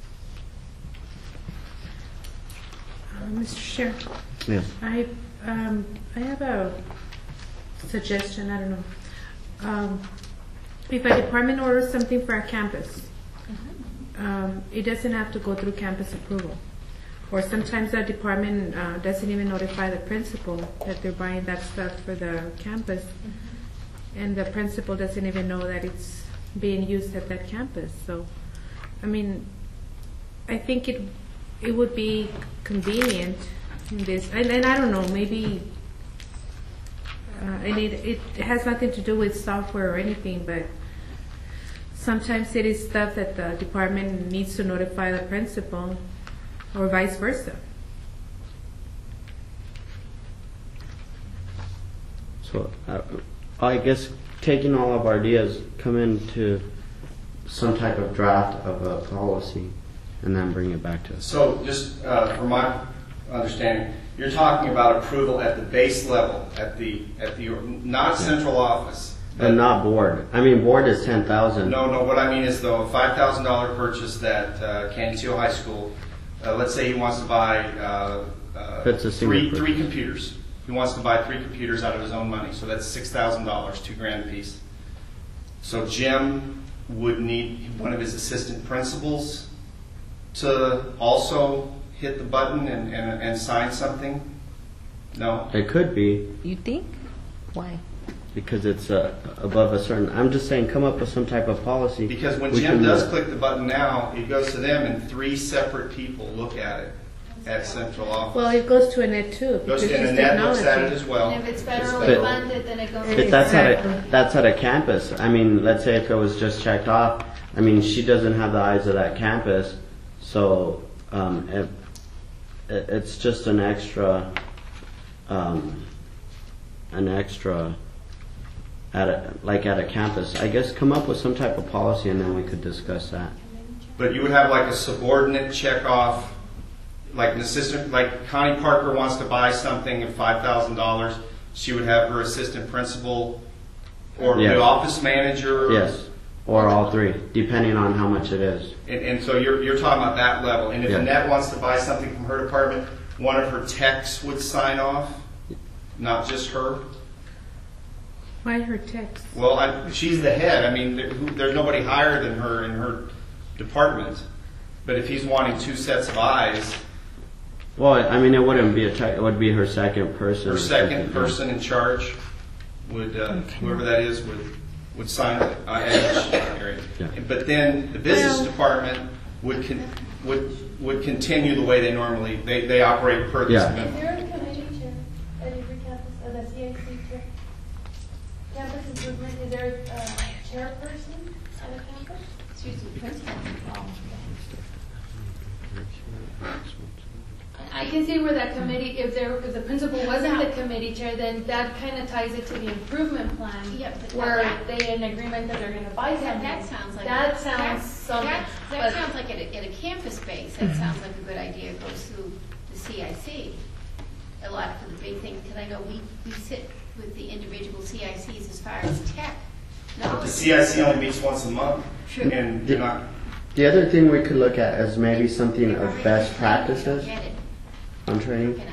Uh, Mister Chair, Yes. I, um, I have a suggestion, I don't know. Um, if a department orders something for a campus, um, it doesn't have to go through campus approval. Or sometimes that department uh, doesn't even notify the principal that they're buying that stuff for the campus. And the principal doesn't even know that it's being used at that campus. So, I mean, I think it it would be convenient in this, and, and I don't know, maybe, uh, and it, it has nothing to do with software or anything, but sometimes it is stuff that the department needs to notify the principal, or vice versa. So uh, I guess taking all of our ideas, come into some type of draft of a policy, and then bring it back to us. So just uh, from my understanding, you're talking about approval at the base level, at the at the not central office. But not board. I mean, board is ten thousand. No, no. What I mean is, though, a five thousand dollar purchase that uh, Cantillo High School. Uh, let's say he wants to buy uh, uh, That's a single three purchase. three computers. He wants to buy three computers out of his own money, so that's six thousand dollars, two grand a piece. So Jim would need one of his assistant principals to also hit the button and, and, and sign something. No. It could be. You think? Why? Because it's uh, above a certain. I'm just saying, come up with some type of policy. Because when We Jim can, does uh, click the button now, it goes to them, and three separate people look at it at central office. Well, it goes to Annette too. Goes because to she's Annette, looks at it technology. as well. And if it's But- federally funded, then it goes. If that's at a Exactly. that's at a campus. I mean, let's say if it was just checked off. I mean, she doesn't have the eyes of that campus, so um, it, it, it's just an extra, um, an extra. At a, like at a campus, I guess come up with some type of policy, and then we could discuss that. But you would have like a subordinate check off, like an assistant, like Connie Parker wants to buy something at five thousand dollars. She would have her assistant principal or Yes. the office manager. Yes, or all three, depending on how much it is. And, and so you're, you're talking about that level. And if Yeah. Annette wants to buy something from her department, one of her techs would sign off, not just her. Why her text? Well, I, she's the head. I mean, there, who, there's nobody higher than her in her department. But if he's wanting two sets of eyes, Well, I mean, it wouldn't be a tech, it would be her second person. her second person in charge would, uh, whoever that is, would would sign it uh, at each area. Yeah. But then the business Well- department would con- would would continue the way they normally they, they operate per this Yeah. amendment. Is there a committee chair at every campus, or the C I C chair? Campus improvement, is there a chairperson at a campus? Excuse me, principal. I can see where that committee, if there, if the principal wasn't the committee chair, then that kind of ties it to the improvement plan. Yeah, but Where that- they in agreement that they're gonna buy That, something. that sounds like. That that- sounds some, That, that but- sounds like at a, at a campus base, that sounds like a good idea, it goes through the C I C. A lot for the big things, because I know we, we sit with the individual C I Cs as far as tech. But the knowledge. C I C only meets once a month, True. and you're not. The other thing we could look at is maybe something They're of already best trained, they don't practices get it. on training. You know.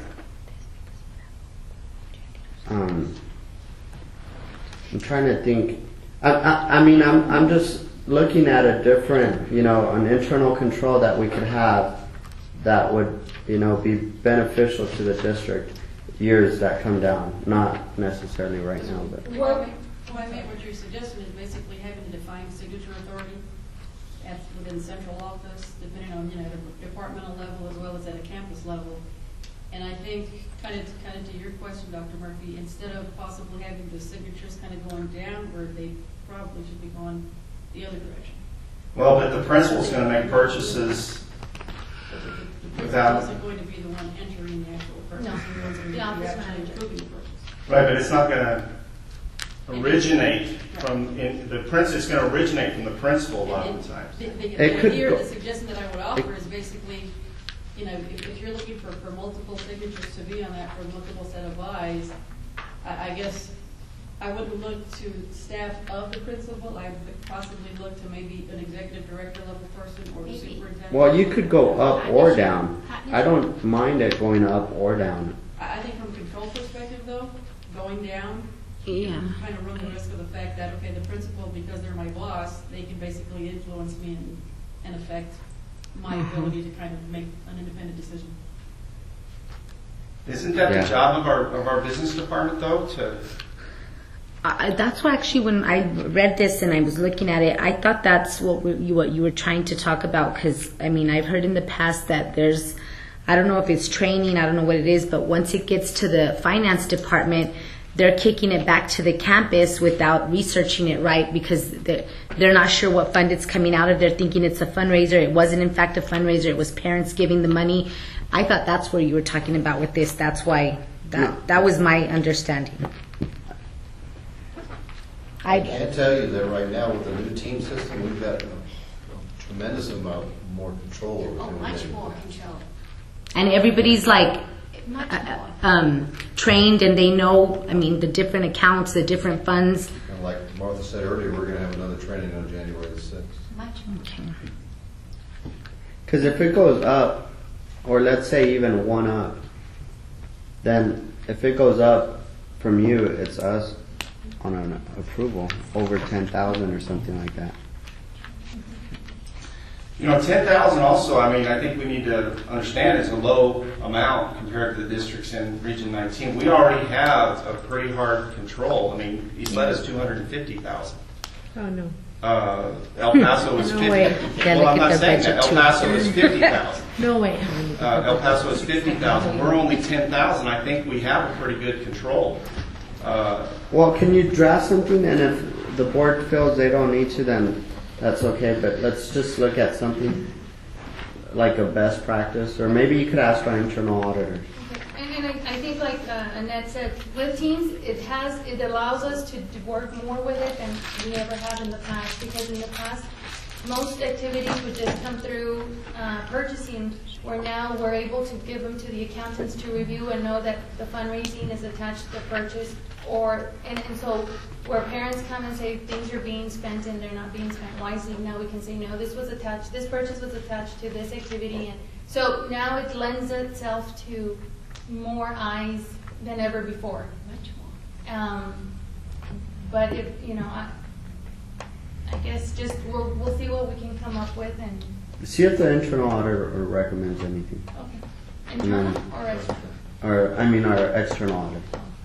Um, I'm trying to think. I, I, I mean, I'm, I'm just looking at a different, you know, an internal control that we could have that would, you know, be beneficial to the district years that come down. Not necessarily right now, but. Well, I meant what you're suggesting is basically having a defined signature authority at, within central office, depending on, you know, the departmental level as well as at a campus level. And I think, kind of, kind of to your question, Doctor Murphy, instead of possibly having the signatures kind of going downward, they probably should be going the other direction. Well, but the principal's going to make purchases The without. principal's going to be the one entering the actual purchase. No, and the ones that are the gonna be office actually manager. approving the purchase. Right, but it's not going to originate from, in, the principal, it's going to originate from the principal a lot of the times. The, the, It the could idea, go- the suggestion that I would offer is basically, you know, if, if you're looking for, for multiple signatures to be on that for multiple set of eyes, I, I guess I wouldn't look to staff of the principal, I would possibly look to maybe an executive director level person or the Maybe. superintendent. Well, you could go up or down. I don't mind it going up or down. I, I think from control perspective though, going down, Yeah. kind of run the risk of the fact that, okay, the principal, because they're my boss, they can basically influence me and, and affect my ability to kind of make an independent decision. Isn't that Yeah. the job of our, of our business department, though, to, I, that's why actually when I read this and I was looking at it, I thought that's what we, you what you were trying to talk about. Because I mean, I've heard in the past that there's, I don't know if it's training, I don't know what it is, but once it gets to the finance department, they're kicking it back to the campus without researching it right, because they're, they're not sure what fund it's coming out of. They're thinking it's a fundraiser. It wasn't in fact a fundraiser. It was parents giving the money. I thought that's where you were talking about with this. That's why that that was my understanding. I can't tell you that right now with the new team system, we've got a tremendous amount more control over Oh, everything. much more control. And everybody's like Much uh, more. um, trained, and they know, I mean, the different accounts, the different funds. And like Martha said earlier, we're going to have another training on January the sixth. Much more. Okay. Because if it goes up, or let's say even one up, then if it goes up from you, it's us on an approval over ten thousand or something like that. You know, ten thousand also, I mean, I think we need to understand is a low amount compared to the districts in Region nineteen. We already have a pretty hard control. I mean, East Led is two hundred fifty thousand. Oh, no. Uh, El Paso is No fifty. way. Yeah, Well, I'm look at not their saying that. budget, El too. Paso is fifty thousand. No way. Uh, El Paso is fifty thousand. We're only ten thousand. I think we have a pretty good control. Uh, Well, can you draft something, and if the board feels they don't need to, then that's okay, but let's just look at something like a best practice, or maybe you could ask our internal auditors. And, and I, I think like uh, Annette said, with teams, it has, it allows us to d- work more with it than we ever have in the past, because in the past, most activities would just come through uh, purchasing, where now we're able to give them to the accountants to review and know that the fundraising is attached to the purchase, or, and, and so where parents come and say things are being spent and they're not being spent wisely, now we can say, no, this was attached, this purchase was attached to this activity, and so now it lends itself to more eyes than ever before. Much more. Um, but if, you know, I, I guess just, we'll, we'll see what we can come up with and, See if the internal auditor recommends anything. okay. Internal then- or external? Or, I mean, our external audit.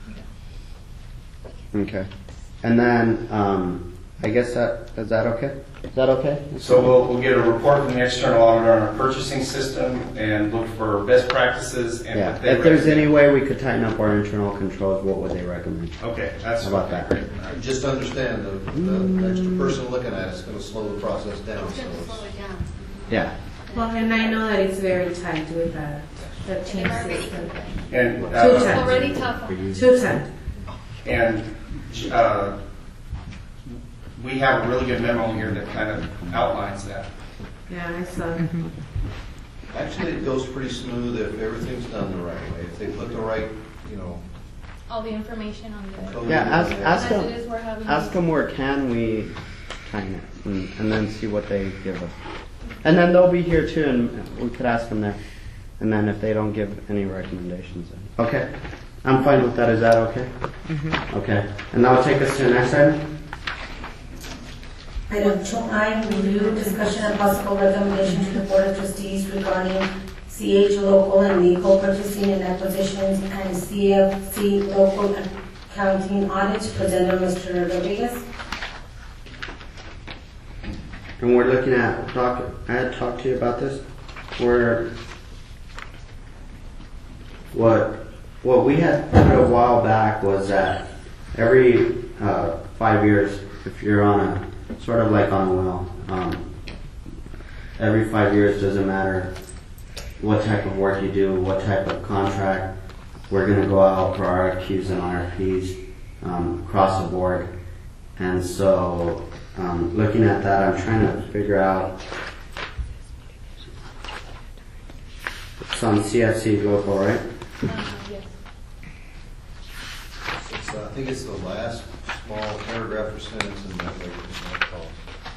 Okay. And then, um, I guess that, is that okay? Is that okay? So we'll, we'll get a report from the external auditor on our purchasing system and look for best practices and Yeah, what they if there's recommend. any way we could tighten up our internal controls, what would they recommend? Okay, that's How about that? great. Just understand, the, the extra person looking at it's going to slow the process down. It's So going to it's- slow it down. Yeah. Well, and I know that it's very tight with the, the team They're already system. And, Two uh, It's times. already tough on us. Two times. and, uh, we have a really good memo here that kind of outlines that. Yeah, I saw. Actually, it goes pretty smooth if everything's done the right way. If they put the right, you know, All the information on the. code. Yeah, ask, ask As it is, we're them, having ask these- them where can we tighten it, and, and then see what they give us. And then they'll be here too, and we could ask them there. And then if they don't give any recommendations, then, okay. I'm fine with that, is that okay? Okay, and that'll take us to the next item? Item two I, review, discussion, and possible recommendation to the Board of Trustees regarding C H local and vehicle purchasing and acquisitions and C F C local accounting audits, presented by Mister Rodriguez. And we're looking at, talk, I had talked to you about this, we're, what, what we had put a while back was that every uh, five years, if you're on a, sort of like on a well, um, every five years, doesn't matter what type of work you do, what type of contract, we're going to go out for R F Qs and R F Ps um, across the board. And so, um, looking at that, I'm trying to figure out some C F C local, right? Uh, yes. It's, uh, I think it's the last small paragraph or sentence in that way. that calls.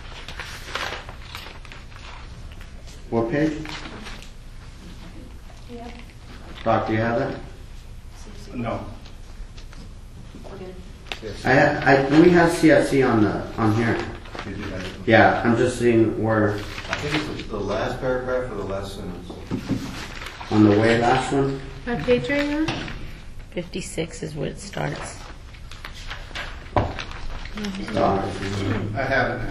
What page? Yep. Doc, do you have that? No. I, I, we have C F C on the, on here. You do have it. Yeah, I'm just seeing where, I think it's the last paragraph or the last sentence. on the way last one. What page are you on? fifty-six is where it starts. The audit. I have it now.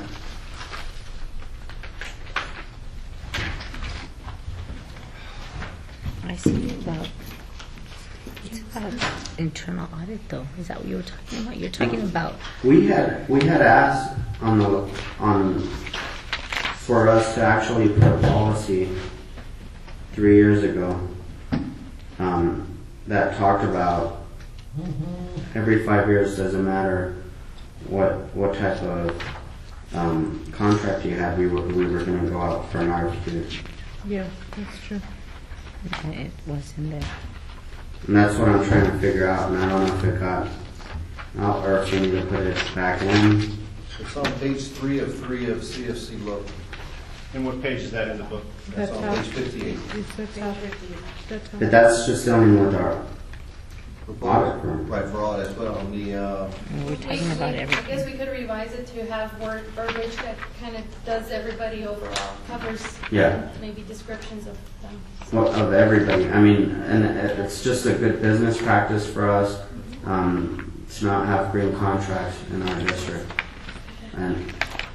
I see about, it's about internal audit though. Is that what you were talking about? You're talking about, We had, we had asked on the, on, for us to actually put a policy three years ago, um, that talked about every five years, doesn't matter what, what type of, um, contract you had, we were, we were gonna go out for an R F Q. Yeah, that's true. it was in there. And that's what I'm trying to figure out, and I don't know if it got out or if we need to put it back in. It's on page three of three of C F C look. And what page is that in the book? That's That's on how- page fifty-eight. It's that's how- that's how- But that's just dealing with our audit firm. Right, for audit, but on the, uh, We're We- talking about we- I everything. guess we could revise it to have word verbiage that kind of does everybody overall, covers Yeah. maybe descriptions of them. Well, of everybody. I mean, and it- it's just a good business practice for us um, to not have green contracts in our district. And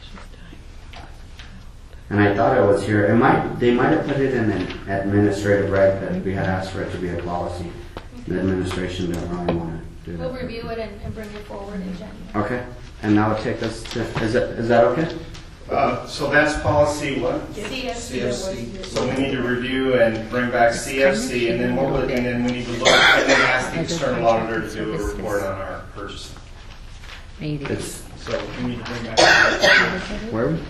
and I thought it was here. It might they might have put it in an administrative reg that we had asked for it to be a policy. The administration didn't really want to do We'll that. review it and, and bring it forward in January. Okay, and that will take us to. Is that is that okay? Uh, so that's policy what? C F C. C F C. So we need to review and bring back C F C, and then what would, and then we need to look and then ask the external auditor to do a report on our purchasing. Maybe. It's So we need to bring back. where? are we?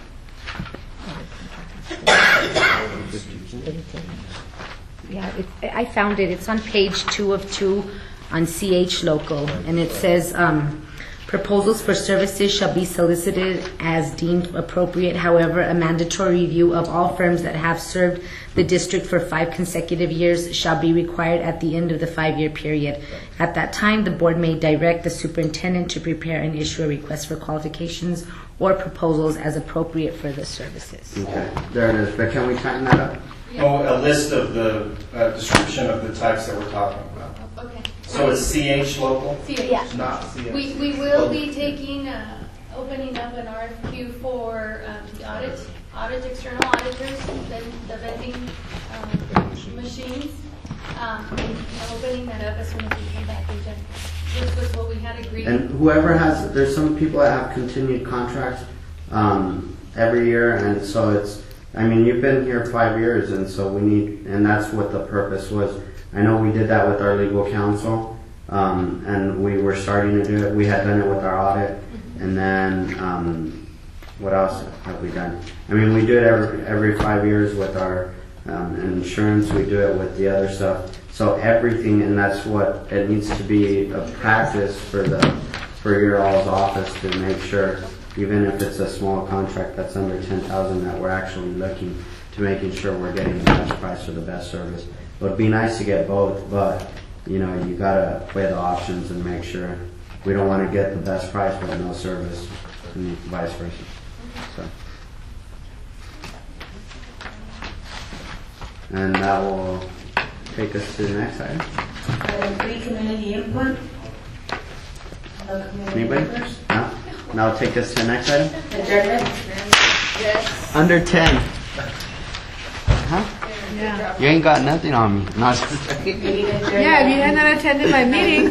Yeah, it, I found it. It's on page two of two on C H Local, and it says, um, proposals for services shall be solicited as deemed appropriate. However, a mandatory review of all firms that have served the district for five consecutive years shall be required at the end of the five-year period. At that time, the board may direct the superintendent to prepare and issue a request for qualifications or proposals as appropriate for the services. Okay, there it is. But can we tighten that up? Oh, a list of the uh, description of the types that we're talking about. Okay. So it's C H local? C H. Yeah. Not C F. We, we will be taking, uh, opening up an R F Q for um, the audit, audit external auditors, then the vending um, machines. Um, and opening that up as soon as we come back in January, which was what we had agreed. And whoever has, there's some people that have continued contracts um, every year, and so it's, I mean, you've been here five years, and so we need, and that's what the purpose was. I know we did that with our legal counsel, um, and we were starting to do it. We had done it with our audit, and then um, what else have we done? I mean, we do it every every five years with our um, insurance. We do it with the other stuff. So everything, and that's what it needs to be a practice for the for your all's office to make sure, even if it's a small contract that's under ten thousand, that we're actually looking to making sure we're getting the best price or the best service. It would be nice to get both, but you know, you gotta weigh the options and make sure. We don't want to get the best price with no service, and vice versa. So, and that will take us to the next item. Item three, community input. Hello, community Anybody? members. No? Now take us to the next item. Adjournment? Yes. Under ten. Huh? Yeah. You ain't got nothing on me. Not Meeting adjourned. Yeah, if you had not attended my meeting,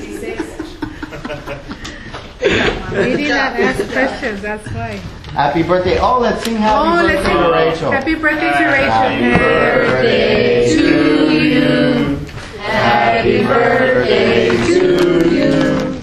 we did not ask questions, that's why. Happy birthday. Oh, let's sing happy Oh, let's birthday sing to Rachel. happy birthday to Rachel. Happy birthday to you. Happy birthday to